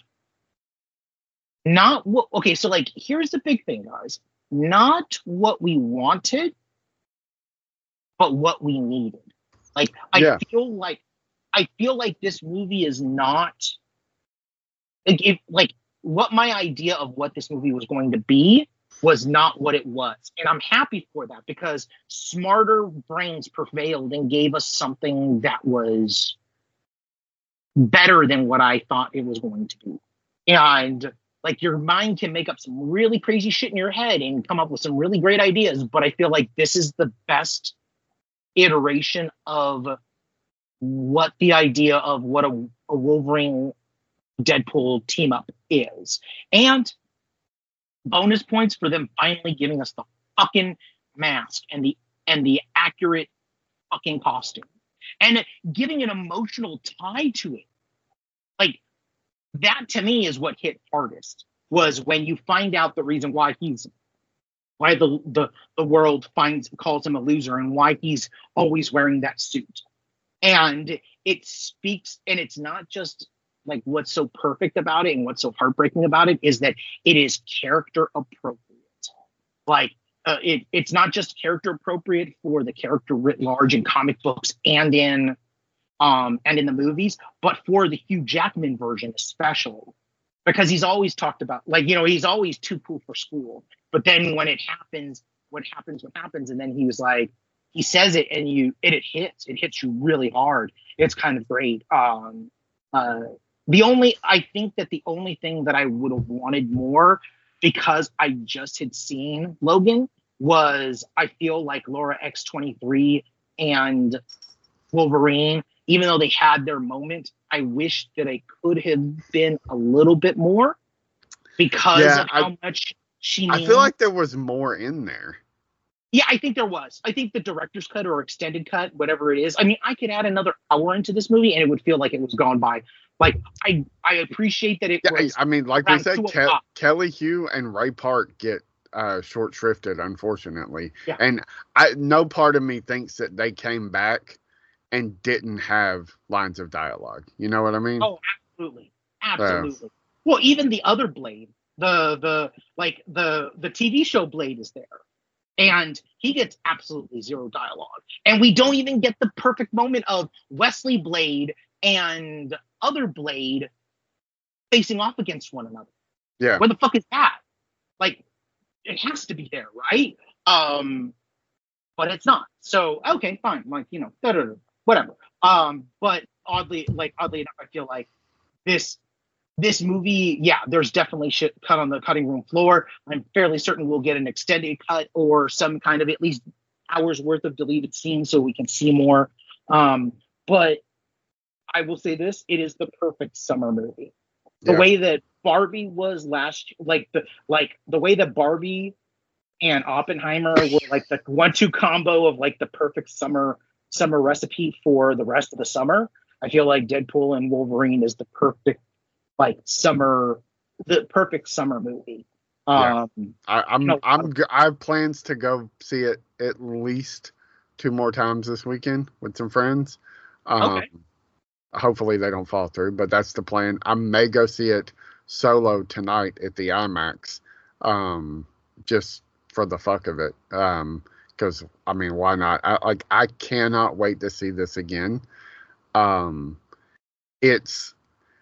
Not what, okay, so like, here's the big thing, guys. Not what we wanted, but what we needed. Like, I yeah. feel like, I feel like this movie is not, like, if, like, what my idea of what this movie was going to be was not what it was. And I'm happy for that, because smarter brains prevailed and gave us something that was better than what I thought it was going to be. And like, your mind can make up some really crazy shit in your head and come up with some really great ideas. But I feel like this is the best iteration of what the idea of what a, a Wolverine Deadpool team up is. And bonus points for them finally giving us the fucking mask and the and the accurate fucking costume and giving an emotional tie to it. Like, that to me is what hit hardest, was when you find out the reason why he's why the the, the world finds calls him a loser and why he's always wearing that suit. And it speaks, and it's not just like what's so perfect about it and what's so heartbreaking about it is that it is character appropriate. Like, uh, it, it's not just character appropriate for the character writ large in comic books and in um and in the movies, but for the Hugh Jackman version especially, because he's always talked about, like, you know, he's always too cool for school. But then when it happens, what happens, what happens, and then he was like, he says it, and you, it, it hits, it hits you really hard. It's kind of great. Um, uh, The only, I think that the only thing that I would have wanted more, because I just had seen Logan, was I feel like Laura X twenty-three and Wolverine, even though they had their moment, I wish that I could have been a little bit more because Yeah, of how I, much she I means. feel like there was more in there. Yeah, I think there was. I think the director's cut or extended cut, whatever it is. I mean, I could add another hour into this movie and it would feel like it was gone by. Like, I I appreciate that it Yeah, was. I mean, like we around said, two Ke- o'clock. Kelly Hugh and Ray Park get uh, short shrifted, unfortunately. Yeah. And I, no part of me thinks that they came back and didn't have lines of dialogue. You know what I mean? Oh, absolutely, absolutely. Well, even the other Blade, the the like the the T V show Blade is there, and he gets absolutely zero dialogue, and we don't even get the perfect moment of Wesley Blade and other Blade facing off against one another. Yeah. Where the fuck is that? Like, it has to be there, right? Um, but it's not. So okay, fine. Like, you know, da, da, da, whatever. Um, but oddly, like oddly enough, I feel like this this movie, yeah, there's definitely shit cut on the cutting room floor. I'm fairly certain we'll get an extended cut or some kind of at least hours worth of deleted scenes so we can see more. Um, but I will say this: it is the perfect summer movie. The Yeah. way that Barbie was last, like the like the way that Barbie and Oppenheimer were like the one-two combo of like the perfect summer summer recipe for the rest of the summer. I feel like Deadpool and Wolverine is the perfect like summer, the perfect summer movie. Yeah. Um, I, I'm no, I'm g- I have plans to go see it at least two more times this weekend with some friends. Um, Okay. Hopefully they don't fall through, but that's the plan. I may go see it solo tonight at the IMAX, um, just for the fuck of it. Um, because I mean, why not? I, like I cannot wait to see this again. Um, it's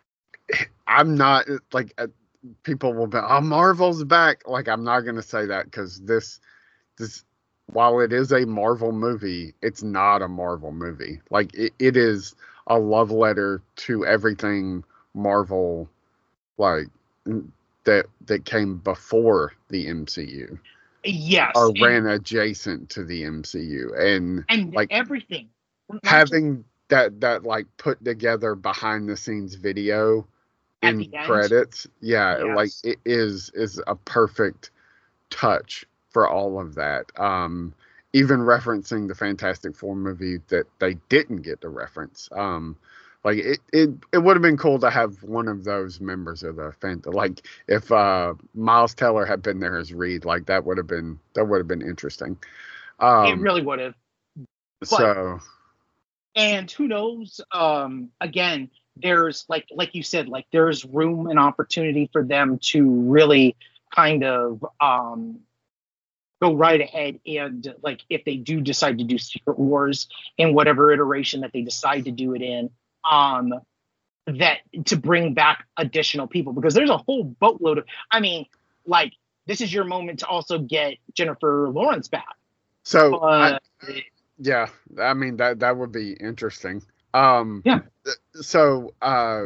I'm not like uh, people will be, oh, Marvel's back. Like I'm not gonna say that because this this while it is a Marvel movie, it's not a Marvel movie. Like it, it is a love letter to everything Marvel, like that that came before the M C U Yes, or and, ran adjacent to the M C U, and and like everything. Not just having that that like put together behind the scenes video at in the end. credits, yeah, Yes. like it is is a perfect touch for all of that. Um, even referencing the Fantastic Four movie that they didn't get to reference. Um, like it, it, it would have been cool to have one of those members of the fan. Like if uh, Miles Teller had been there as Reed, like that would have been that would have been interesting. Um, It really would have. so And who knows? Um, again, there's like like you said, like there's room and opportunity for them to really kind of um, go right ahead and like if they do decide to do Secret Wars in whatever iteration that they decide to do it in, um, that to bring back additional people because there's a whole boatload of. I mean, like this is your moment to also get Jennifer Lawrence back. so Uh, I, yeah, I mean that that would be interesting. Um, Yeah. So uh,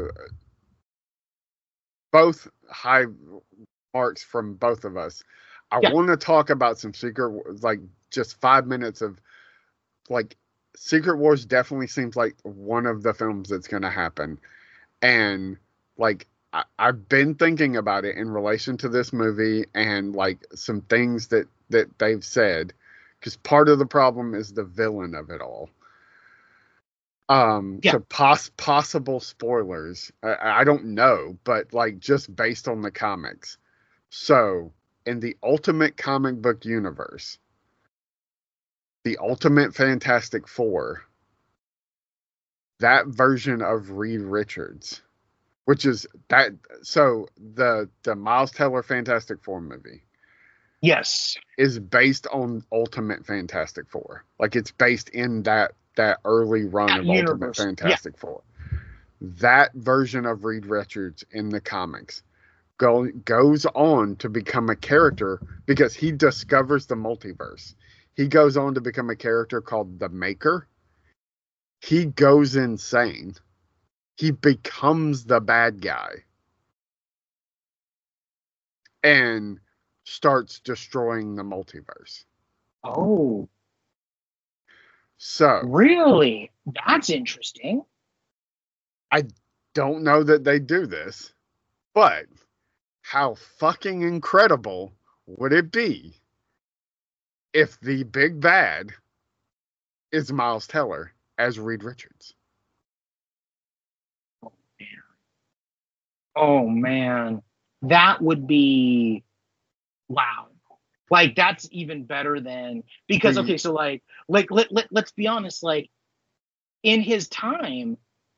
both high marks from both of us. I Yeah. want to talk about some Secret, like just five minutes of like Secret Wars definitely seems like one of the films that's going to happen. And like, I, I've been thinking about it in relation to this movie and like some things that, that they've said, because part of the problem is the villain of it all. Um, Yeah. so pos- possible spoilers. I, I don't know, but like just based on the comics. So in the Ultimate comic book universe, the Ultimate Fantastic Four, that version of Reed Richards, which is that, so the the Miles Teller Fantastic Four movie yes. is based on Ultimate Fantastic Four. Like it's based in that that early run That of universe, Ultimate Fantastic Four. That version of Reed Richards in the comics go, goes on to become a character because he discovers the multiverse. He goes on to become a character called the Maker. He goes insane he becomes the bad guy and starts destroying the multiverse. Oh, so really? That's interesting. I don't know that they do this, but how fucking incredible would it be if the big bad is Miles Teller as Reed Richards? Oh man. Oh man. That would be wow. Like that's even better than because okay, so like like let, let let's be honest, like in his time,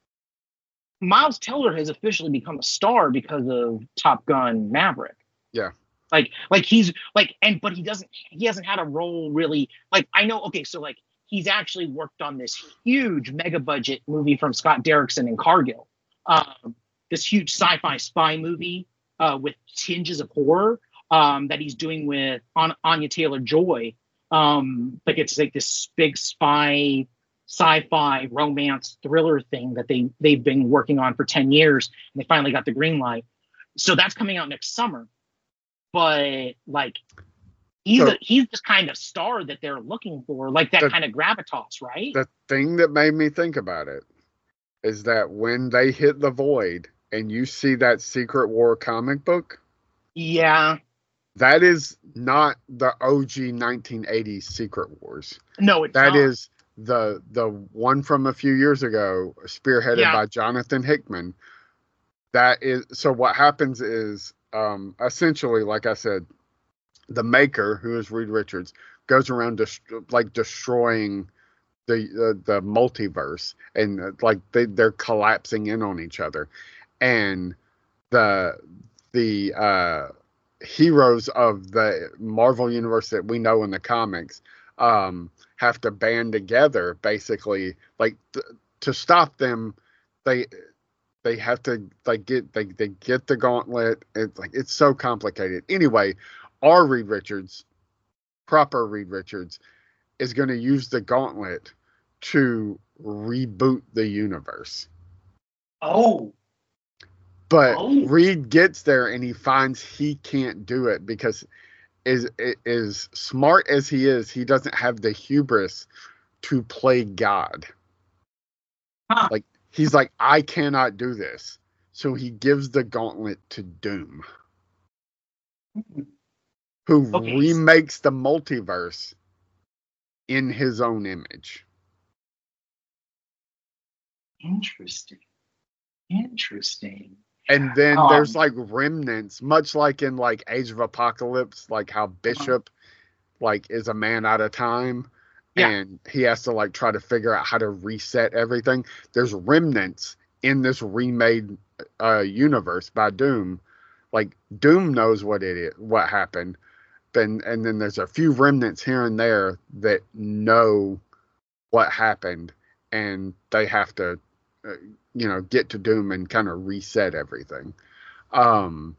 Miles Teller has officially become a star because of Top Gun Maverick. Yeah. Like like he's like and but he doesn't he hasn't had a role really like I know okay, so like he's actually worked on this huge mega budget movie from Scott Derrickson in Cargill. Um, this huge sci-fi spy movie uh, with tinges of horror. Um, that he's doing with An- Anya Taylor-Joy. Um, like it's like this big spy, sci-fi romance thriller thing that they they've been working on for ten years, and they finally got the green light. So that's coming out next summer. But like, he's So- a, he's this kind of star that they're looking for, like that The- kind of gravitas, right? The thing that made me think about it is that when they hit the void and you see that Secret War comic book, yeah. that is not the O G nineteen eighties Secret Wars. No, it's That not. is the the one from a few years ago, spearheaded Yeah. by Jonathan Hickman. That is so. What happens is, um, essentially, like I said, the maker, who is Reed Richards, goes around dest- like destroying the uh, the multiverse, and uh, like they they're collapsing in on each other, and the the uh, heroes of the Marvel universe that we know in the comics um, have to band together, basically, like th- to stop them. They they have to like get they they get the gauntlet. It's like it's so complicated. Anyway, our Reed Richards, proper Reed Richards, is going to use the gauntlet to reboot the universe. Oh, But Oh. Reed gets there and he finds he can't do it because is is smart as he is, he doesn't have the hubris to play God. Huh. Like he's like, I cannot do this. So he gives the gauntlet to Doom, who Okay. remakes the multiverse in his own image. Interesting. Interesting. And then Um, there's like remnants, much like in like Age of Apocalypse, like how Bishop like is a man at a time, Yeah. and he has to like try to figure out how to reset everything. There's remnants in this remade uh, universe by Doom. Like Doom knows what it is, what happened, then and then there's a few remnants here and there that know what happened, and they have to, uh, you know, get to Doom and kind of reset everything. Um,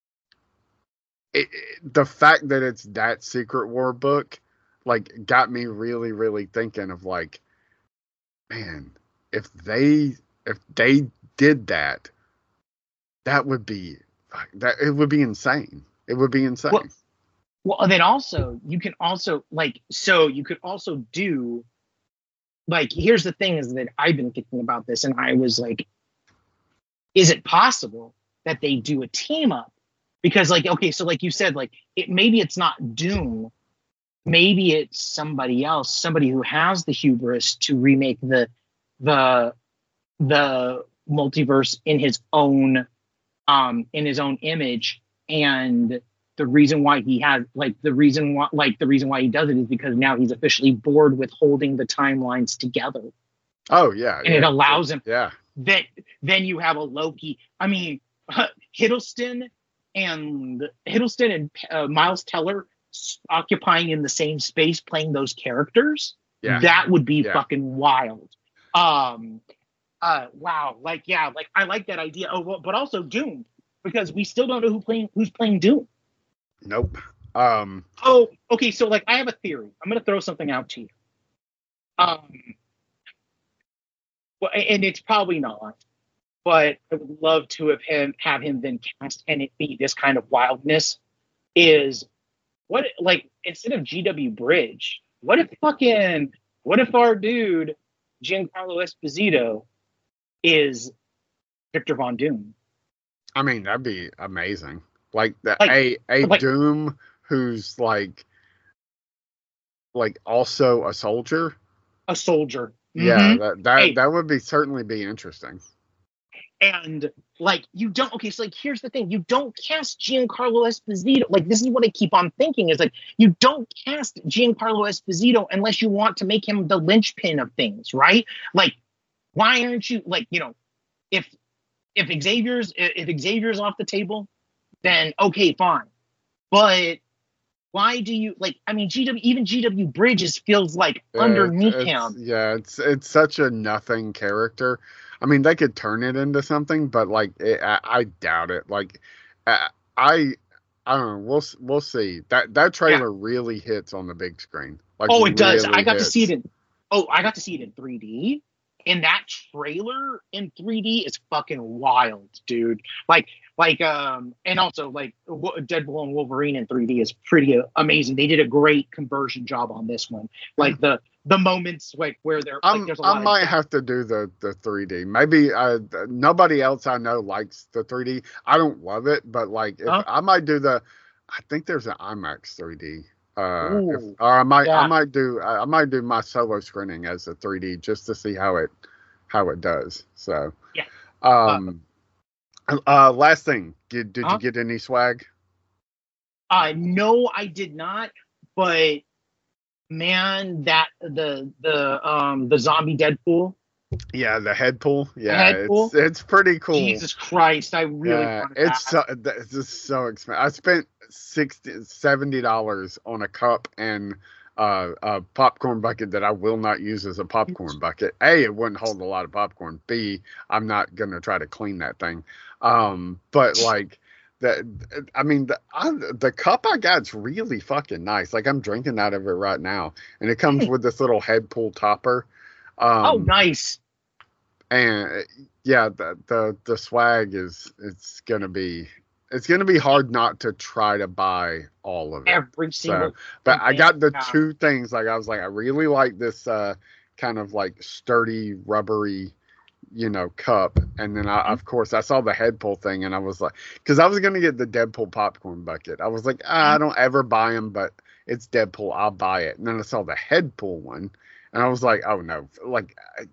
it, it- the fact that it's that Secret War book, like, got me really, really thinking of like, man, if they if they did that, that would be that it would be insane. It would be insane. Well, Well, and then also you can also like so you could also do like here's the thing is that I've been thinking about this and I was like, is it possible that they do a team up? Because like okay, so like you said, like it maybe it's not Doom, maybe it's somebody else, somebody who has the hubris to remake the the the multiverse in his own um in his own image, and the reason why he has like the reason why like the reason why he does it is because now he's officially bored with holding the timelines together, Oh yeah, and yeah, it allows him yeah. that then you have a Loki. I mean, Hiddleston and Hiddleston and uh, Miles Teller s- occupying in the same space playing those characters. Yeah. That would be Yeah. fucking wild. Um, uh, wow, like yeah, like I like that idea. Oh, well, but also Doom because we still don't know who playing who's playing Doom. Nope. Um. Oh, okay. So, like, I have a theory. I'm going to throw something out to you. Um, well, and it's probably not. but I would love to have him have him then cast and it be this kind of wildness. Is what like instead of G W Bridge, what if fucking what if our dude Giancarlo Esposito is Victor Von Doom? I mean, that'd be amazing. Like the Like- a a like- Doom who's like like also a soldier. A soldier. Yeah, Mhm. that that, Hey. that would be certainly be interesting. And like you don't okay, so like here's the thing. You don't cast Giancarlo Esposito. Like this is what I keep on thinking is like you don't cast Giancarlo Esposito unless you want to make him the linchpin of things, right? Like, why aren't you like, you know, if if Xavier's if Xavier's off the table, then okay, fine. But why do you like I mean G W even G W Bridges feels like Yeah, underneath it's- him. it's- Yeah, it's it's such a nothing character. I mean, they could turn it into something, but like, it, I, I doubt it. Like, I, I, I don't know. We'll s- we'll see. That that trailer really hits on the big screen. Like, Oh, it does. really I got to hits. see it in. Oh, I got to see it in three D. And that trailer in three D is fucking wild, dude. Like, like, um, and also like Wo- Deadpool and Wolverine in three D is pretty amazing. They did a great conversion job on this one. Like the the moments like where they're like, I'm, there's a I lot might of have to do the, the three D. Maybe uh, nobody else I know likes the three D. I don't love it, but like if Huh? I might do the, I think there's an IMAX three D. Uh, if, Ooh, or I might I yeah. might do I I might do my solo screening as a three D just to see how it how it does. So Yeah. Um. Uh. Last thing, did did Huh? you get any swag? Uh, no, I did not. But man, that the the um the zombie Deadpool. Yeah, the head pull. Yeah, head pull? it's it's pretty cool. Jesus Christ, I really Yeah, wanted it's that. so it's just so expensive. I spent sixty seventy dollars on a cup and uh, a popcorn bucket that I will not use as a popcorn bucket. A, it wouldn't hold a lot of popcorn. B, I'm not gonna try to clean that thing. Um, but like that, I mean, the I, the cup I got's really fucking nice. Like I'm drinking out of it right now, and it comes Hey. with this little head pull topper. Um, Oh, nice. and yeah, the, the the swag is it's gonna be it's gonna be hard not to try to buy all of it. Every single. So, but I got the Yeah. two things. Like I was like, I really like this uh, kind of like sturdy, rubbery, you know, cup. And then I, Mm-hmm. of course, I saw the head pull thing, and I was like, because I was gonna get the Deadpool popcorn bucket. I was like, ah, Mm-hmm. I don't ever buy them, but it's Deadpool, I'll buy it. And then I saw the head pull one, and I was like, oh no, like. I-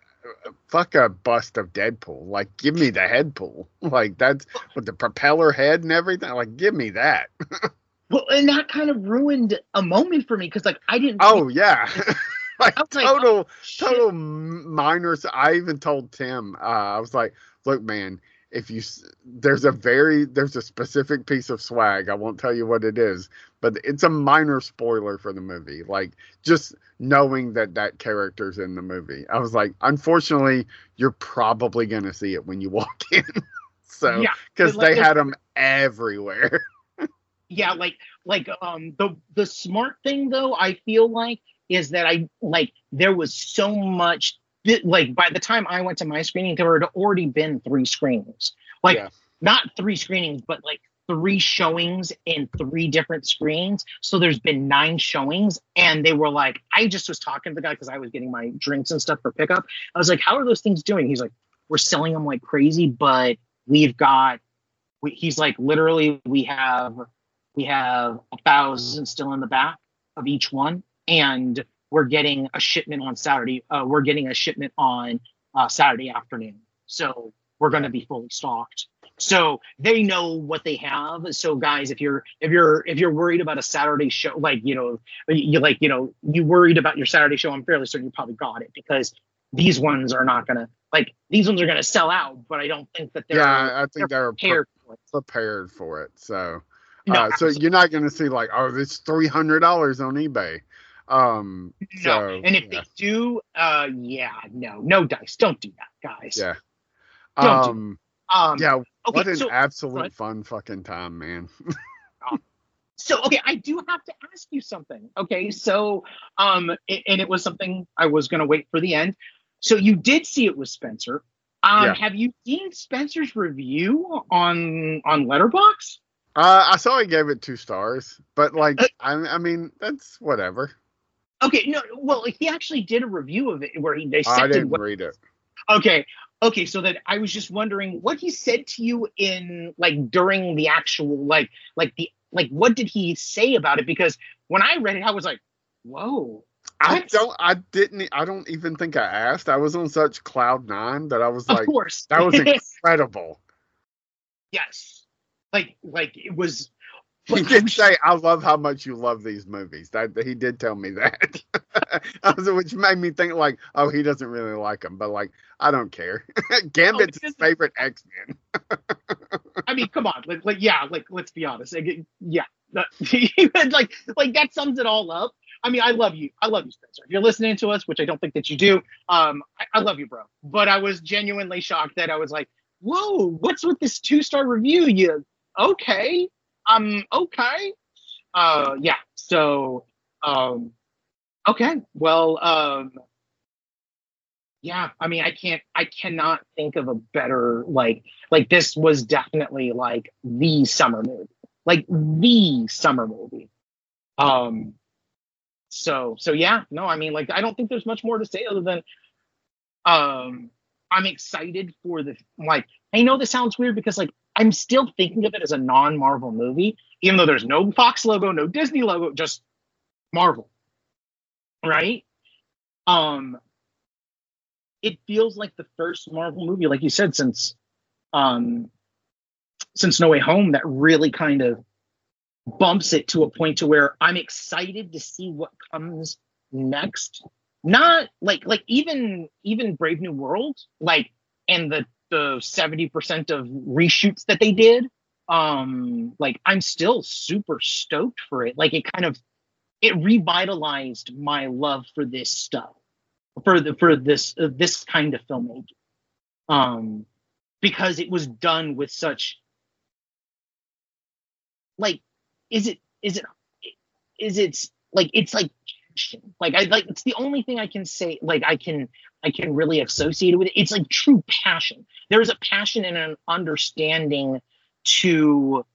Fuck a bust of Deadpool. Like, give me the head pull. Like, that's with the propeller head and everything. Like, give me that. Well, and that kind of ruined a moment for me because, like, I didn't. Oh, yeah. like, I was like, total, shit. total minors. I even told Tim, uh, I was like, look, man, if you, s- there's a very, there's a specific piece of swag. I won't tell you what it is, but it's a minor spoiler for the movie. Like, just knowing that that character's in the movie. I was like, unfortunately, you're probably going to see it when you walk in. So, Yeah, because like, they there's- had them everywhere. Yeah, like, like, um, the the smart thing though, I feel like, is that I like there was so much. Like by the time I went to my screening, there had already been three screenings. Like Yeah. not three screenings, but like three showings in three different screens. So there's been nine showings, and they were like, I just was talking to the guy because I was getting my drinks and stuff for pickup. I was like, how are those things doing? He's like, we're selling them like crazy, but we've got. We, he's like, literally, we have we have a thousand still in the back of each one, and we're getting a shipment on Saturday. Uh, we're getting a shipment on uh, Saturday afternoon, so we're going to be fully stocked. So they know what they have. So guys, if you're if you're if you're worried about a Saturday show, like you know, you like you know, you worried about your Saturday show, I'm fairly certain you probably got it because these ones are not gonna like these ones are gonna sell out. But I don't think that they're Yeah, I think they're prepared for it. prepared for it. So, No, uh, so absolutely. you're not going to see like, oh, this three hundred dollars on eBay. Um, No, so, and if yeah, they do, uh, yeah, no, no dice. Don't do that, guys. yeah, Don't do um, Um, yeah. okay, What an so absolute right. fun fucking time, man. so okay, I do have to ask you something. Okay, so um, a- and it was something I was gonna wait for the end. So you did see it with Spencer. Um, Yeah. have you seen Spencer's review on on Letterboxd? Uh, I saw he gave it two stars, but like, Uh, I, I mean, that's whatever. okay, no, well, he actually did a review of it where he I dissected didn't what. read it. Okay, okay, so that I was just wondering what he said to you in like during the actual like like the like what did he say about it? Because when I read it, I was like, whoa. I That's, don't. I didn't. I don't even think I asked. I was on such cloud nine that I was of like, course. that was incredible. Yes. Like like it was. He But I did was- say, "I love how much you love these movies." That he did tell me that, I was- which made me think like, "Oh, he doesn't really like them," but like, I don't care. Gambit's his because- favorite X Men. I mean, come on, like, like yeah, like let's be honest. Like, yeah, that- like like that sums it all up. I mean, I love you. I love you, Spencer. If you're listening to us, which I don't think that you do, um, I, I love you, bro. But I was genuinely shocked that I was like, whoa, what's with this two star review? You okay? Um, okay. Uh, yeah. So, um, okay. Well, um, yeah. I mean, I can't. I cannot think of a better like like this was definitely like the summer movie, like the summer movie. Um. So so yeah. No, I mean, like I don't think there's much more to say other than um, I'm excited for the like. I know this sounds weird because like I'm still thinking of it as a non-Marvel movie, even though there's no Fox logo, no Disney logo, just Marvel, right? Um, it feels like the first Marvel movie, like you said, since um, since No Way Home, that really kind of bumps it to a point to where I'm excited to see what comes next. Not like like even even Brave New World, like and the the seventy percent of reshoots that they did. Um, like I'm still super stoked for it. Like it kind of it revitalized my love for this stuff, for the for this uh, this kind of filmmaking. Um, because it was done with such like is it is it is it like it's like like I like it's the only thing I can say like I can I can really associate it with it. It's like true passion. There is a passion and an understanding to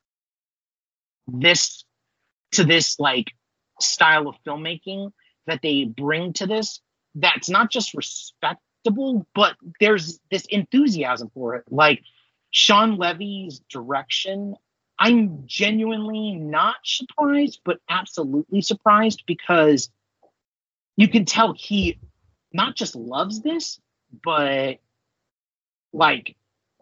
this to this like style of filmmaking that they bring to this that's not just respectable, but there's this enthusiasm for it. Like Sean Levy's direction, I'm genuinely not surprised, but absolutely surprised because you can tell he not just loves this, but like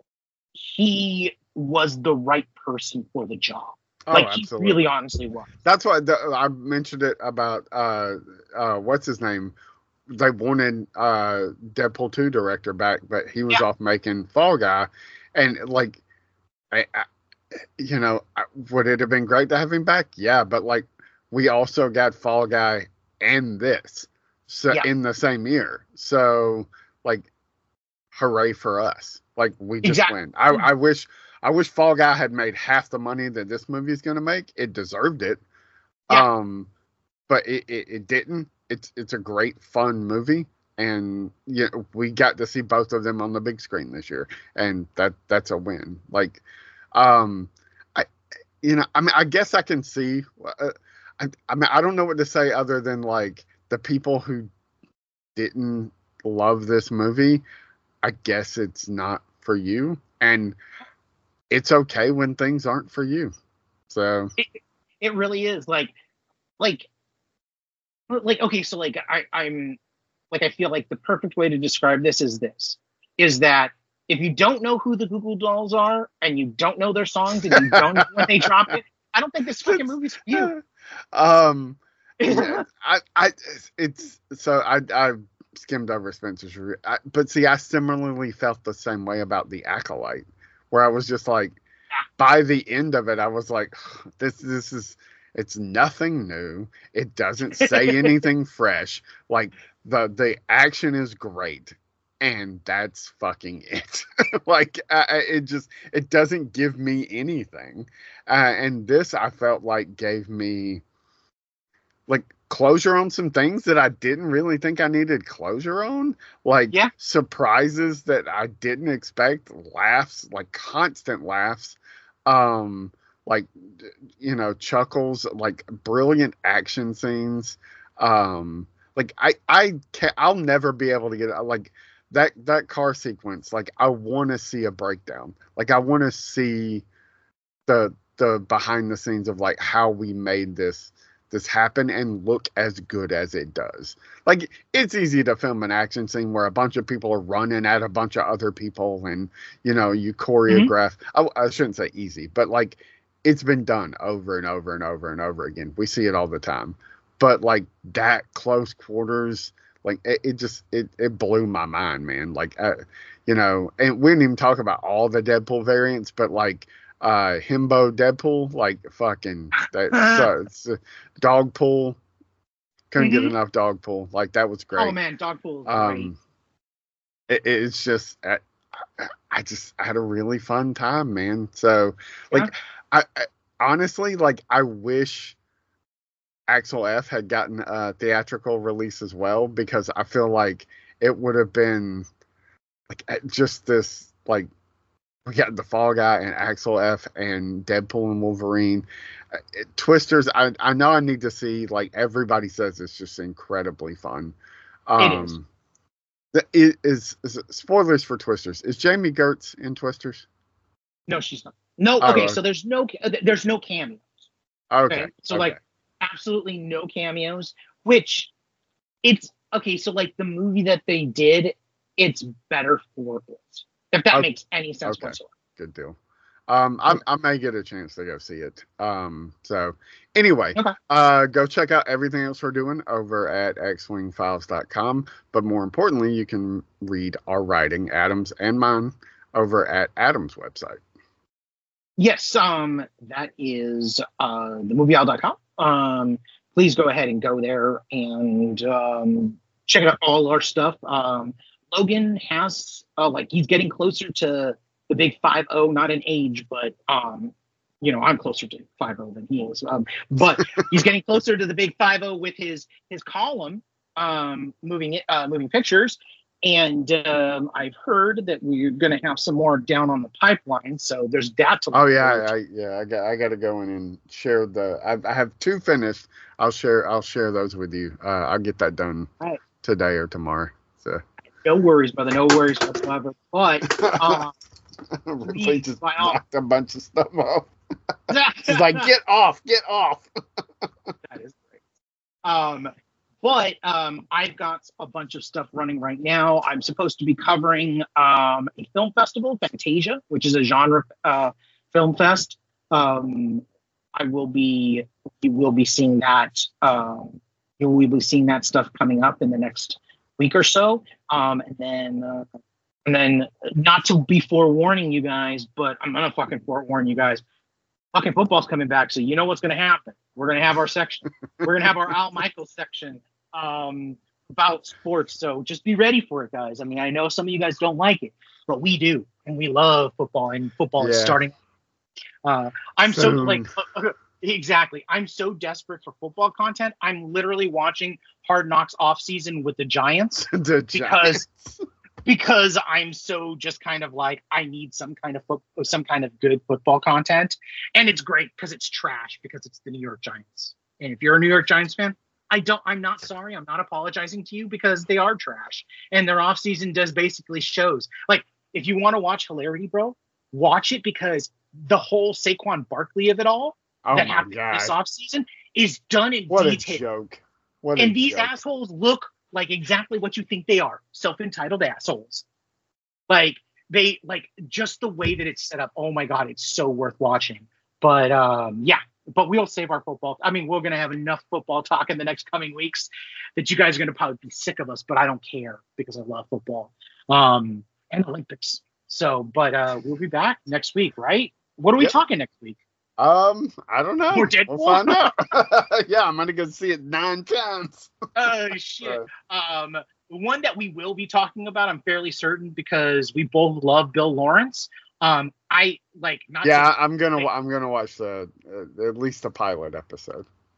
he was the right person for the job. Oh, like he absolutely. really honestly was. That's why the, I mentioned it about uh, uh, what's his name. They wanted uh, Deadpool two director back, but he was Yeah. off making Fall Guy, and like, I, I, you know, I- would it have been great to have him back? Yeah, but like, we also got Fall Guy and this, so Yeah. in the same year. So like, hooray for us! Like we just Exactly. win. I, I wish. I wish Fall Guy had made half the money that this movie is going to make. It deserved it. Yeah. Um, but it, it, it didn't. It's it's a great, fun movie. And yeah, we got to see both of them on the big screen this year. And that that's a win. Like, um, I, you know, I mean, I guess I can see, uh, I, I mean, I don't know what to say other than like the people who didn't love this movie, I guess it's not for you. And it's okay when things aren't for you. So It, it really is like like like okay, so like I, I'm like I feel like the perfect way to describe this is this is that if you don't know who the Google Dolls are and you don't know their songs and you don't know when they drop it, I don't think this fucking movie's for you. um yeah, I, I it's so I I skimmed over Spencer's review. I, but see, I similarly felt the same way about The Acolyte, where I was just like, by the end of it, I was like, this this is it's nothing new. It doesn't say anything fresh. Like the the action is great, and that's fucking it. Like I, it just it doesn't give me anything. Uh, and this I felt like gave me like closure on some things that I didn't really think I needed closure on. Like Yeah. surprises that I didn't expect, laughs, like constant laughs. Um, like, you know, chuckles, like brilliant action scenes. Um, like I, I can't, I'll never be able to get like that, that car sequence. Like I want to see a breakdown. Like I want to see the, the behind the scenes of like how we made this, this happen and look as good as it does. Like it's easy to film an action scene where a bunch of people are running at a bunch of other people and, you know, you choreograph. Mm-hmm. I, I shouldn't say easy, but like it's been done over and over and over and over again. We see it all the time, but like that close quarters, like it, it just, it, it blew my mind, man. Like, uh, you know, and we didn't even talk about all the Deadpool variants, but like, uh himbo Deadpool, like fucking that so it's uh, Dogpool, couldn't mm-hmm. get enough Dogpool. Like that was great. Oh man, Dogpool was um great. It, it's just I, I just had a really fun time, man. So like yeah. I, I honestly like I wish Axel F had gotten a theatrical release as well, because I feel like it would have been like just this like we got the Fall Guy and Axel F and Deadpool and Wolverine. Uh, Twisters, I, I know I need to see, like everybody says it's just incredibly fun. Um, it is. The, it is, is it, spoilers for Twisters. Is Jamie Gertz in Twisters? No, she's not. No, oh, okay, so there's no there's no cameos. Okay. okay? So okay. like absolutely no cameos, which it's okay, so like the movie that they did, it's better for it. If that okay. makes any sense okay. whatsoever. Good deal. Um, I, I may get a chance to go see it. Um, so anyway, okay. uh, go check out everything else we're doing over at x wing files dot com. But more importantly, you can read our writing, Adam's and mine, over at Adam's website. Yes, um, that is uh, the movie owl dot com. Um, please go ahead and go there and um, check out all our stuff. Um, Logan has uh, like he's getting closer to the big five oh, not in age, but um, you know, I'm closer to five oh than he is. Um, but he's getting closer to the big five oh with his his column, um, moving uh, moving pictures. And um, I've heard that we're going to have some more down on the pipeline, so there's that to look Oh yeah, I, yeah, I got I got to go in and share the. I, I have two finished. I'll share I'll share those with you. Uh, I'll get that done right. today or tomorrow. So no worries, brother. No worries whatsoever. But uh, we just knocked a bunch of stuff off. She's like, get off, get off. That is great. Um. But um, I've got a bunch of stuff running right now. I'm supposed to be covering um, a film festival, Fantasia, which is a genre uh, film fest. Um, I will be, you will be seeing that. Um, you will be seeing that stuff coming up in the next week or so. Um, and then, uh, and then, not to be forewarning you guys, but I'm gonna fucking forewarn you guys. Fucking football's coming back, so you know what's gonna happen. We're gonna have our section. We're gonna have our Al Michaels section um, about sports. So just be ready for it, guys. I mean, I know some of you guys don't like it, but we do, and we love football. And football yeah. is starting. Uh, I'm Soon. so like uh, exactly. I'm so desperate for football content. I'm literally watching Hard Knocks off season with the Giants the because. Giants. Because I'm so just kind of like, I need some kind of fo- some kind of good football content. And it's great because it's trash because it's the New York Giants. And if you're a New York Giants fan, I don't, I'm not sorry. I'm not apologizing to you because they are trash. And their offseason does basically shows. Like, if you want to watch hilarity, bro, watch it because the whole Saquon Barkley of it all oh that my happened God. this offseason is done in what detail. A joke. What and a these joke. assholes look like exactly what you think they are, self-entitled assholes. Like they like just the way that it's set up. Oh my God, it's so worth watching. But um, yeah, but we'll save our football. I mean, we're gonna have enough football talk in the next coming weeks that you guys are gonna probably be sick of us. But I don't care because I love football um, and Olympics. So, but uh, we'll be back next week, right? What are we yep. talking next week? Um, I don't know. More Deadpool? We'll find out. Yeah, I'm gonna go see it nine times. Oh shit. Um, one that we will be talking about, I'm fairly certain, because we both love Bill Lawrence. Um, I like not. Yeah, just, I'm gonna. I'm gonna watch the uh, at least the pilot episode.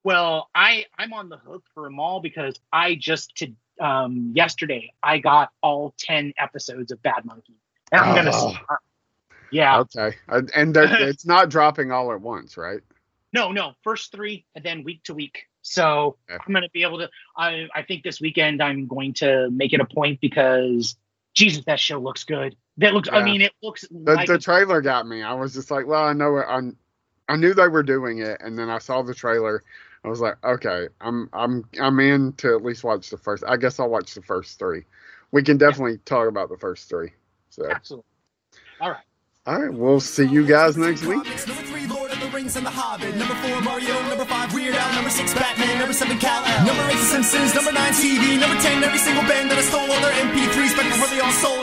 Well, I I'm on the hook for them all because I just to um yesterday I got all ten episodes of Bad Monkey, and I'm gonna Oh. start. Yeah. Okay, and and they're- it's not dropping all at once, right? No, no, first three and then week to week. So Okay. I'm gonna be able to. I I think this weekend I'm going to make it a point because Jesus, that show looks good. That looks. I Yeah. mean, it looks The, like the a- trailer got me. I was just like, well, I know it. I, I knew they were doing it, and then I saw the trailer. I was like, okay, I'm I'm I'm in to at least watch the first. I guess I'll watch the first three. We can definitely talk about the first three. So, absolutely. All right. all right, we'll see you guys next week. Comics. Number three, Lord of the Rings and the Hobbit. Number four, Mario. Number five, Weird Al. Number six, Batman. Number seven, Kal-El. Number eight, The Simpsons. Number nine, T V. Number ten, every single band that I stole all their M P threes back before they all sold.